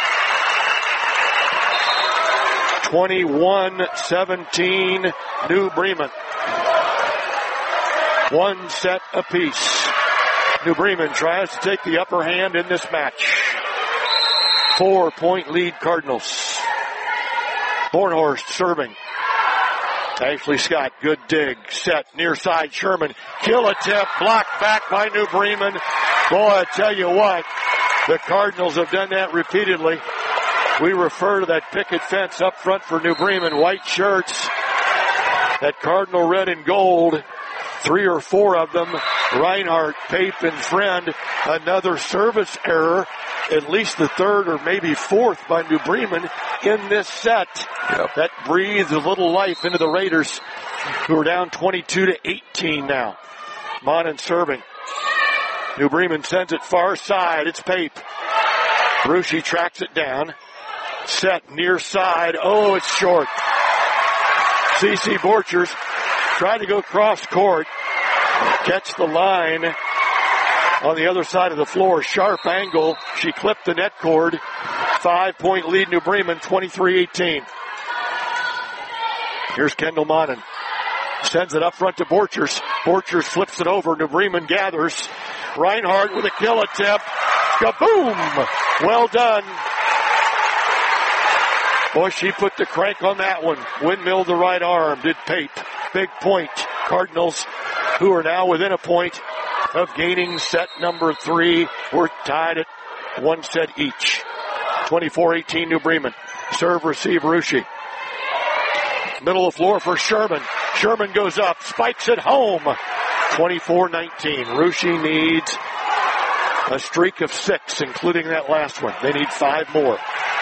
21-17, New Bremen. 1 set apiece. New Bremen tries to take the upper hand in this match. 4-point lead Cardinals. Bornhorst serving. Ashley Scott, good dig. Set, near side, Sherman. Kill attempt, blocked back by New Bremen. Boy, I tell you what, the Cardinals have done that repeatedly. We refer to that picket fence up front for New Bremen. White shirts, that Cardinal red and gold. 3 or 4 of them. Reinhardt, Pape, and Friend. Another service error. At least the 3rd or maybe 4th by New Bremen in this set. Yep. That breathes a little life into the Raiders, who are down 22-18 now. Monin serving. New Bremen sends it far side. It's Pape. Ruschi tracks it down. Set near side. Oh, it's short. C.C. Borchers tried to go cross court. Catch the line on the other side of the floor. Sharp angle. She clipped the net cord. 5-point lead New Bremen, 23-18. Here's Kendall Monin. Sends it up front to Borchers. Borchers flips it over. New Bremen gathers. Reinhardt with a kill attempt. Kaboom! Well done. Boy, she put the crank on that one. Windmill the right arm. Did Pape. Big point. Cardinals, who are now within a point of gaining set number 3. We're tied at 1 set each. 24-18 New Bremen. Serve, receive, Ruschi. Middle of the floor for Sherman. Sherman goes up, spikes it home. 24-19. Ruschi needs a streak of 6, including that last one. They need 5 more.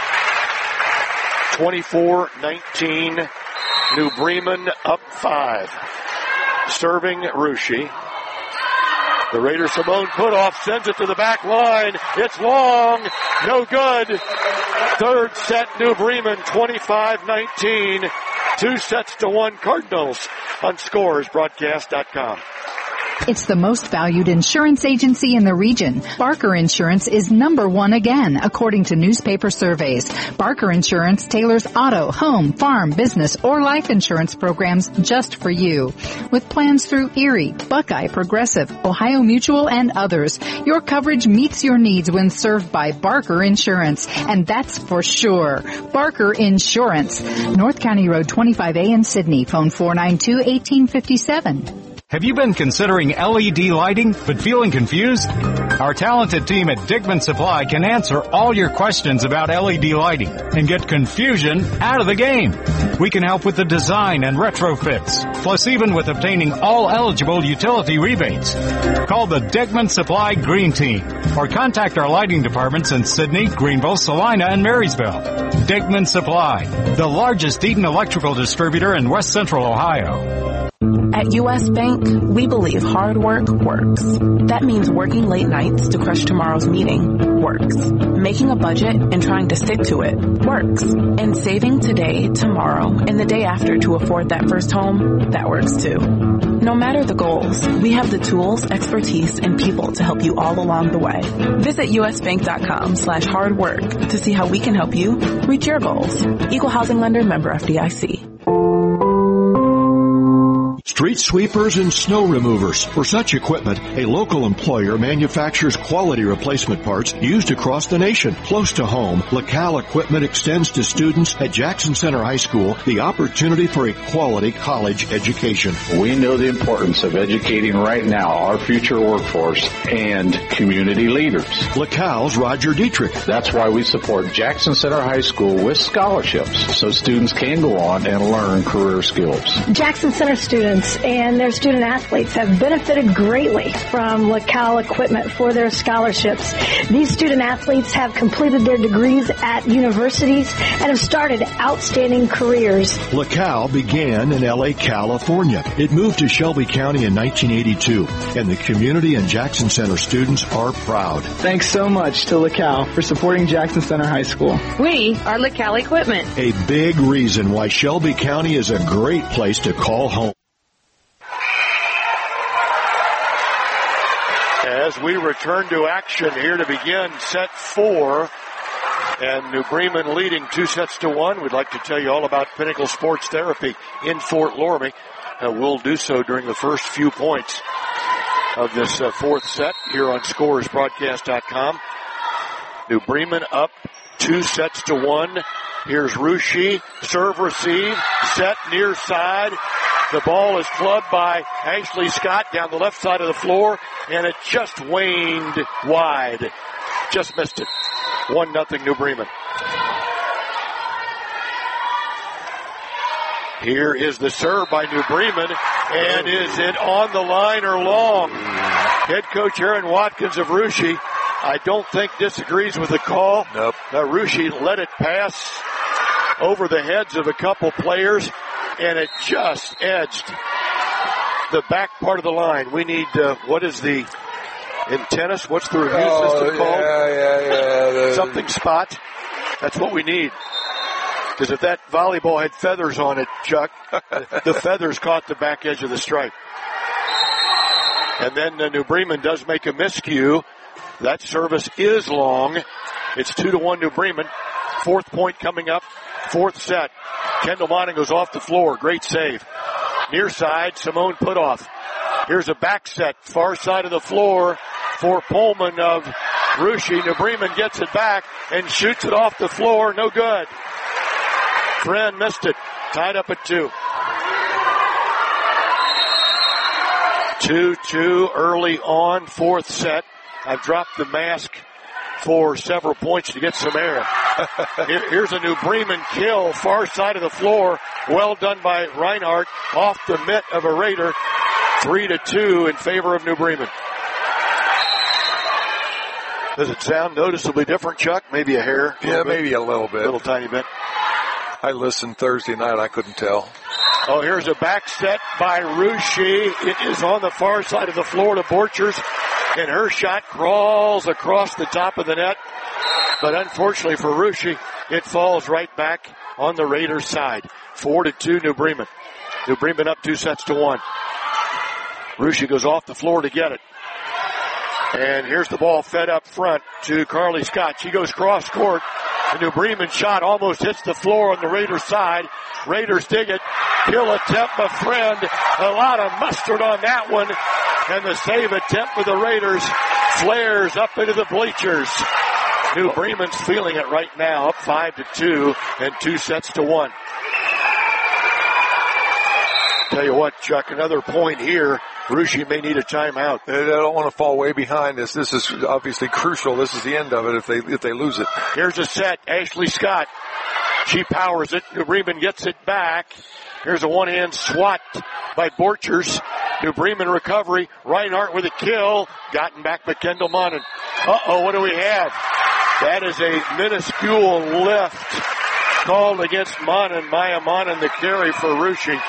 24-19. New Bremen up 5. Serving Ruschi. The Raider Simone Putoff sends it to the back line. It's long. No good. Third set, New Bremen, 25-19. 2 sets to 1 Cardinals on ScoresBroadcast.com. It's the most valued insurance agency in the region. Barker Insurance is number 1 again, according to newspaper surveys. Barker Insurance tailors auto, home, farm, business, or life insurance programs just for you. With plans through Erie, Buckeye, Progressive, Ohio Mutual, and others, your coverage meets your needs when served by Barker Insurance. And that's for sure. Barker Insurance. North County Road 25A in Sydney. Phone 492-1857. Have you been considering LED lighting but feeling confused? Our talented team at Dickman Supply can answer all your questions about LED lighting and get confusion out of the game. We can help with the design and retrofits, plus even with obtaining all eligible utility rebates. Call the Dickman Supply Green Team or contact our lighting departments in Sydney, Greenville, Salina, and Marysville. Dickman Supply, the largest Eaton electrical distributor in West Central Ohio. At U.S. Bank, we believe hard work works. That means working late nights to crush tomorrow's meeting works. Making a budget and trying to stick to it works. And saving today, tomorrow, and the day after to afford that first home, that works too. No matter the goals, we have the tools, expertise, and people to help you all along the way. Visit usbank.com/hardwork to see how we can help you reach your goals. Equal housing lender, member FDIC. Street sweepers and snow removers. For such equipment, a local employer manufactures quality replacement parts used across the nation. Close to home, LaCal Equipment extends to students at Jackson Center High School the opportunity for a quality college education. We know the importance of educating right now our future workforce and community leaders. LaCal's Roger Dietrich. That's why we support Jackson Center High School with scholarships so students can go on and learn career skills. Jackson Center students and their student athletes have benefited greatly from LaCal Equipment for their scholarships. These student athletes have completed their degrees at universities and have started outstanding careers. LaCal began in L.A., California. It moved to Shelby County in 1982, and the community and Jackson Center students are proud. Thanks so much to LaCal for supporting Jackson Center High School. We are LaCal Equipment. A big reason why Shelby County is a great place to call home. As we return to action here to begin set 4, and New Bremen leading 2 sets to 1. We'd like to tell you all about Pinnacle Sports Therapy in Fort Loramie. We'll do so during the first few points of this 4th set here on ScoresBroadcast.com. New Bremen up 2 sets to 1. Here's Ruschi, serve, receive, set near side. The ball is clubbed by Ashley Scott down the left side of the floor, and it just waned wide. Just missed it. 1-0 New Bremen. Here is the serve by New Bremen, and is it on the line or long? Head coach Aaron Watkins of Ruschi, I don't think disagrees with the call. Nope. Ruschi let it pass over the heads of a couple players, and it just edged the back part of the line. We need, what is the, in tennis, what's the review system called? Yeah. Something spot. That's what we need. Because if that volleyball had feathers on it, Chuck, the feathers caught the back edge of the stripe. And then New Bremen does make a miscue. That service is long. It's 2-1 New Bremen. 4th point coming up. 4th set. Kendall Monning goes off the floor. Great save. Near side, Simone Putoff. Here's a back set. Far side of the floor for Pullman of Ruschi. New Bremen gets it back and shoots it off the floor. No good. Friend missed it. Tied up at 2. 2-2 early on, fourth set. I've dropped the mask for several points to get some air. Here's a New Bremen kill, far side of the floor. Well done by Reinhardt off the mitt of a Raider. 3-2 in favor of New Bremen. Does it sound noticeably different, Chuck? Maybe a hair? Yeah, maybe a little bit. A little tiny bit. I listened Thursday night. I couldn't tell. Oh, here's a back set by Ruschi. It is on the far side of the floor to Borchers. And her shot crawls across the top of the net. But unfortunately for Ruschi, it falls right back on the Raiders' side. 4-2 New Bremen. New Bremen up 2-1. Ruschi goes off the floor to get it. And here's the ball fed up front to Carly Scott. She goes cross court. The New Bremen shot almost hits the floor on the Raiders' side. Raiders dig it. Kill attempt, my friend. A lot of mustard on that one. And the save attempt for the Raiders flares up into the bleachers. New Bremen's feeling it right now, up 5-2 and 2-1. Tell you what, Chuck, another point here. Ruschi may need a timeout. They don't want to fall way behind this. This is obviously crucial. This is the end of it if they lose it. Here's a set. Ashley Scott. She powers it. New Bremen gets it back. Here's a one-hand swat by Borchers. New Bremen recovery. Reinhardt with a kill. Gotten back by Kendall Monin. Uh-oh, what do we have? That is a minuscule lift called against Monin. Maya Monin, the carry for Ruschi.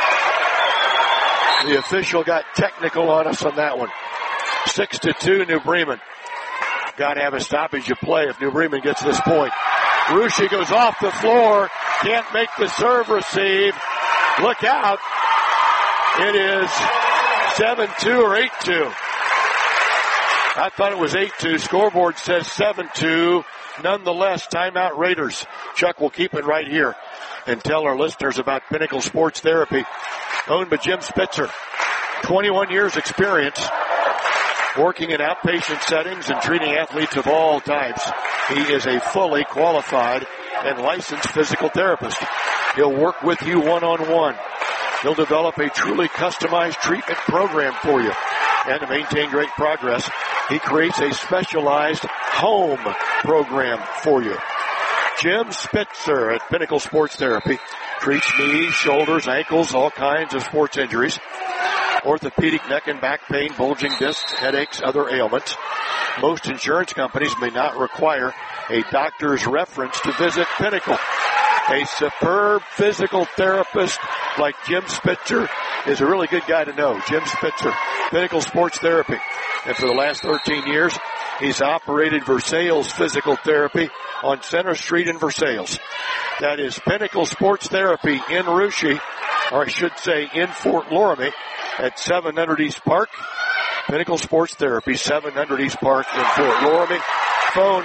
The official got technical on us on that one. 6-2 New Bremen. Got to have a stoppage of play if New Bremen gets this point. Ruschi goes off the floor. Can't make the serve receive. Look out. It is 7-2 or 8-2. I thought it was 8-2. Scoreboard says 7-2. Nonetheless, timeout Raiders. Chuck will keep it right here and tell our listeners about Pinnacle Sports Therapy, owned by Jim Spitzer. 21 years experience working in outpatient settings and treating athletes of all types. He is a fully qualified and licensed physical therapist. He'll work with you one-on-one. He'll develop a truly customized treatment program for you. And to maintain great progress, he creates a specialized home program for you. Jim Spitzer at Pinnacle Sports Therapy treats knees, shoulders, ankles, all kinds of sports injuries, orthopedic neck and back pain, bulging discs, headaches, other ailments. Most insurance companies may not require a doctor's reference to visit Pinnacle. A superb physical therapist like Jim Spitzer is a really good guy to know. Jim Spitzer, Pinnacle Sports Therapy. And for the last 13 years, he's operated Versailles Physical Therapy on Center Street in Versailles. That is Pinnacle Sports Therapy in Ruschi, or I should say in Fort Loramie at 700 East Park. Pinnacle Sports Therapy, 700 East Park in Fort Loramie. Phone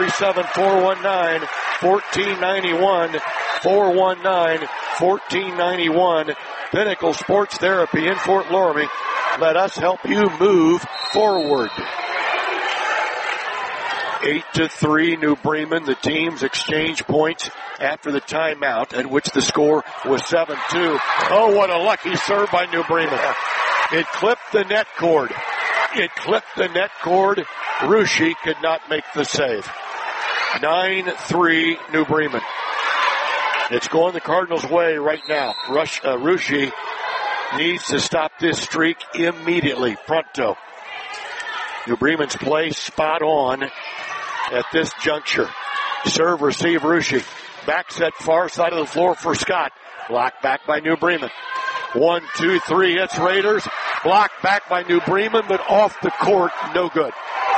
937-419-1491. 419-1491. Pinnacle Sports Therapy in Fort Loramie. Let us help you move forward. 8-3 New Bremen. The teams exchange points after the timeout, at which the score was 7-2. Oh, what a lucky serve by New Bremen. It clipped the net cord. Ruschi could not make the save. 9-3 New Bremen. It's going the Cardinals' way right now. Ruschi needs to stop this streak immediately. Pronto. New Bremen's play spot on at this juncture. Serve, receive, Ruschi. Back set, far side of the floor for Scott. Blocked back by New Bremen. 1, 2, 3 hits Raiders. Blocked back by New Bremen, but off the court, no good.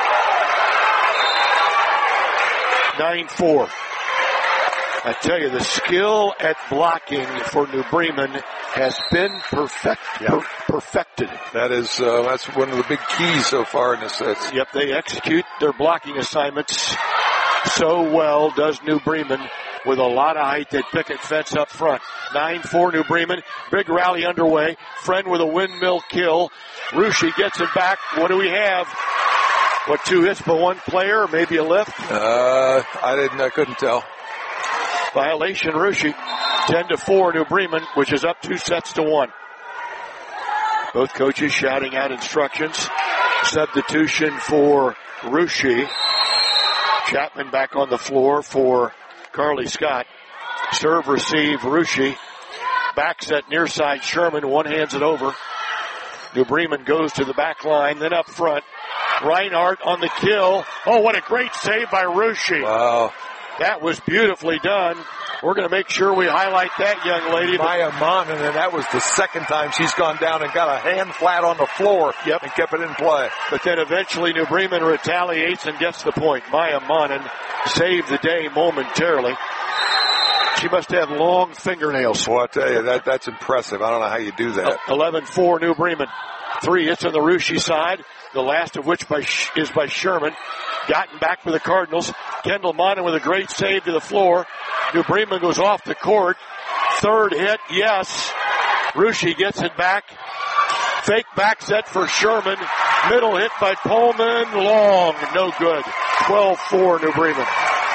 9-4. I tell you, the skill at blocking for New Bremen has been perfected. That's one of the big keys so far in this set. Yep, they execute their blocking assignments so well, does New Bremen, with a lot of height. They picket fence up front. 9-4 New Bremen. Big rally underway. Friend with a windmill kill. Ruschi gets it back. What do we have? What, 2 hits by one player? Maybe a lift? I couldn't tell. Violation, Ruschi. 10-4 New Bremen, which is up 2-1. Both coaches shouting out instructions. Substitution for Russia. Chapman back on the floor for Carly Scott. Serve, receive, Russia. Back set near side, Sherman. One hands it over. New Bremen goes to the back line, then up front. Reinhardt on the kill. Oh, what a great save by Russia. Wow. That was beautifully done. We're going to make sure we highlight that young lady. Maya Monin, and that was the second time she's gone down and got a hand flat on the floor and kept it in play. But then eventually New Bremen retaliates and gets the point. Maya Monin saved the day momentarily. She must have long fingernails. Well, I tell you, that's impressive. I don't know how you do that. 11-4 New Bremen. 3 hits on the Russia side, the last of which is by Sherman. Gotten back for the Cardinals. Kendall Monin with a great save to the floor. New Bremen goes off the court. Third hit, yes. Russia gets it back. Fake back set for Sherman. Middle hit by Pullman. Long, no good. 12-4 New Bremen.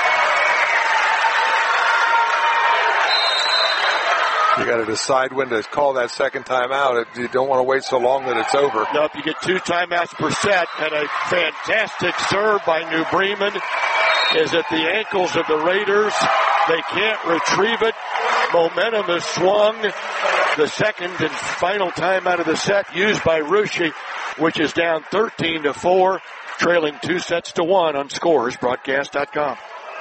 You got to decide when to call that second timeout. You don't want to wait so long that it's over. Nope, you get 2 timeouts per set, and a fantastic serve by New Bremen is at the ankles of the Raiders. They can't retrieve it. Momentum is swung. The second and final timeout of the set used by Russia, which is down 13-4, trailing 2-1 on ScoresBroadcast.com.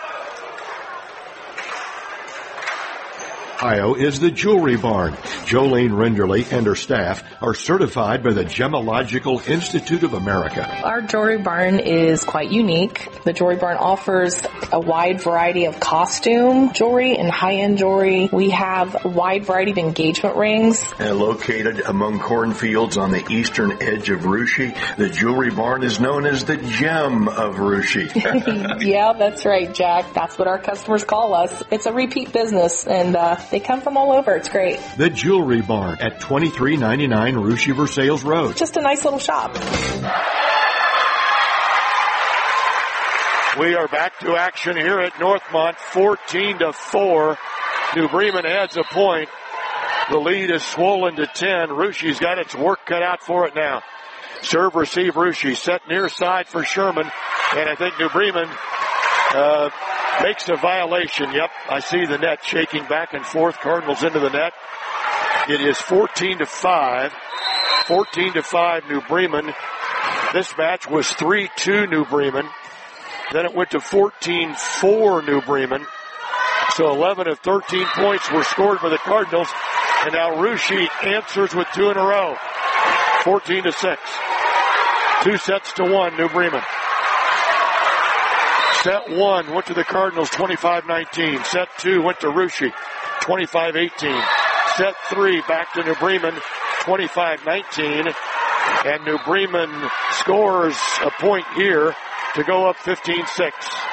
Ohio is the Jewelry Barn. Jolene Renderly and her staff are certified by the Gemological Institute of America. Our Jewelry Barn is quite unique. The Jewelry Barn offers a wide variety of costume jewelry and high-end jewelry. We have a wide variety of engagement rings. Located among cornfields on the eastern edge of Russia, the Jewelry Barn is known as the Gem of Russia. Yeah, that's right, Jack. That's what our customers call us. It's a repeat business, and they come from all over. It's great. The Jewelry Barn at 2399 Russia Versailles Road. Just a nice little shop. We are back to action here at Northmont, 14-4. New Bremen adds a point. The lead is swollen to 10. Russia's got its work cut out for it now. Serve, receive, Russia. Set near side for Sherman. And I think New Bremen makes a violation. Yep, I see the net shaking back and forth. Cardinals into the net. It is 14-5. 14-5 New Bremen. This match was 3-2 New Bremen. Then it went to 14-4 New Bremen. So 11 of 13 points were scored by the Cardinals. And now Russia answers with 2 in a row. 14-6. 2-1 New Bremen. Set 1 went to the Cardinals, 25-19. Set 2 went to Russia, 25-18. Set 3 back to New Bremen, 25-19. And New Bremen scores a point here to go up 15-6.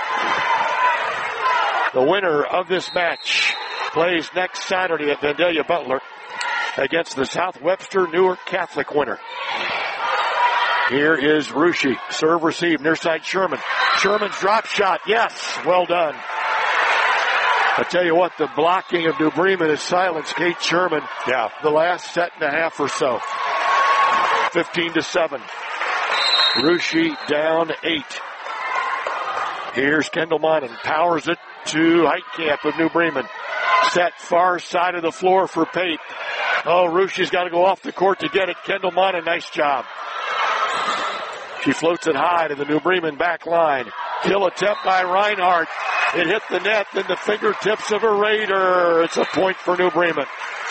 The winner of this match plays next Saturday at Vandalia Butler against the South Webster Newark Catholic winner. Here is Russia. Serve, receive, near side Sherman. Sherman's drop shot. Yes, well done. I tell you what, the blocking of New Bremen has silenced Kate Sherman. Yeah. The last set and a half or so. 15-7. Russia down 8. Here's Kendall Monin. Powers it to Heitkamp of New Bremen. Set far side of the floor for Pate. Oh, Russia's got to go off the court to get it. Kendall Monin, nice job. She floats it high to the New Bremen back line. Kill attempt by Reinhardt. It hit the net, then the fingertips of a Raider. It's a point for New Bremen.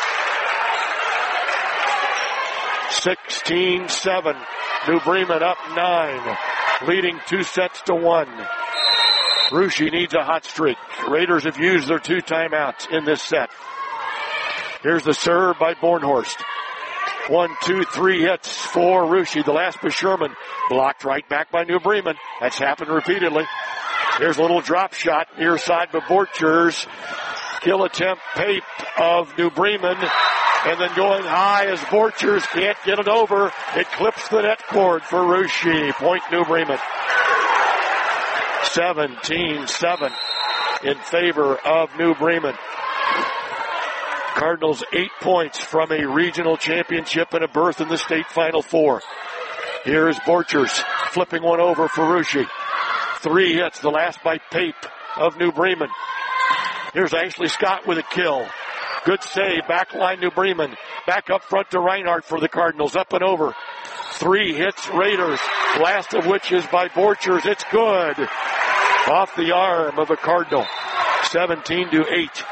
16-7. New Bremen up 9. Leading 2-1. Russia needs a hot streak. Raiders have used their 2 timeouts in this set. Here's the serve by Bornhorst. 1, 2, 3 hits for Russia. The last by Sherman. Blocked right back by New Bremen. That's happened repeatedly. Here's a little drop shot near side by Borchers. Kill attempt, Pape of New Bremen. And then going high as Borchers can't get it over. It clips the net cord for Russia. Point New Bremen. 17-7 in favor of New Bremen. Cardinals 8 points from a regional championship and a berth in the state Final Four. Here's Borchers flipping one over for Russia. 3 hits, the last by Pape of New Bremen. Here's Ashley Scott with a kill. Good save, back line New Bremen. Back up front to Reinhardt for the Cardinals, up and over. 3 hits Raiders, last of which is by Borchers. It's good. Off the arm of a Cardinal. 17-8.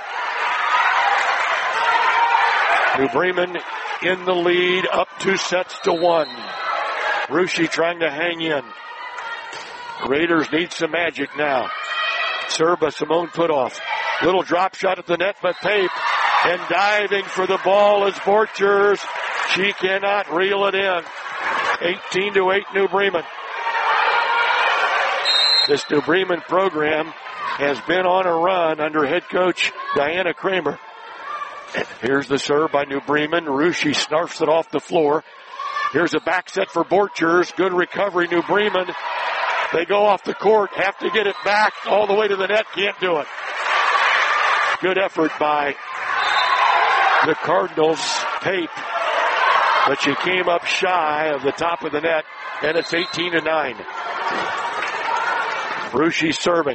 New Bremen in the lead, up 2 sets to 1. Russia trying to hang in. Raiders need some magic now. Serve by Simone Putoff. Little drop shot at the net by Pape. And diving for the ball is Borchers. She cannot reel it in. 18-8 New Bremen. This New Bremen program has been on a run under head coach Diana Kramer. Here's the serve by New Bremen. Russia snarfs it off the floor. Here's a back set for Borchers. Good recovery, New Bremen. They go off the court, have to get it back all the way to the net. Can't do it. Good effort by the Cardinals, Pape. But she came up shy of the top of the net, and it's 18-9. Russia serving.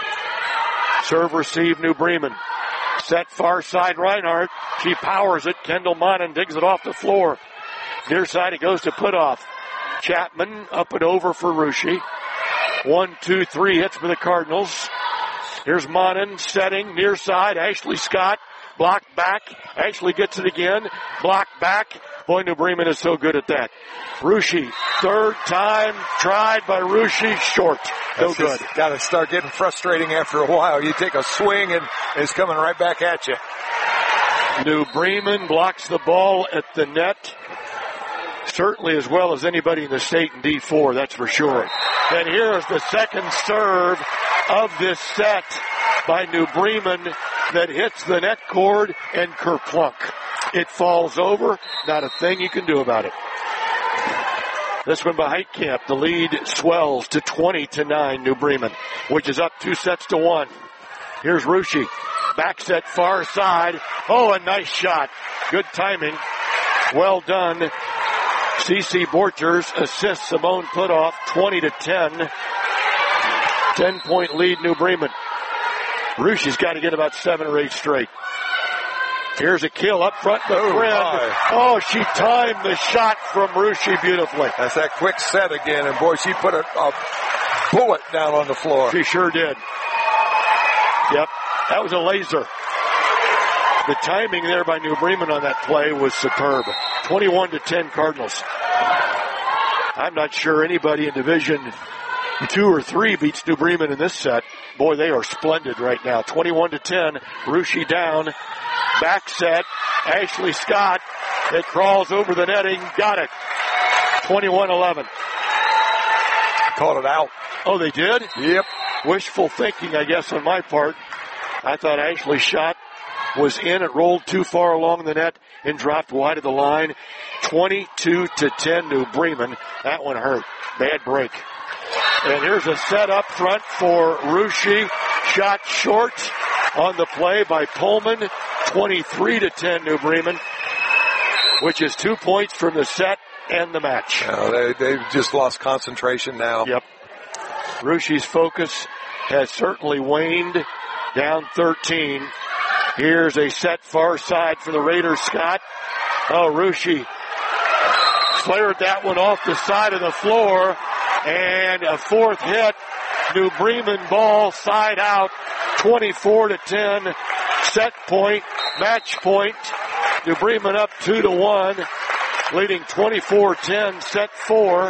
Serve receive New Bremen. Set far side Reinhardt. She powers it. Kendall Monin digs it off the floor. Near side it goes to Putoff. Chapman up and over for Russia. 1, 2, 3 hits for the Cardinals. Here's Monin setting near side. Ashley Scott blocked back. Ashley gets it again. Blocked back. Boy, New Bremen is so good at that. Russia, third time tried by Russia, short. No good. Got to start getting frustrating after a while. You take a swing and it's coming right back at you. New Bremen blocks the ball at the net. Certainly as well as anybody in the state in D4, that's for sure. And here is the second serve of this set by New Bremen that hits the net cord and kerplunk. It falls over. Not a thing you can do about it. This one by Heitkamp. The lead swells to 20-9 New Bremen, which is up 2 sets to 1. Here's Russia. Back set far side. Oh, a nice shot. Good timing. Well done. CC Borchers assists Simone Putoff. 20-10. 10-point lead New Bremen. Russia's got to get about 7 or 8 straight. Here's a kill up front to Friend. Oh, she timed the shot from Russia beautifully. That's that quick set again, and boy, she put a bullet down on the floor. She sure did. Yep, that was a laser. The timing there by New Bremen on that play was superb. 21-10 Cardinals. I'm not sure anybody in Division 2 or 3 beats New Bremen in this set. Boy, they are splendid right now. 21-10. Russia down. Back set. Ashley Scott. It crawls over the netting. Got it. 21-11. Called it out. Oh, they did? Yep. Wishful thinking, I guess, on my part. I thought Ashley's shot was in. It rolled too far along the net and dropped wide of the line. 22-10 New Bremen. That one hurt. Bad break. And here's a set up front for Russia. Shot short on the play by Pullman. 23-10 New Bremen, which is 2 points from the set and the match. Oh, they've just lost concentration now. Yep. Russia's focus has certainly waned. Down 13. Here's a set far side for the Raiders, Scott. Oh, Russia flared that one off the side of the floor. And a fourth hit. New Bremen ball side out. 24-10. Set point. Match point. New Bremen up 2-1. Leading 24-10. Set 4.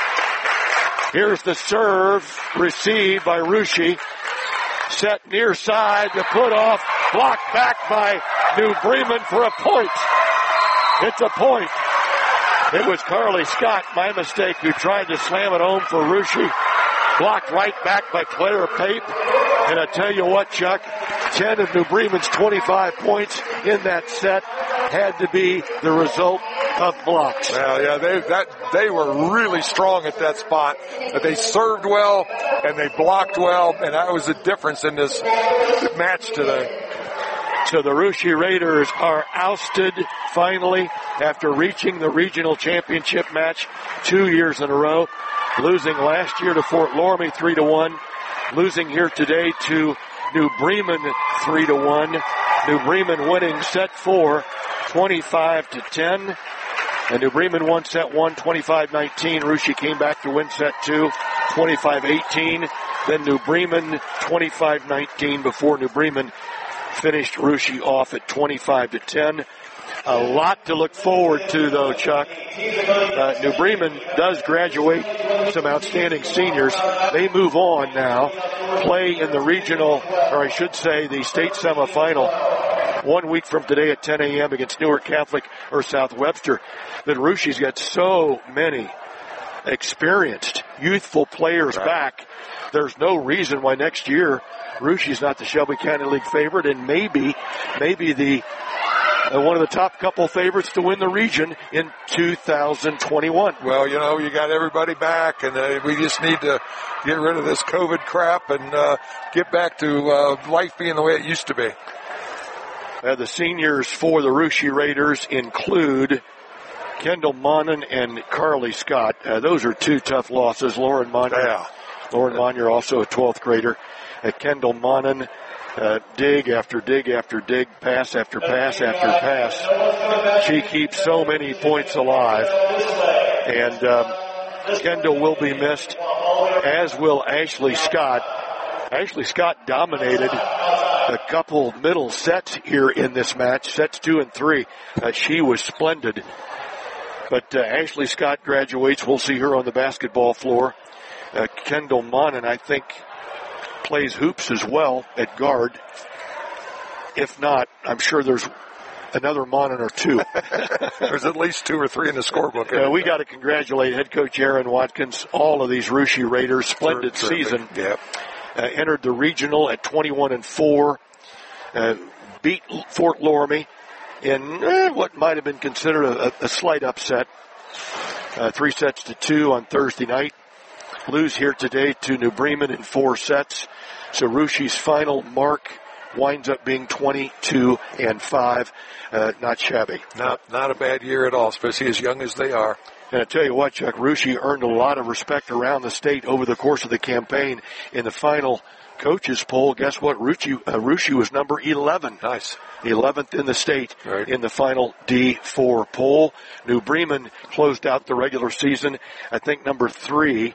Here's the serve. Received by Russia. Set near side. The put off. Blocked back by New Bremen for a point. It's a point. It was Carly Scott, my mistake, who tried to slam it home for Russia. Blocked right back by Claire Pape. And I tell you what, Chuck, 10 of New Bremen's 25 points in that set had to be the result of blocks. Well, yeah, they were really strong at that spot. But they served well and they blocked well, and that was the difference in this match today. So the Russia Raiders are ousted finally after reaching the regional championship match 2 years in a row, losing last year to Fort Loramie 3-1, losing here today to New Bremen 3-1. New Bremen winning set 4, 25-10. And New Bremen won set 1, 25-19. Russia came back to win set 2, 25-18. Then New Bremen 25-19 before New Bremen finished Russia off at 25-10. A lot to look forward to, though, Chuck. New Bremen does graduate some outstanding seniors. They move on now, play in the regional, or I should say the state semifinal 1 week from today at 10 a.m. against Newark Catholic or South Webster. But Russia's got so many experienced, youthful players back. There's no reason why next year Russia's not the Shelby County League favorite, and maybe the one of the top couple favorites to win the region in 2021. Well, you got everybody back, and we just need to get rid of this COVID crap and get back to life being the way it used to be. The seniors for the Russia Raiders include Kendall Monin and Carly Scott. Those are two tough losses. Lauren Monyer, also a 12th grader. Kendall Monin, dig after dig after dig, pass after pass after pass. She keeps so many points alive. And Kendall will be missed, as will Ashley Scott. Ashley Scott dominated a couple middle sets here in this match, sets 2 and 3. She was splendid. But Ashley Scott graduates. We'll see her on the basketball floor. Kendall Monin, I think, plays hoops as well at guard. If not, I'm sure there's another Monin or two. There's at least 2 or 3 in the scorebook. We got to congratulate head coach Aaron Watkins, all of these Russia Raiders. Splendid season. Yep. Entered the regional at 21-4. Beat Fort Loramie in what might have been considered a slight upset. 3-2 on Thursday night. Lose here today to New Bremen in 4 sets. So Russia's final mark winds up being 22-5. Not shabby. Not a bad year at all, especially as young as they are. And I tell you what, Chuck, Russia earned a lot of respect around the state over the course of the campaign. In the final coaches poll, guess what? Russia was number 11. Nice. 11th in the state right. In the final D4 poll. New Bremen closed out the regular season, I think, number 3.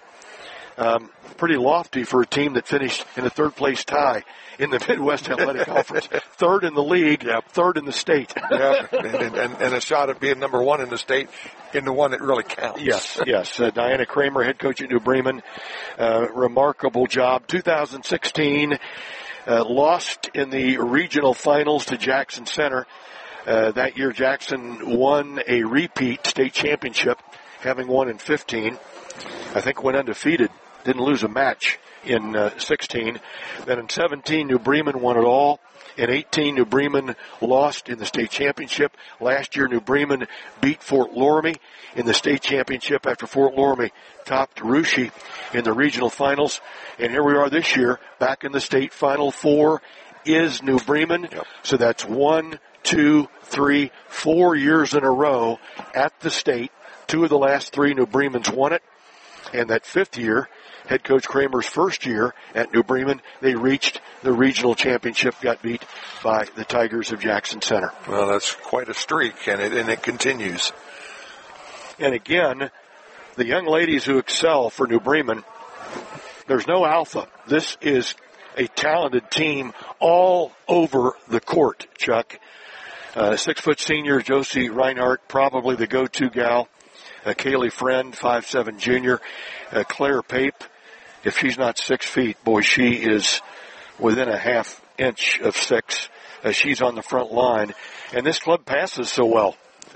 Pretty lofty for a team that finished in a third-place tie in the Midwest Athletic Conference. 3rd in the league, 3rd in the state. and a shot at being number 1 in the state, in the one that really counts. Yes. Diana Kramer, head coach at New Bremen, remarkable job. 2016, lost in the regional finals to Jackson Center. That year, Jackson won a repeat state championship, having won in 15. I think went undefeated, didn't lose a match in 16. Then in 17, New Bremen won it all. In 18, New Bremen lost in the state championship. Last year, New Bremen beat Fort Loramie in the state championship after Fort Loramie topped Russia in the regional finals. And here we are this year, back in the state final 4 is New Bremen. So that's 1, 2, 3, 4 years in a row at the state. 2 of the last 3 New Bremens won it. And that 5th year, head coach Kramer's first year at New Bremen, they reached the regional championship, got beat by the Tigers of Jackson Center. Well, that's quite a streak, and it continues. And again, the young ladies who excel for New Bremen, there's no alpha. This is a talented team all over the court, Chuck. 6-foot senior Josie Reinhardt, probably the go-to gal. Kaylee Friend, 5'7" junior. Claire Pape, if she's not 6 feet, boy, she is within a half inch of 6. She's on the front line. And this club passes so well.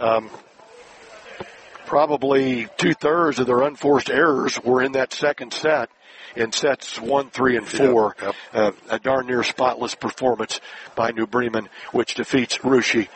Probably 2/3 of their unforced errors were in that second set, in sets 1, 3, and 4. A darn near spotless performance by New Bremen, which defeats Russia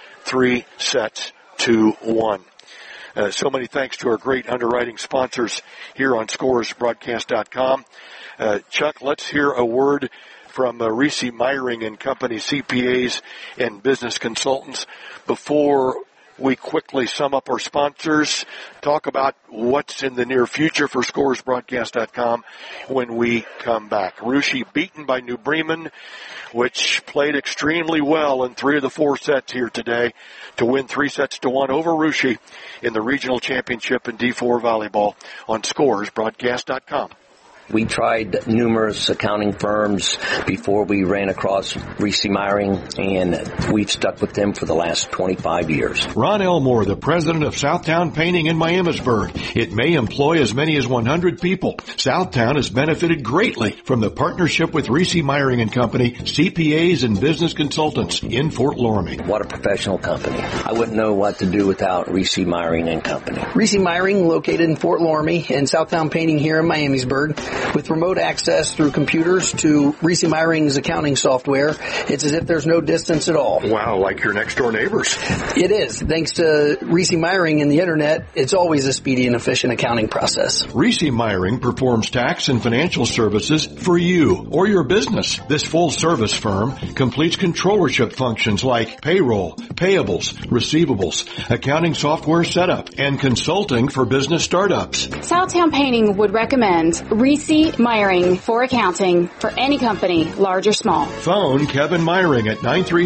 3-1. So many thanks to our great underwriting sponsors here on ScoresBroadcast.com. Chuck, let's hear a word from Reese Meyering and Company CPAs and Business Consultants. Before we quickly sum up our sponsors, talk about what's in the near future for ScoresBroadcast.com when we come back. Russia beaten by New Bremen, which played extremely well in 3 of the 4 sets here today to win 3-1 over Russia in the regional championship in D4 volleyball on ScoresBroadcast.com. We tried numerous accounting firms before we ran across Reese Meyering, and we've stuck with them for the last 25 years. Ron Elmore, the president of Southtown Painting in Miamisburg. It may employ as many as 100 people. Southtown has benefited greatly from the partnership with Reese Meyering and Company, CPAs and Business Consultants in Fort Loramie. What a professional company. I wouldn't know what to do without Reese Meyering and Company. Reese Meyering, located in Fort Loramie, and Southtown Painting here in Miamisburg. With remote access through computers to Reese Meyering's accounting software, it's as if there's no distance at all. Wow, like your next-door neighbors. It is. Thanks to Reese Meyering and the Internet, it's always a speedy and efficient accounting process. Reese Meyering performs tax and financial services for you or your business. This full-service firm completes controllership functions like payroll, payables, receivables, accounting software setup, and consulting for business startups. Southtown Painting would recommend Reese Meyering for accounting for any company, large or small. Phone Kevin Meyering at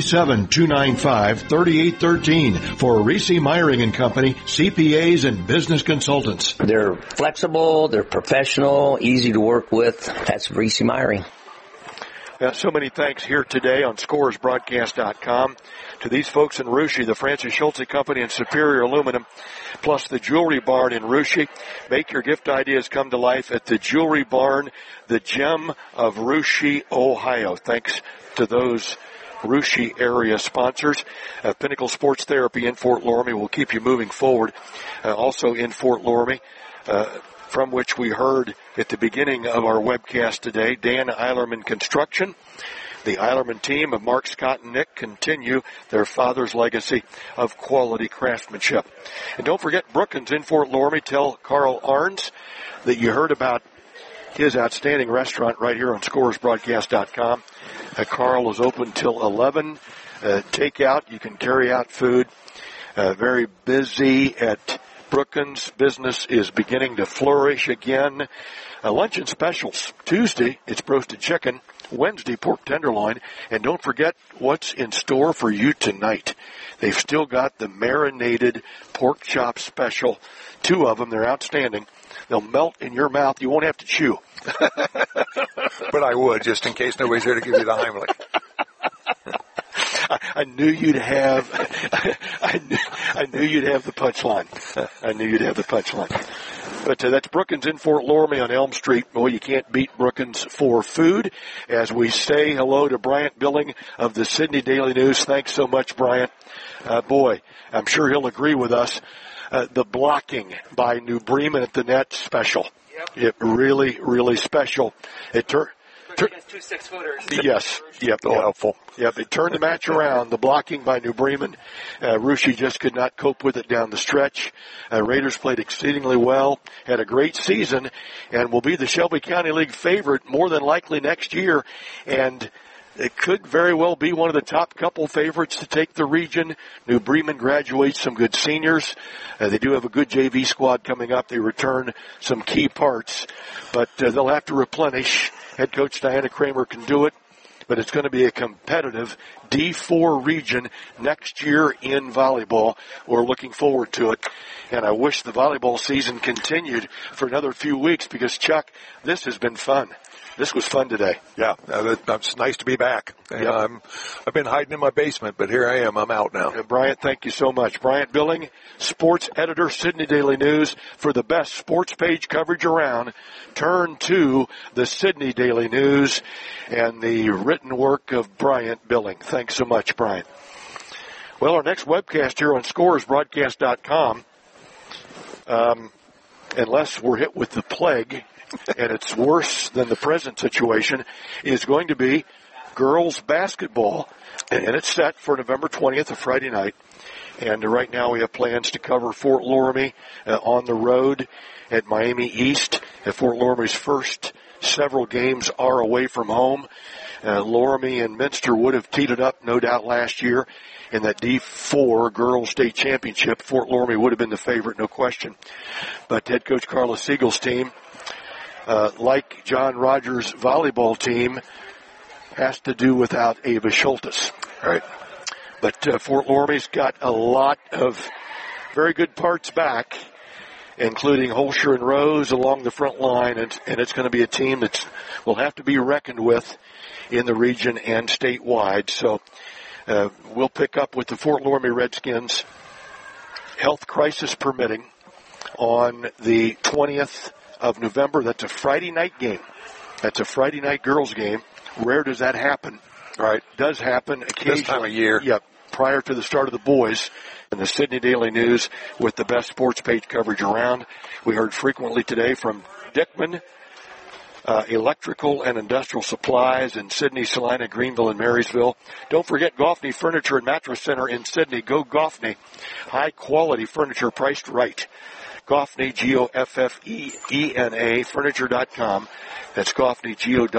937-295-3813 for Reese Meyering and Company, CPAs and Business Consultants. They're flexible, they're professional, easy to work with. That's Reese Meyering. So many thanks here today on ScoresBroadcast.com to these folks in Russia, the Francis Schulze Company and Superior Aluminum, plus the Jewelry Barn in Russia. Make your gift ideas come to life at the Jewelry Barn, the gem of Russia, Ohio. Thanks to those Russia area sponsors. Pinnacle Sports Therapy in Fort Loramie will keep you moving forward. Also in Fort Loramie, from which we heard at the beginning of our webcast today, Dan Eilerman Construction. The Eilerman team of Mark Scott and Nick continue their father's legacy of quality craftsmanship. And don't forget Brookins in Fort Loramie. Tell Carl Arns that you heard about his outstanding restaurant right here on ScoresBroadcast.com. Carl is open till 11. Takeout, you can carry out food. Very busy at Brookins. Business is beginning to flourish again. Luncheon specials. Tuesday, it's roasted chicken. Wednesday, pork tenderloin. And don't forget what's in store for you tonight. They've still got the marinated pork chop special. 2 of them. They're outstanding. They'll melt in your mouth. You won't have to chew. But I would, just in case nobody's here to give you the Heimlich. I knew you'd have. I knew you'd have the punchline. I knew you'd have the punchline. But that's Brookins in Fort Loramie on Elm Street. Well, you can't beat Brookins for food. As we say hello to Bryant Billing of the Sydney Daily News. Thanks so much, Bryant. Boy, I'm sure he'll agree with us. The blocking by New Bremen at the net special. Yep. It really, really special. It turned. 2 6-footers. Yes. Yep. Helpful. Yep. It turned the match around. The blocking by New Bremen. Russia just could not cope with it down the stretch. Raiders played exceedingly well, had a great season, and will be the Shelby County League favorite more than likely next year. And it could very well be one of the top couple favorites to take the region. New Bremen graduates some good seniors. They do have a good JV squad coming up. They return some key parts, but they'll have to replenish. Head coach Diana Kramer can do it, but it's going to be a competitive D4 region next year in volleyball. We're looking forward to it, and I wish the volleyball season continued for another few weeks because, Chuck, this has been fun. This was fun today. Yeah, it's nice to be back. Yep. I've been hiding in my basement, but here I am. I'm out now. And Bryant, thank you so much. Bryant Billing, sports editor, Sydney Daily News. For the best sports page coverage around, turn to the Sydney Daily News and the written work of Bryant Billing. Thanks so much, Bryant. Well, our next webcast here on ScoresBroadcast.com, unless we're hit with the plague, and it's worse than the present situation, is going to be girls basketball. And it's set for November 20th, a Friday night. And right now we have plans to cover Fort Loramie on the road at Miami East. Fort Loramie's first several games are away from home. Loramie and Minster would have teed it up, no doubt, last year in that D4 Girls State Championship. Fort Loramie would have been the favorite, no question. But head coach Carla Siegel's team, like John Rogers' volleyball team, has to do without Ava Schultes. Right. But Fort Loramie's got a lot of very good parts back, including Holscher and Rose along the front line, and it's going to be a team that will have to be reckoned with in the region and statewide. So we'll pick up with the Fort Loramie Redskins, health crisis permitting, on the 20th of November. That's a Friday night game. That's a Friday night girls game. Rare does that happen. Right. Does happen occasionally. This time of year. Yep. Prior to the start of the boys. And the Sydney Daily News with the best sports page coverage around. We heard frequently today from Dickman, Electrical and Industrial Supplies in Sydney, Salina, Greenville, and Marysville. Don't forget Goffney Furniture and Mattress Center in Sydney. Go Goffney. High quality furniture priced right. Goffney, Goffena, furniture.com. That's Goffney,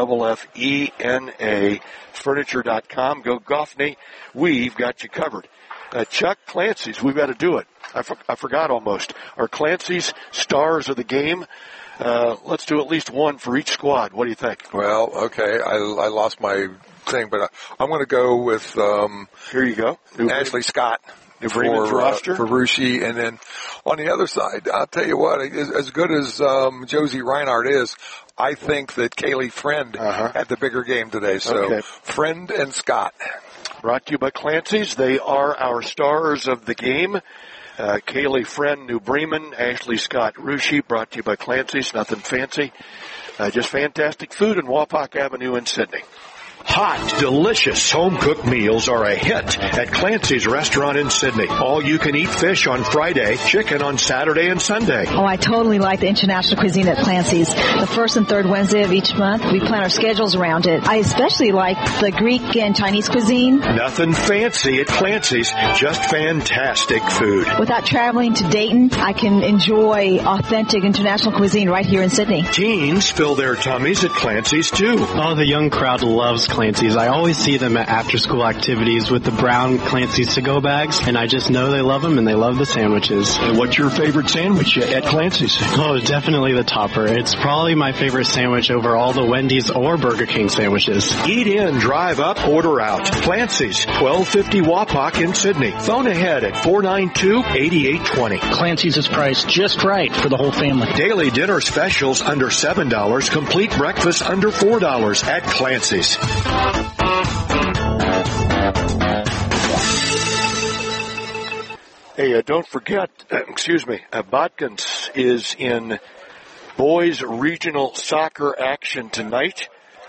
Goffena, furniture.com. Go Goffney. We've got you covered. Chuck, Clancy's, we've got to do it. I forgot almost. Our Clancy's stars of the game. Let's do at least one for each squad. What do you think? Well, okay. I lost my thing, but I'm going to go with here you go. Ashley Scott. For Russia, and then on the other side, I'll tell you what, as good as Josie Reinhardt is, I think that Kaylee Friend had the bigger game today. So okay. Friend and Scott. Brought to you by Clancy's. They are our stars of the game. Kaylee Friend, New Bremen. Ashley Scott, Russia. Brought to you by Clancy's. Nothing fancy. Just fantastic food in Wapak Avenue in Sydney. Hot, delicious home-cooked meals are a hit at Clancy's Restaurant in Sydney. All-you-can-eat fish on Friday, chicken on Saturday and Sunday. Oh, I totally like the international cuisine at Clancy's. The first and third Wednesday of each month, we plan our schedules around it. I especially like the Greek and Chinese cuisine. Nothing fancy at Clancy's, just fantastic food. Without traveling to Dayton, I can enjoy authentic international cuisine right here in Sydney. Teens fill their tummies at Clancy's, too. Oh, the young crowd loves Clancy's. I always see them at after-school activities with the brown Clancy's to-go bags, and I just know they love them and they love the sandwiches. And what's your favorite sandwich at Clancy's? Oh, definitely the topper. It's probably my favorite sandwich over all the Wendy's or Burger King sandwiches. Eat in, drive up, order out. Clancy's, 1250 Wapak in Sydney. Phone ahead at 492-8820. Clancy's is priced just right for the whole family. Daily dinner specials under $7. Complete breakfast under $4 at Clancy's. Hey, don't forget, Botkins is in boys regional soccer action tonight.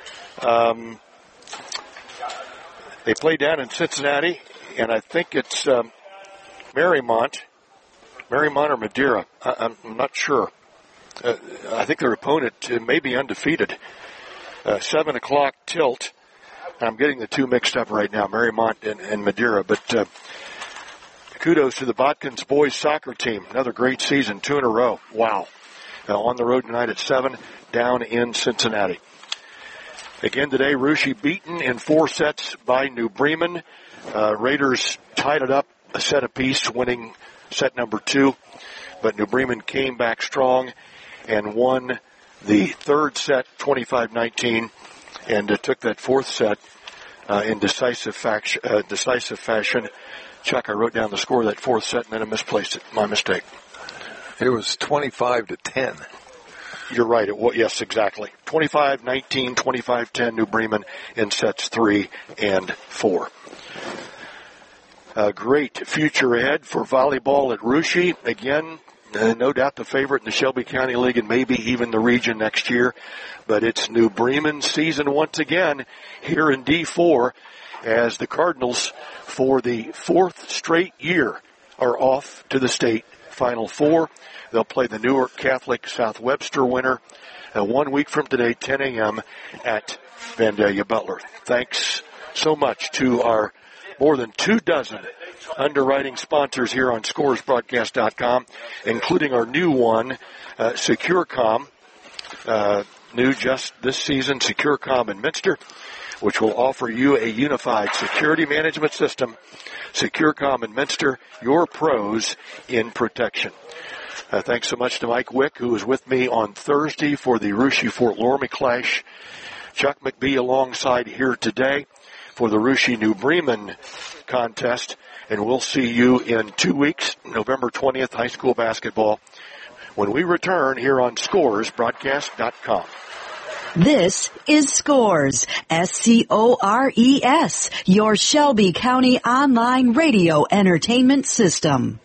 They play down in Cincinnati, and I think it's Marymount or Madeira. I'm not sure. I think their opponent may be undefeated. 7 o'clock tilt. I'm getting the two mixed up right now, Marymount and Madeira. But kudos to the Botkins boys soccer team. Another great season, 2 in a row. Wow. On the road tonight at 7, down in Cincinnati. Again today, Russia beaten in 4 sets by New Bremen. Raiders tied it up a set apiece, winning set number 2. But New Bremen came back strong and won the third set, 25-19, and took that fourth set in decisive fashion. Chuck, I wrote down the score of that fourth set, and then I misplaced it. My mistake. It was 25-10. You're right. Yes, exactly. 25-19, 25-10, New Bremen in sets 3 and 4. A great future ahead for volleyball at Russia. Again, no doubt the favorite in the Shelby County League and maybe even the region next year. But it's New Bremen's season once again here in D4 as the Cardinals, for the 4th straight year, are off to the state Final Four. They'll play the Newark Catholic South Webster winner 1 week from today, 10 a.m. at Vandalia Butler. Thanks so much to our more than 24 underwriting sponsors here on ScoresBroadcast.com, including our new one, SecureCom, new just this season, SecureCom in Minster. which will offer you a unified security management system. SecureCom and Minster, your pros in protection. Thanks so much to Mike Wick, who was with me on Thursday for the Russia-Fort Loramie clash. Chuck McBee alongside here today for the Russia-New Bremen contest. And we'll see you in 2 weeks, November 20th, high school basketball, when we return here on ScoresBroadcast.com. This is Scores, SCORES, your Shelby County online radio entertainment system.